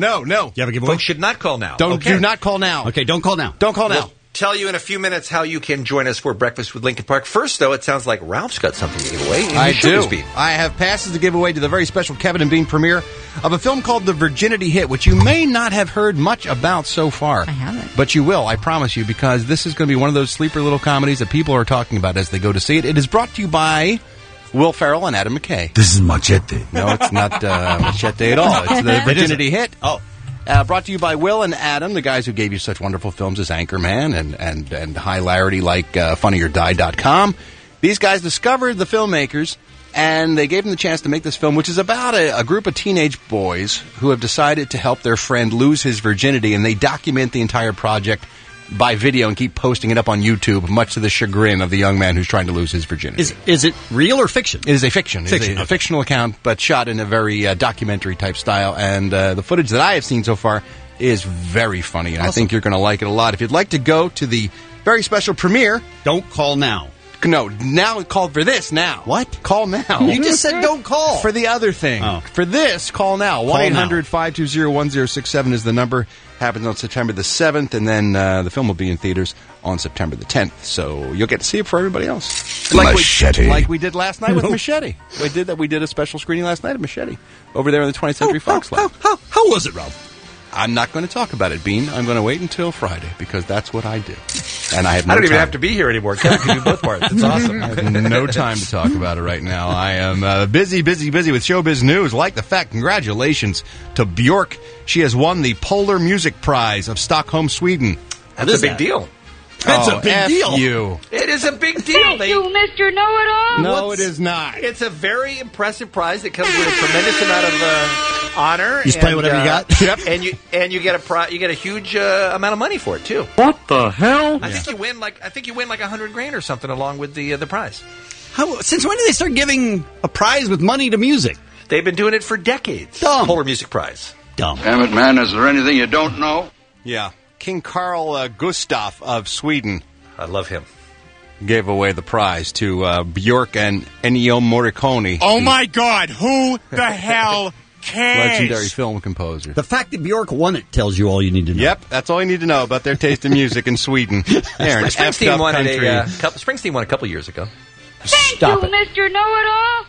You have a giveaway? Folks should not call now. Do not call now. Okay, don't call now. Don't call now. We'll tell you in a few minutes how you can join us for Breakfast with Lincoln Park. First, though, it sounds like Ralph's got something to give away. I do. Bean. I have passes to give away to the very special Kevin and Bean premiere of a film called The Virginity Hit, which you may not have heard much about so far. I haven't. But you will, I promise you, because this is going to be one of those sleeper little comedies that people are talking about as they go to see it. It is brought to you by Will Ferrell and Adam McKay. This is Machete. No, it's not Machete at all. It's The Virginity Hit. Oh. Brought to you by Will and Adam, the guys who gave you such wonderful films as Anchorman and hilarity like FunnyOrDie.com. These guys discovered the filmmakers, and they gave them the chance to make this film, which is about a group of teenage boys who have decided to help their friend lose his virginity, and they document the entire project by video and keep posting it up on YouTube, much to the chagrin of the young man who's trying to lose his virginity. Is it real or fiction? It is a fiction. It is Fiction, a fictional account, but shot in a very documentary-type style. And the footage that I have seen so far is very funny, and I think you're going to like it a lot. If you'd like to go to the very special premiere... Don't call now. No, now call for this now. What? Call now. You just said don't call. For the other thing. Oh. For this, call now. 1-800-520-1067 is the number. Happens on September the 7th, and then the film will be in theaters on September the 10th. So you'll get to see it for everybody else. Machete. Like we did last night with Machete. We did a special screening last night of Machete over there in the 20th Century Fox Lab. How was it, Ralph? I'm not going to talk about it, Bean. I'm going to wait until Friday because that's what I do. And I have no I don't even time. have to be here anymore. Kevin can do both parts. It's awesome. I have no time to talk about it right now. I am busy with showbiz news. Like the fact, congratulations to Bjork. She has won the Polar Music Prize of Stockholm, Sweden. That's a big deal. That's a big deal. You. It is a big deal. Thank you, Mr. Know-It-All. No, it is not. It's a very impressive prize that comes with a tremendous amount of honor. You just play whatever you got. Yep. And you get a huge amount of money for it too. What the hell? I think you win like $100,000 or something along with the prize. Since when did they start giving a prize with money to music? They've been doing it for decades. Dumb. Polar Music Prize. Dumb. Damn it, man, is there anything you don't know? Yeah. King Carl Gustaf of Sweden I love him. gave away the prize to Bjork and Ennio Morricone. Oh, my God. Who the hell cares? Legendary film composer. The fact that Bjork won it tells you all you need to know. Yep, that's all you need to know about their taste in music in Sweden. They're an effed Springsteen up won country. Springsteen won a couple years ago. Thank you, Mr. Know-It-All.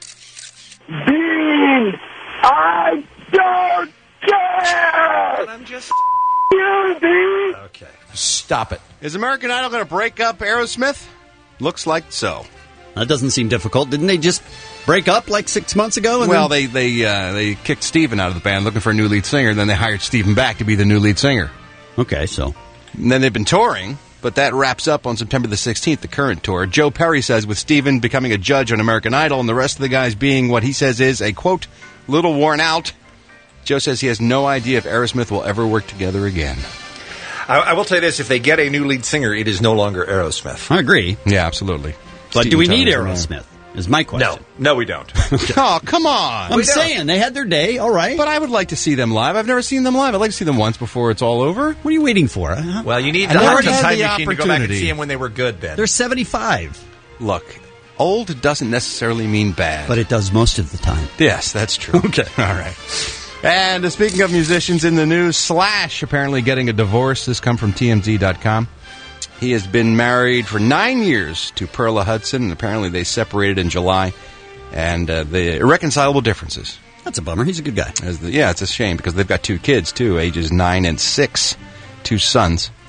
Bean, I don't care. I'm just you, Bean. okay. Stop it. Is American Idol going to break up Aerosmith? Looks like so. That doesn't seem difficult. Didn't they just break up like 6 months ago? And Well, then... they kicked Steven out of the band looking for a new lead singer, and then they hired Steven back to be the new lead singer. Okay, so. And then they've been touring, but that wraps up on September the 16th, the current tour. Joe Perry says with Steven becoming a judge on American Idol and the rest of the guys being what he says is a, quote, little worn out, Joe says he has no idea if Aerosmith will ever work together again. I will tell you this: if they get a new lead singer, it is no longer Aerosmith. I agree. Yeah, absolutely. But Steven do we need Tyler's Aerosmith? Is my question. No, we don't. Oh, come on. I'm saying they had their day. All right. But I would like to see them live. I've never seen them live. I'd like to see them once before it's all over. What are you waiting for? Well, you need I the never Hudson had time the machine to go back and opportunity. see them when they were good. Then They're 75. Look, old doesn't necessarily mean bad. But it does most of the time. Yes, that's true. Okay. All right. And speaking of musicians in the news, Slash apparently getting a divorce. This come from TMZ.com. He has been married for 9 years to Perla Hudson, and apparently they separated in July. And the irreconcilable differences. That's a bummer. He's a good guy. Yeah, it's a shame because they've got 2 kids, too, ages 9 and 6. 2 sons.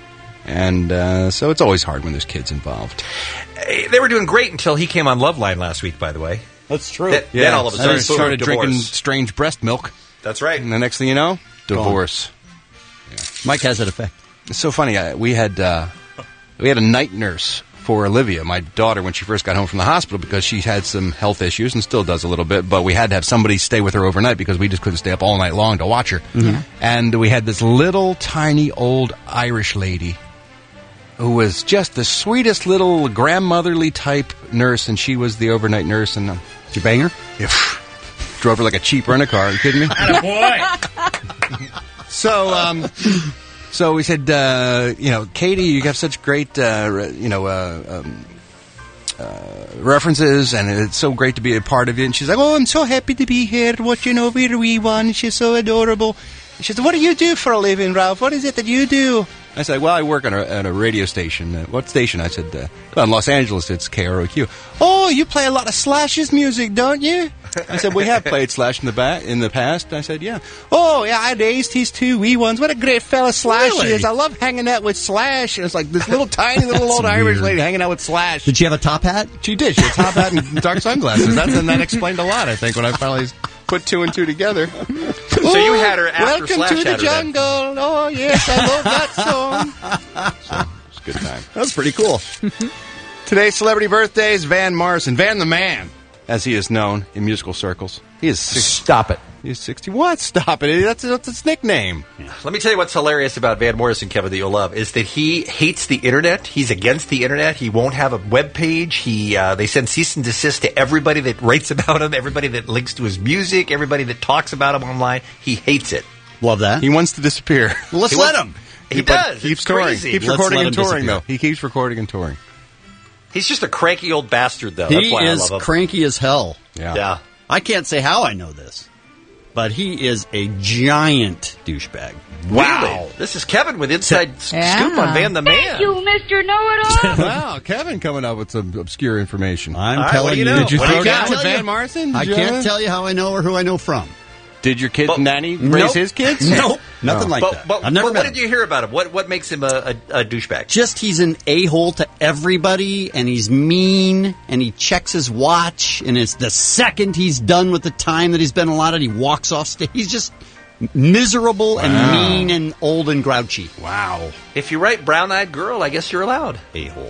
And so it's always hard when there's kids involved. They were doing great until he came on Loveline last week, by the way. That's true. Then all of a sudden, started drinking strange breast milk. That's right. And the next thing you know, divorce. Yeah. Mike has that effect. It's so funny. We had a night nurse for Olivia, my daughter, when she first got home from the hospital because she had some health issues and still does a little bit. But we had to have somebody stay with her overnight because we just couldn't stay up all night long to watch her. Mm-hmm. And we had this little tiny old Irish lady who was just the sweetest little grandmotherly type nurse, and she was the overnight nurse. And did you bang her? Yeah, drove her like a cheap rent-a-car. Are you kidding me? Attaboy. So we said, Katie, you have such great, references, and it's so great to be a part of it. And she's like, oh, I'm so happy to be here watching over your wee one. She's so adorable. And she said, what do you do for a living, Ralph? What is it that you do? I said, well, I work on a radio station. What station? I said, well, in Los Angeles, it's KROQ. Oh, you play a lot of Slash's music, don't you? I said, we have played Slash in the past. I said, yeah. Oh, yeah, I raised his two wee ones. What a great fella Slash is. I love hanging out with Slash. And it's like this little tiny little old Irish lady hanging out with Slash. Did she have a top hat? She did. She had a top hat and dark sunglasses. That explained a lot, I think, when I finally put two and two together. So you had her after Welcome Slash to the had her jungle. Oh, yes, I love that song. So, it's a good time. That's pretty cool. Today's celebrity birthdays, Van Morrison. Van the Man, as he is known in musical circles. He is 60. Stop it. He's 60. What? Stop it. That's his nickname. Yeah. Let me tell you what's hilarious about Van Morrison, Kevin, that you'll love, is that he hates the Internet. He's against the Internet. He won't have a web page. They send cease and desist to everybody that writes about him, everybody that links to his music, everybody that talks about him online. He hates it. Love that. He wants to disappear. Well, let's let him. He does. Keeps It's touring. crazy. Keeps recording and touring, though. He keeps recording and touring. He's just a cranky old bastard, though. That's why I love him. He is cranky as hell. Yeah. I can't say how I know this, but he is a giant douchebag. Wow. Really? This is Kevin with Inside Scoop on Van the Man. Thank you, Mr. Know-It-All. Wow, Kevin coming up with some obscure information. I'm telling you. Did you throw down with Van Morrison? I can't tell you how I know or who I know from. Did your kid nanny raise his kids? Nope. Nothing like that. But I've never met what him. did you hear about him? What makes him a douchebag? Just he's an a-hole to everybody, and he's mean, and he checks his watch, and it's the second he's done with the time that he's been allotted, he walks off stage. He's just miserable and mean and old and grouchy. Wow. If you write Brown-Eyed Girl, I guess you're allowed. A-hole.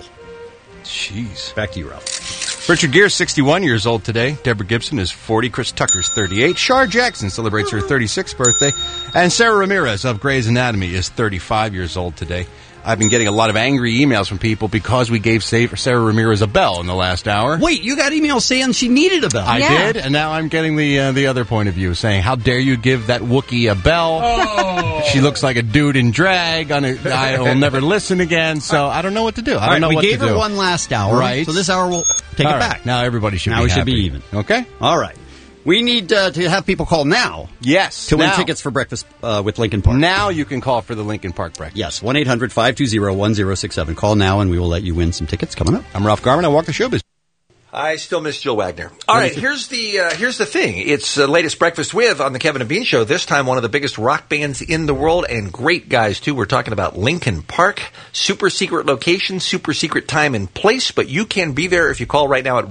Jeez. Back to you, Ralph. Richard Gere's 61 years old today. Deborah Gibson is 40. Chris Tucker's 38. Shar Jackson celebrates her 36th birthday. And Sarah Ramirez of Grey's Anatomy is 35 years old today. I've been getting a lot of angry emails from people because we gave Sarah Ramirez a bell in the last hour. Wait, you got emails saying she needed a bell. I did, and now I'm getting the other point of view saying, how dare you give that Wookiee a bell? Oh. She looks like a dude in drag. I will never listen again, so I don't know what to do. I don't know what to do. We gave her one last hour, right? So this hour we'll take it back. Now everybody should be happy. Now we should be even. Okay? All right. We need to have people call now. Yes. To win tickets for breakfast with Lincoln Park. Now you can call for the Lincoln Park breakfast. Yes, 1-800-520-1067. Call now and we will let you win some tickets coming up. I'm Ralph Garman. I walk the showbiz. I still miss Jill Wagner. All right, here's the thing. It's the latest Breakfast With on the Kevin and Bean Show. This time, one of the biggest rock bands in the world, and great guys, too. We're talking about Lincoln Park. Super secret location, super secret time and place, but you can be there if you call right now at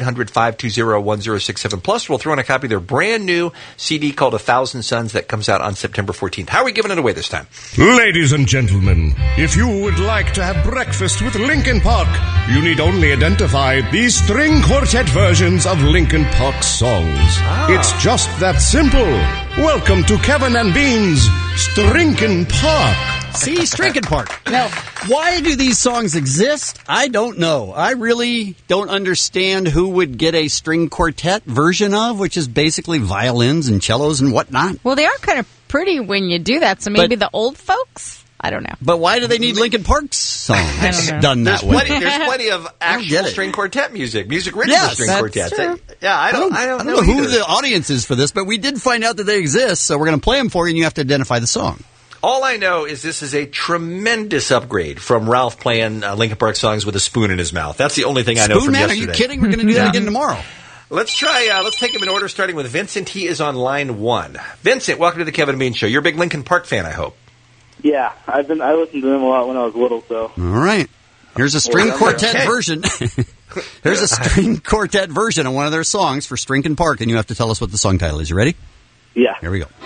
1-800-520-1067. Plus, we'll throw in a copy of their brand new CD called 1,000 Suns that comes out on September 14th. How are we giving it away this time? Ladies and gentlemen, if you would like to have breakfast with Lincoln Park, you need only identify these string quartet versions of Lincoln Park songs. It's just that simple. Welcome to Kevin and Bean's Strinkin' Park. See, Strinkin' Park. Now, why do these songs exist? I don't know. I really don't understand who would get a string quartet version of, which is basically violins and cellos and whatnot. Well, they are kind of pretty when you do that, so maybe the old folks? I don't know. But why do they need Lincoln Park's songs done that way? There's plenty of actual string quartet music written for string quartets. I don't know who the audience is for this, but we did find out that they exist, so we're going to play them for you, and you have to identify the song. All I know is this is a tremendous upgrade from Ralph playing Linkin Park songs with a spoon in his mouth. That's the only thing I know from yesterday. Are you kidding? We're going to do that again tomorrow. Let's try. Let's take them in order, starting with Vincent. He is on line 1. Vincent, welcome to the Kevin and Bean Show. You're a big Linkin Park fan, I hope. Yeah, I listened to them a lot when I was little, so. All right. Here's a string quartet version. Here's a string quartet version of one of their songs for Strinkin' Park, and you have to tell us what the song title is. You ready? Yeah. Here we go.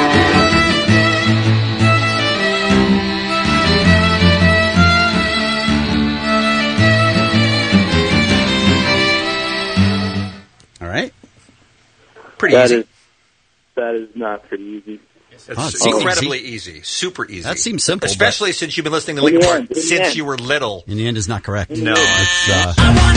All right. Pretty easy. That is not pretty easy. It's incredibly easy. Super easy. That seems simple. Especially since you've been listening to Linkin Park since you were little. In the end is not correct. No. It's,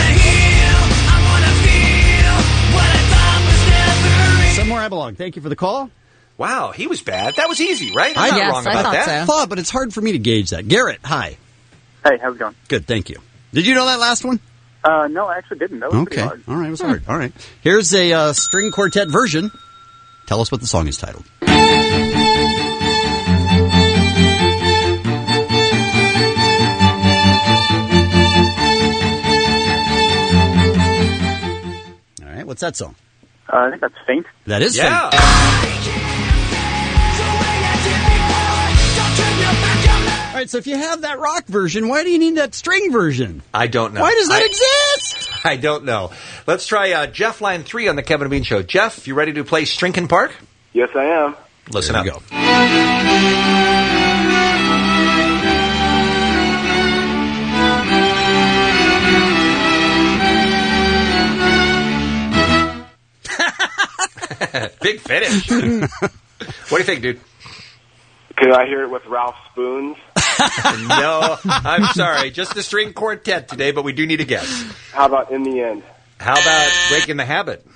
Somewhere I Belong. Thank you for the call. Wow, he was bad. That was easy, right? I'm not wrong about that. I thought, but it's hard for me to gauge that. Garrett, hi. Hey, how's it going? Good, thank you. Did you know that last one? No, I actually didn't. That was pretty hard. All right, it was hard. All right. Here's a string quartet version. Tell us what the song is titled. All right, what's that song? I think that's Faint. That is Faint. All right, so if you have that rock version, why do you need that string version? I don't know. Why does that exist? I don't know. Let's try Jeff, line 3 on the Kevin and Bean Show. Jeff, you ready to play Strinkin' Park? Yes, I am. Listen up. Go. Big finish. What do you think, dude? Can I hear it with Ralph Spoons? No, I'm sorry. Just the string quartet today, but we do need a guess. How about In the End? How about Breaking the Habit?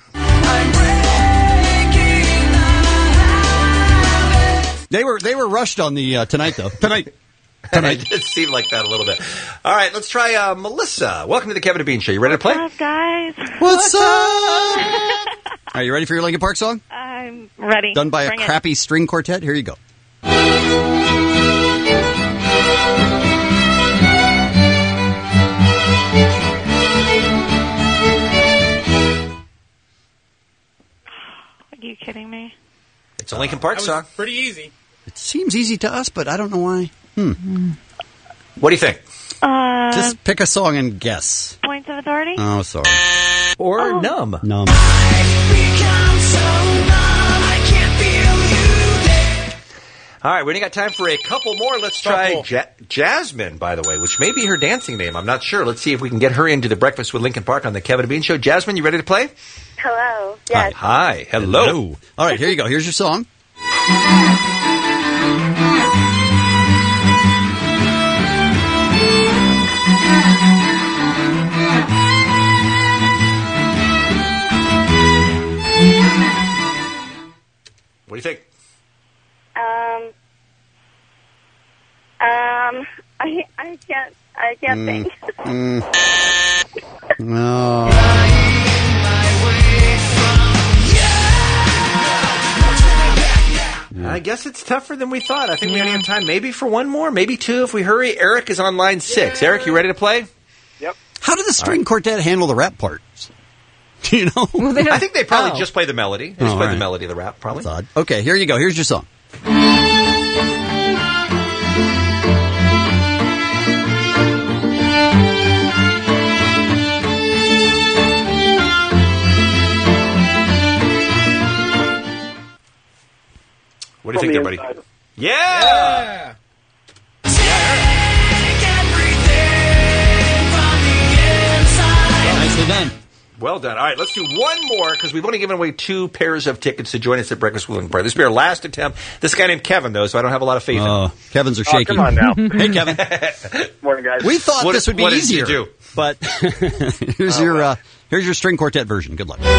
They were rushed on the tonight though. Tonight. It seemed like that a little bit. All right, let's try Melissa. Welcome to the Kevin and Bean Show. You ready to play? What's up, guys? What's up? Are you ready for your Linkin Park song? I'm ready. Done by Bring a it. crappy string quartet. Here you go. Are you kidding me? It's a Linkin Park song. Pretty easy. It seems easy to us, but I don't know why. What do you think? Just pick a song and guess. Points of Authority? Oh, sorry. Or Numb. Numb. All right, we only got time for a couple more. Let's try Jasmine, by the way, which may be her dancing name. I'm not sure. Let's see if we can get her into the Breakfast with Linkin Park on the Kevin and Bean Show. Jasmine, you ready to play? Hello. Yes. Hi. Hello. All right, here you go. Here's your song. What do you think? I can't think. No. I guess it's tougher than we thought. I think we only have time maybe for one more, maybe two if we hurry. Eric is on line 6. Eric, you ready to play? Yep. How did the string quartet handle the rap parts? Do you know? I think they probably just play the melody. They just play the melody of the rap, probably. That's odd. Okay, here you go. Here's your song. What do you think there, buddy? Yeah! Nicely done. Well done. All right, let's do one more because we've only given away 2 pairs of tickets to join us at Breakfast with Linkin Park. This will be our last attempt. This guy named Kevin, though, so I don't have a lot of faith in him. Kevin's are shaky. Come on now. Hey, Kevin. Morning, guys. We thought this would be what easier. Did you do? But here's your string quartet version. Good luck.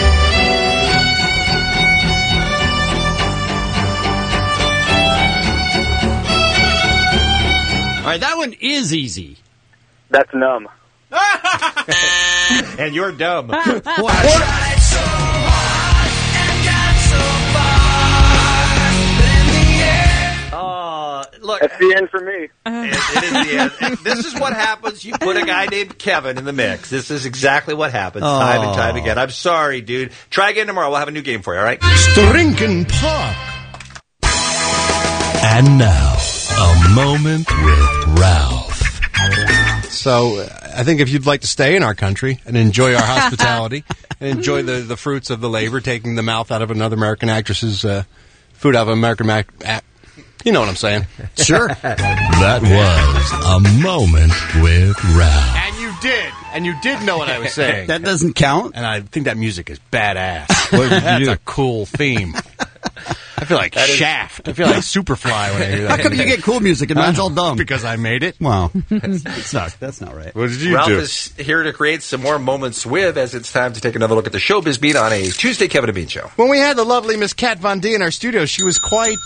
All right, that one is easy. That's Numb. And you're dumb. Look, that's the end for me. It is the end. And this is what happens. You put a guy named Kevin in the mix. This is exactly what happens time and time again. I'm sorry, dude. Try again tomorrow. We'll have a new game for you, all right? Strinkin' Park. And now, A Moment with Ralph. So, I think if you'd like to stay in our country and enjoy our hospitality and enjoy the fruits of the labor, taking the mouth out of another American actress's food out of an American you know what I'm saying? Sure. That was A Moment with Ralph. And you did know what I was saying. That doesn't count. And I think that music is badass. That's a cool theme. I feel like Shaft. I feel like Superfly when I hear that. How come you get cool music and mine's all dumb? Because I made it. Wow. That's not right. What did you Ralph do? is here to create some more moments with, as it's time to take another look at the showbiz beat on a Tuesday Kevin and Bean show. When we had the lovely Miss Kat Von D in our studio, she was quite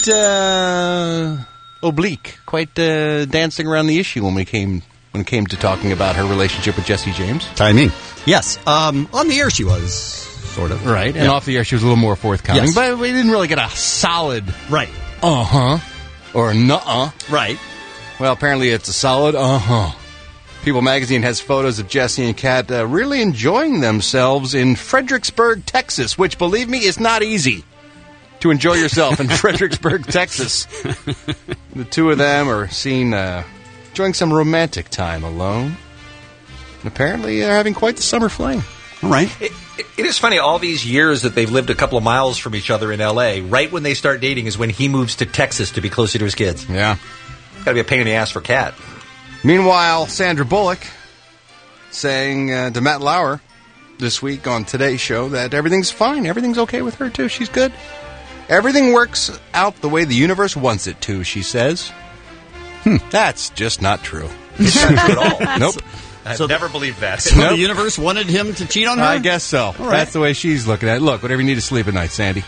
oblique, quite dancing around the issue when it came to talking about her relationship with Jesse James. Timing. Yes. On the air she was, sort of. Right. And off the air she was a little more forthcoming. Yes. But we didn't really get a solid right. Uh-huh or nuh-uh. Right. Well, apparently it's a solid uh-huh. People Magazine has photos of Jesse and Kat really enjoying themselves in Fredericksburg, Texas, which, believe me, is not easy to enjoy yourself in Fredericksburg, Texas. The two of them are seen enjoying some romantic time alone. And apparently they're having quite the summer fling. All right. It is funny, all these years that they've lived a couple of miles from each other in L.A., right when they start dating is when he moves to Texas to be closer to his kids. Yeah. Got to be a pain in the ass for Kat. Meanwhile, Sandra Bullock saying to Matt Lauer this week on Today's Show that everything's fine. Everything's okay with her, too. She's good. Everything works out the way the universe wants it to, she says. That's just not true. It's not true at all. Nope. I've never believed that. So the universe wanted him to cheat on her? I guess so. Right. That's the way she's looking at it. Look, whatever you need to sleep at night, Sandy.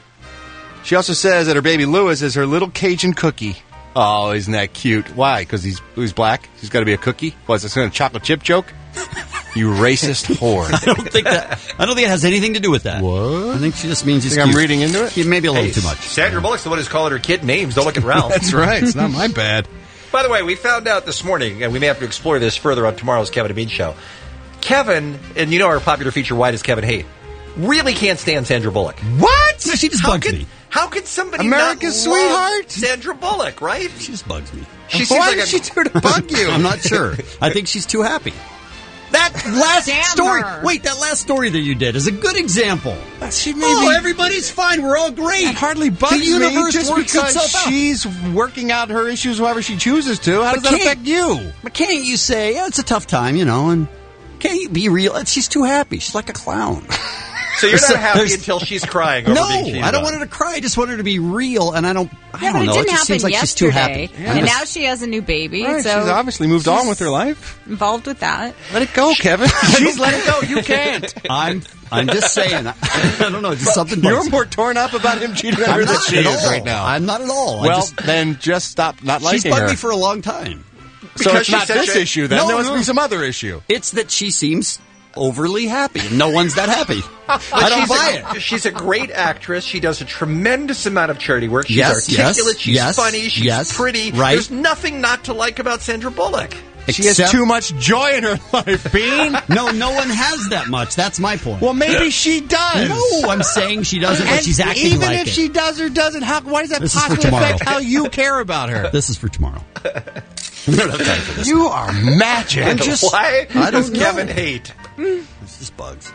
She also says that her baby Lewis is her little Cajun cookie. Oh, isn't that cute? Why? Because he's black? He's got to be a cookie? What, is this a chocolate chip joke? You racist whore. I don't think it has anything to do with that. What? I think she just means he's think cute. I'm reading into it? Maybe a little too much. Sandra Bullock's the one who's calling her kid names. Don't look at Ralph. That's right. It's not my bad. By the way, we found out this morning, and we may have to explore this further on tomorrow's Kevin and Bean show. Kevin, and you know our popular feature, Why Does Kevin Hate? Really can't stand Sandra Bullock. What? No, she just bugs me. How could somebody America's not love sweetheart? Sandra Bullock, right? She just bugs me. Why did she do to bug you? I'm not sure. I think she's too happy. That last story. Wait, that last story that you did is a good example. Everybody's fine. We're all great. It hardly bugs the universe me just works because itself out. she's working out her issues however she chooses to. How does that affect you? But can't you say, it's a tough time, and can't you be real? She's too happy. She's like a clown. So you're not happy until she's crying over being cheated I don't on. want her to cry. I just want her to be real, and I don't know. But It it didn't just happen seems like yesterday. she's too happy. And now she has a new baby. Right, so she's obviously moved on with her life. Involved with that. Let it go, Kevin. She's let it go. You can't. I'm just saying. I don't know. Just something. You're more torn up about him cheating on her than she is right now. I'm not at all. Well, then just stop not liking her. She's bugged me for a long time. So Because it's not she's such this a- issue, then. No, There must no. be some other issue. It's that she seems overly happy. No one's that happy. I don't buy it. She's a great actress. She does a tremendous amount of charity work. She's Yes, articulate. yes, she's yes, funny. She's yes, pretty. right. There's nothing not to like about Sandra Bullock. She has too much joy in her life, Bean. No one has that much. That's my point. Well, maybe she does. No, I'm saying she doesn't, but And she's acting even like if it. she does or doesn't, why does that This is for possibly tomorrow. affect how you care about her? This is for tomorrow. We don't have time for this. You are magic. Why I does don't Kevin know. hate? It's just bugs.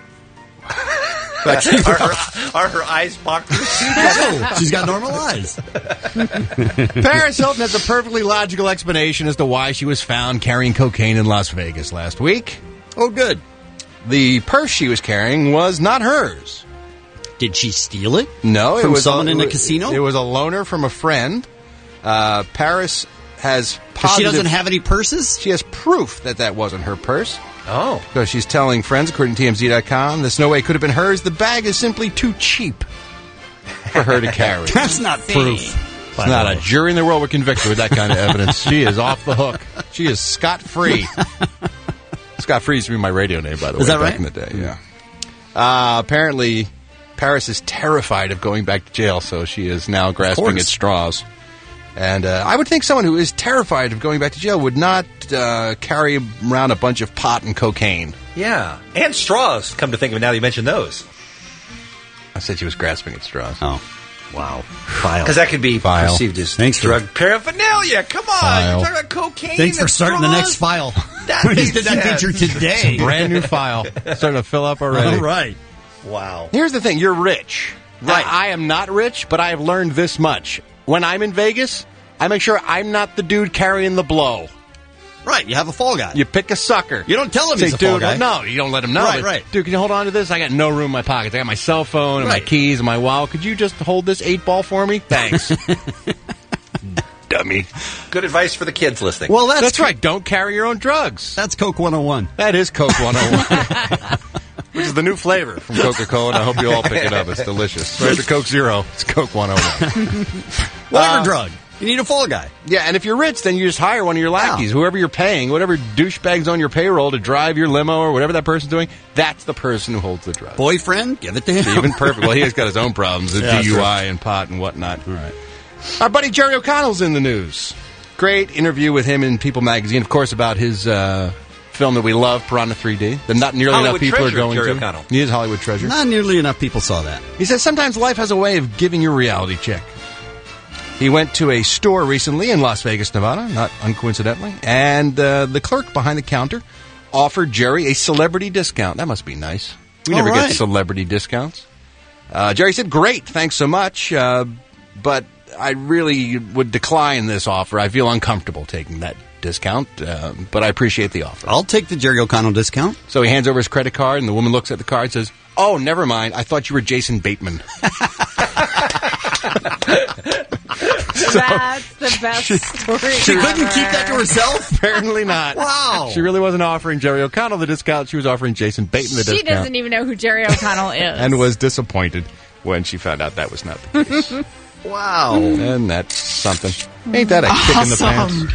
Are her eyes boxers? No, she's got normal eyes. Paris Hilton has a perfectly logical explanation as to why she was found carrying cocaine in Las Vegas last week. Oh, good. The purse she was carrying was not hers. Did she steal it? No, it From was someone in a casino? It was a loaner from a friend. Paris has Because she positive. doesn't have any purses? She has proof that wasn't her purse. Oh. Because she's telling friends, according to TMZ.com, there's no way it could have been hers. The bag is simply too cheap for her to carry. That's not proof. It's not a jury in the world would convict her with that kind of evidence. She is off the hook. She is scot-free. Scot-free used to be my radio name, by the way, Is that back right? in the day. Yeah. Apparently, Paris is terrified of going back to jail, so she is now grasping at straws. And I would think someone who is terrified of going back to jail would not carry around a bunch of pot and cocaine. Yeah. And straws, come to think of it now that you mentioned those. I said she was grasping at straws. Oh. Wow. File. Because that could be perceived as drug for, paraphernalia. Come on. File. You're talking about cocaine. Thanks for starting the next file. We just did that picture today. Brand new file. Starting to fill up already. All right. Wow. Here's the thing. You're rich. Right. I am not rich, but I have learned this much. When I'm in Vegas, I make sure I'm not the dude carrying the blow. Right, you have a fall guy. You pick a sucker. You don't tell him Say, he's a fall guy. No, you don't let him know. Right, but, right. Dude, can you hold on to this? I got no room in my pockets. I got my cell phone and my keys and my wallet. Could you just hold this 8-ball for me? Thanks. Dummy. Good advice for the kids listening. Well, that's right. Don't carry your own drugs. That's Coke 101. That is Coke 101. Which is the new flavor from Coca-Cola, and I hope you all pick it up. It's delicious. Right after Coke Zero, it's Coke 101. Whatever drug. You need a fall guy. Yeah, and if you're rich, then you just hire one of your lackeys. Whoever you're paying, whatever douchebag's on your payroll to drive your limo or whatever that person's doing, that's the person who holds the drugs. Boyfriend, give it to him. Even perfect. Well, he has got his own problems, DUI and pot and whatnot. All right. Our buddy Jerry O'Connell's in the news. Great interview with him in People magazine, of course, about his film that we love, Piranha 3D, that not nearly Hollywood enough people treasure, are going Jerry to. O'Connell. He is Hollywood treasure. Not nearly enough people saw that. He says sometimes life has a way of giving you a reality check. He went to a store recently in Las Vegas, Nevada, not uncoincidentally, and the clerk behind the counter offered Jerry a celebrity discount. That must be nice. We never get celebrity discounts. Jerry said, great, thanks so much, but I really would decline this offer. I feel uncomfortable taking that discount, but I appreciate the offer. I'll take the Jerry O'Connell discount. So he hands over his credit card, and the woman looks at the card and says, oh, never mind, I thought you were Jason Bateman. That's the best story. She couldn't keep that to herself? Apparently not. Wow. She really wasn't offering Jerry O'Connell the discount. She was offering Jason Bateman the discount. She doesn't even know who Jerry O'Connell is. And was disappointed when she found out that was not the case. Wow. And that's something. Ain't that a kick in the pants?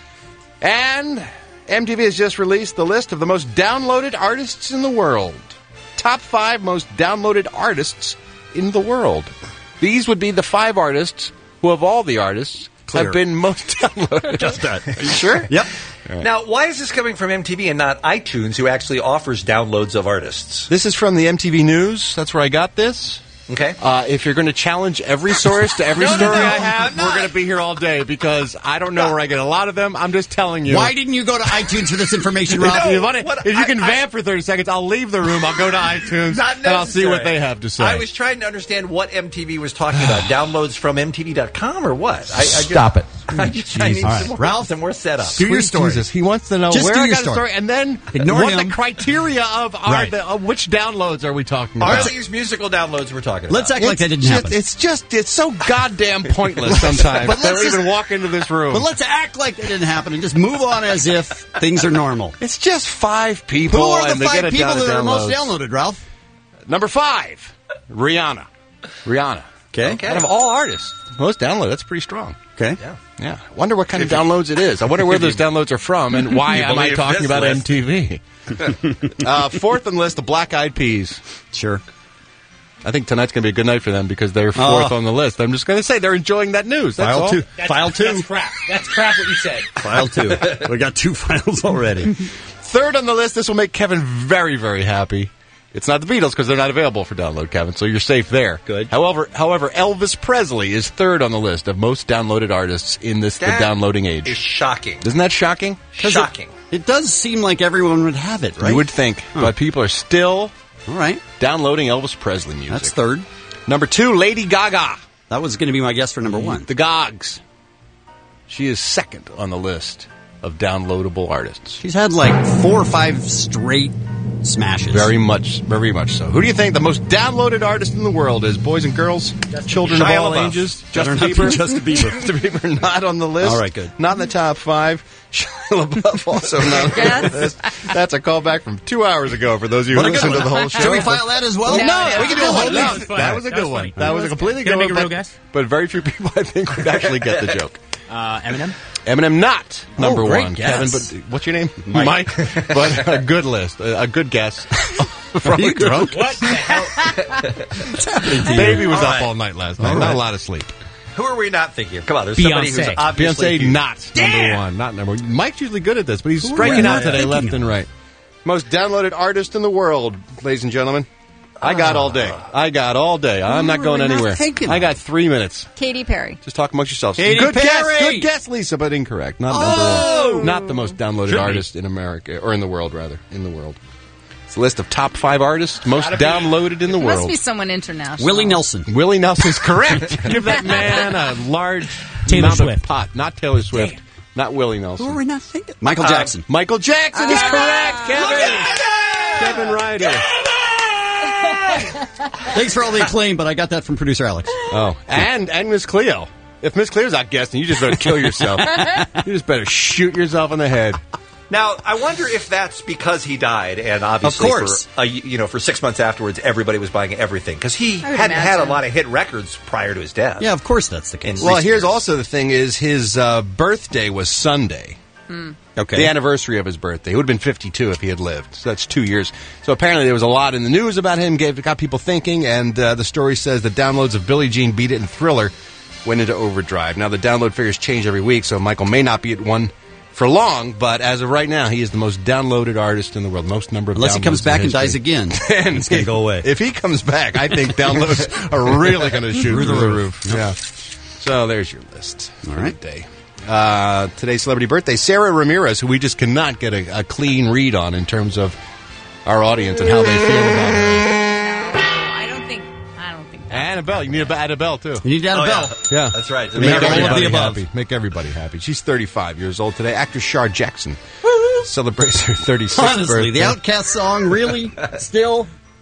And MTV has just released the list of the most downloaded artists in the world. Top 5 most downloaded artists in the world. These would be the 5 artists who, of all the artists, have been most downloaded. Just that. Are you sure? Yep. Right. Now, why is this coming from MTV and not iTunes, who actually offers downloads of artists? This is from the MTV News. That's where I got this. Okay. If you're going to challenge every source to every story I have, we're going to be here all day because I don't know where I get a lot of them. I'm just telling you. Why didn't you go to iTunes for this information, Ralph? If you can vamp for 30 seconds, I'll leave the room. I'll go to iTunes and I'll see what they have to say. I was trying to understand what MTV was talking about. Downloads from MTV.com or what? Stop it. I need some more setup. Do your story. Jesus, he wants to know Just where do I your got a story, and then Ignore what him. the criteria of which downloads are we talking Are about? these musical downloads we're talking about? Let's act like that didn't happen. It's so goddamn pointless sometimes. But They'll let's even walk into this room. But let's act like that didn't happen and just move on as if things are normal. It's just 5 people. Who are the and they get 5 it people down to that are most downloads. downloaded, Ralph? Number 5, Rihanna. Okay. Out of all artists, most downloaded. That's pretty strong. Okay. Yeah. Wonder what kind of downloads it is. I wonder where those downloads are from and why am I talking about MTV. 4th on the list, the Black Eyed Peas. Sure. I think tonight's going to be a good night for them because they're 4th on the list. I'm just going to say they're enjoying that news. That's all. File 2. That's crap. That's crap what you said. File 2. We got 2 files already. 3rd on the list, this will make Kevin very, very happy. It's not the Beatles because they're not available for download, Kevin, so you're safe there. Good. However, Elvis Presley is 3rd on the list of most downloaded artists in the downloading age. Is shocking. Isn't that shocking? Shocking. It does seem like everyone would have it, right? You would think, but people are still all right downloading Elvis Presley music. That's 3rd. Number 2, Lady Gaga. That was going to be my guess for number 1. The Gogs. She is 2nd on the list of downloadable artists. She's had like 4 or 5 straight smashes. Very much so. Who do you think the most downloaded artist in the world is? Boys and girls? Children of all ages? Justin Bieber? Justin Bieber. Justin Bieber not on the list. All right, good. Not in the top 5. Shia LaBeouf also not on the list. That's a callback from 2 hours ago for those of you who listened to the whole show. Should we file that as well? No, we can do a whole mix. That was a good one. That was a completely Can I good make a one. real guess? But very few people, I think, would actually get the joke. Eminem? Eminem not number great 1. guess. Kevin, but what's your name? Mike. But a good list, a good guess. Are you drunk? What the hell? What's happening to you? Baby was up all night last night. Not a lot of sleep. Who are we not thinking of? Come on, there's somebody who's obviously Beyonce not number 1. Not number 1. Mike's usually good at this, but he's striking out today left and right. Most downloaded artist in the world, ladies and gentlemen. I got all day. I'm not going anywhere. I got 3 minutes. Katy Perry. Just talk amongst yourselves. Katy Good Perry! Good guess, Lisa, but incorrect. Not number one. Not the most downloaded artist in America, or in the world, rather. In the world. It's a list of top 5 artists most downloaded in the world. Must be someone international. Willie Nelson's correct. Give that man a large amount of pot. Not Taylor Swift. Damn. Not Willie Nelson. Who are we not thinking? Michael Jackson. Michael Jackson is correct, Kevin Ryder. Thanks for all the acclaim, but I got that from producer Alex. Oh, and Miss Cleo. If Miss Cleo's not guessing, you just better kill yourself. You just better shoot yourself in the head. Now, I wonder if that's because he died, and obviously, of course. For 6 months afterwards, everybody was buying everything because he hadn't had a lot of hit records prior to his death. Yeah, of course that's the case. Well, here's also the thing: is his birthday was Sunday. Okay, the anniversary of his birthday. He would have been 52 if he had lived. So that's 2 years. So apparently there was a lot in the news about him, got people thinking, and the story says the downloads of Billie Jean, Beat It, and Thriller went into overdrive. Now the download figures change every week, so Michael may not be at one for long, but as of right now, he is the most downloaded artist in the world. Most number of Unless downloads he comes back in and dies history. again, and it's going to go away. If he comes back, I think downloads are really going to shoot through the roof. Yeah. So there's your list. All right. Day. Today's celebrity birthday, Sarah Ramirez, who we just cannot get a clean read on in terms of our audience and how they feel about her. I don't think. Annabelle, you need to add a bell too. You need to add a bell. Yeah, that's right. Make everybody happy. Make everybody happy. She's 35 years old today. Actress Shar Jackson celebrates her 36th Honestly, birthday. the Outcast song, really? Still?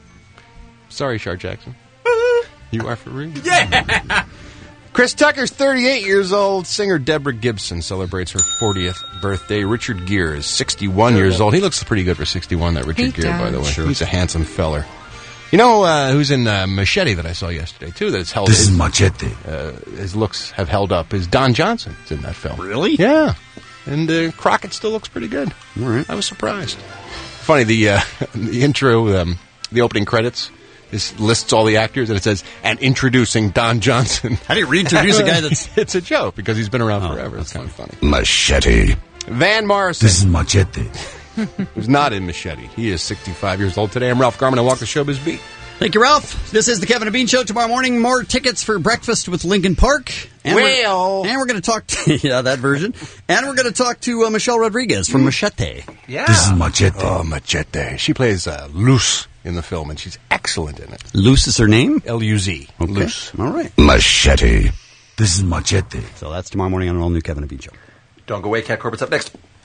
Sorry, Shar Jackson. You are for real? Yeah! Chris Tucker's 38 years old. Singer Deborah Gibson celebrates her 40th birthday. Richard Gere is 61 years old. He looks pretty good for 61, that Richard Gere, by the way. Sure. He's a handsome feller. You know who's in Machete that I saw yesterday, too, that's held... This is Machete. His looks have held up. Is Don Johnson is in that film. Really? Yeah. And Crockett still looks pretty good. All right. I was surprised. Funny, the intro, the opening credits, lists all the actors, and it says, and introducing Don Johnson. How do you reintroduce a guy that's... It's a joke, because he's been around forever. It's kind of funny. Machete. Van Morrison. This is Machete. Who's not in Machete. He is 65 years old today. I'm Ralph Garman. I walk the showbiz beat. Thank you, Ralph. This is the Kevin and Bean Show. Tomorrow morning, more tickets for breakfast with Lincoln Park. And we're going to talk to... Yeah, that version. And we're going to talk to Michelle Rodriguez from Machete. Yeah. This is Machete. Oh, Machete. She plays Luz in the film, and she's excellent in it. Luz is her name? L-U-Z. Okay. Luz. All right. Machete. This is Machete. So that's tomorrow morning on an all-new Kevin and Bean Show. Don't go away. Cat Corbett's up next.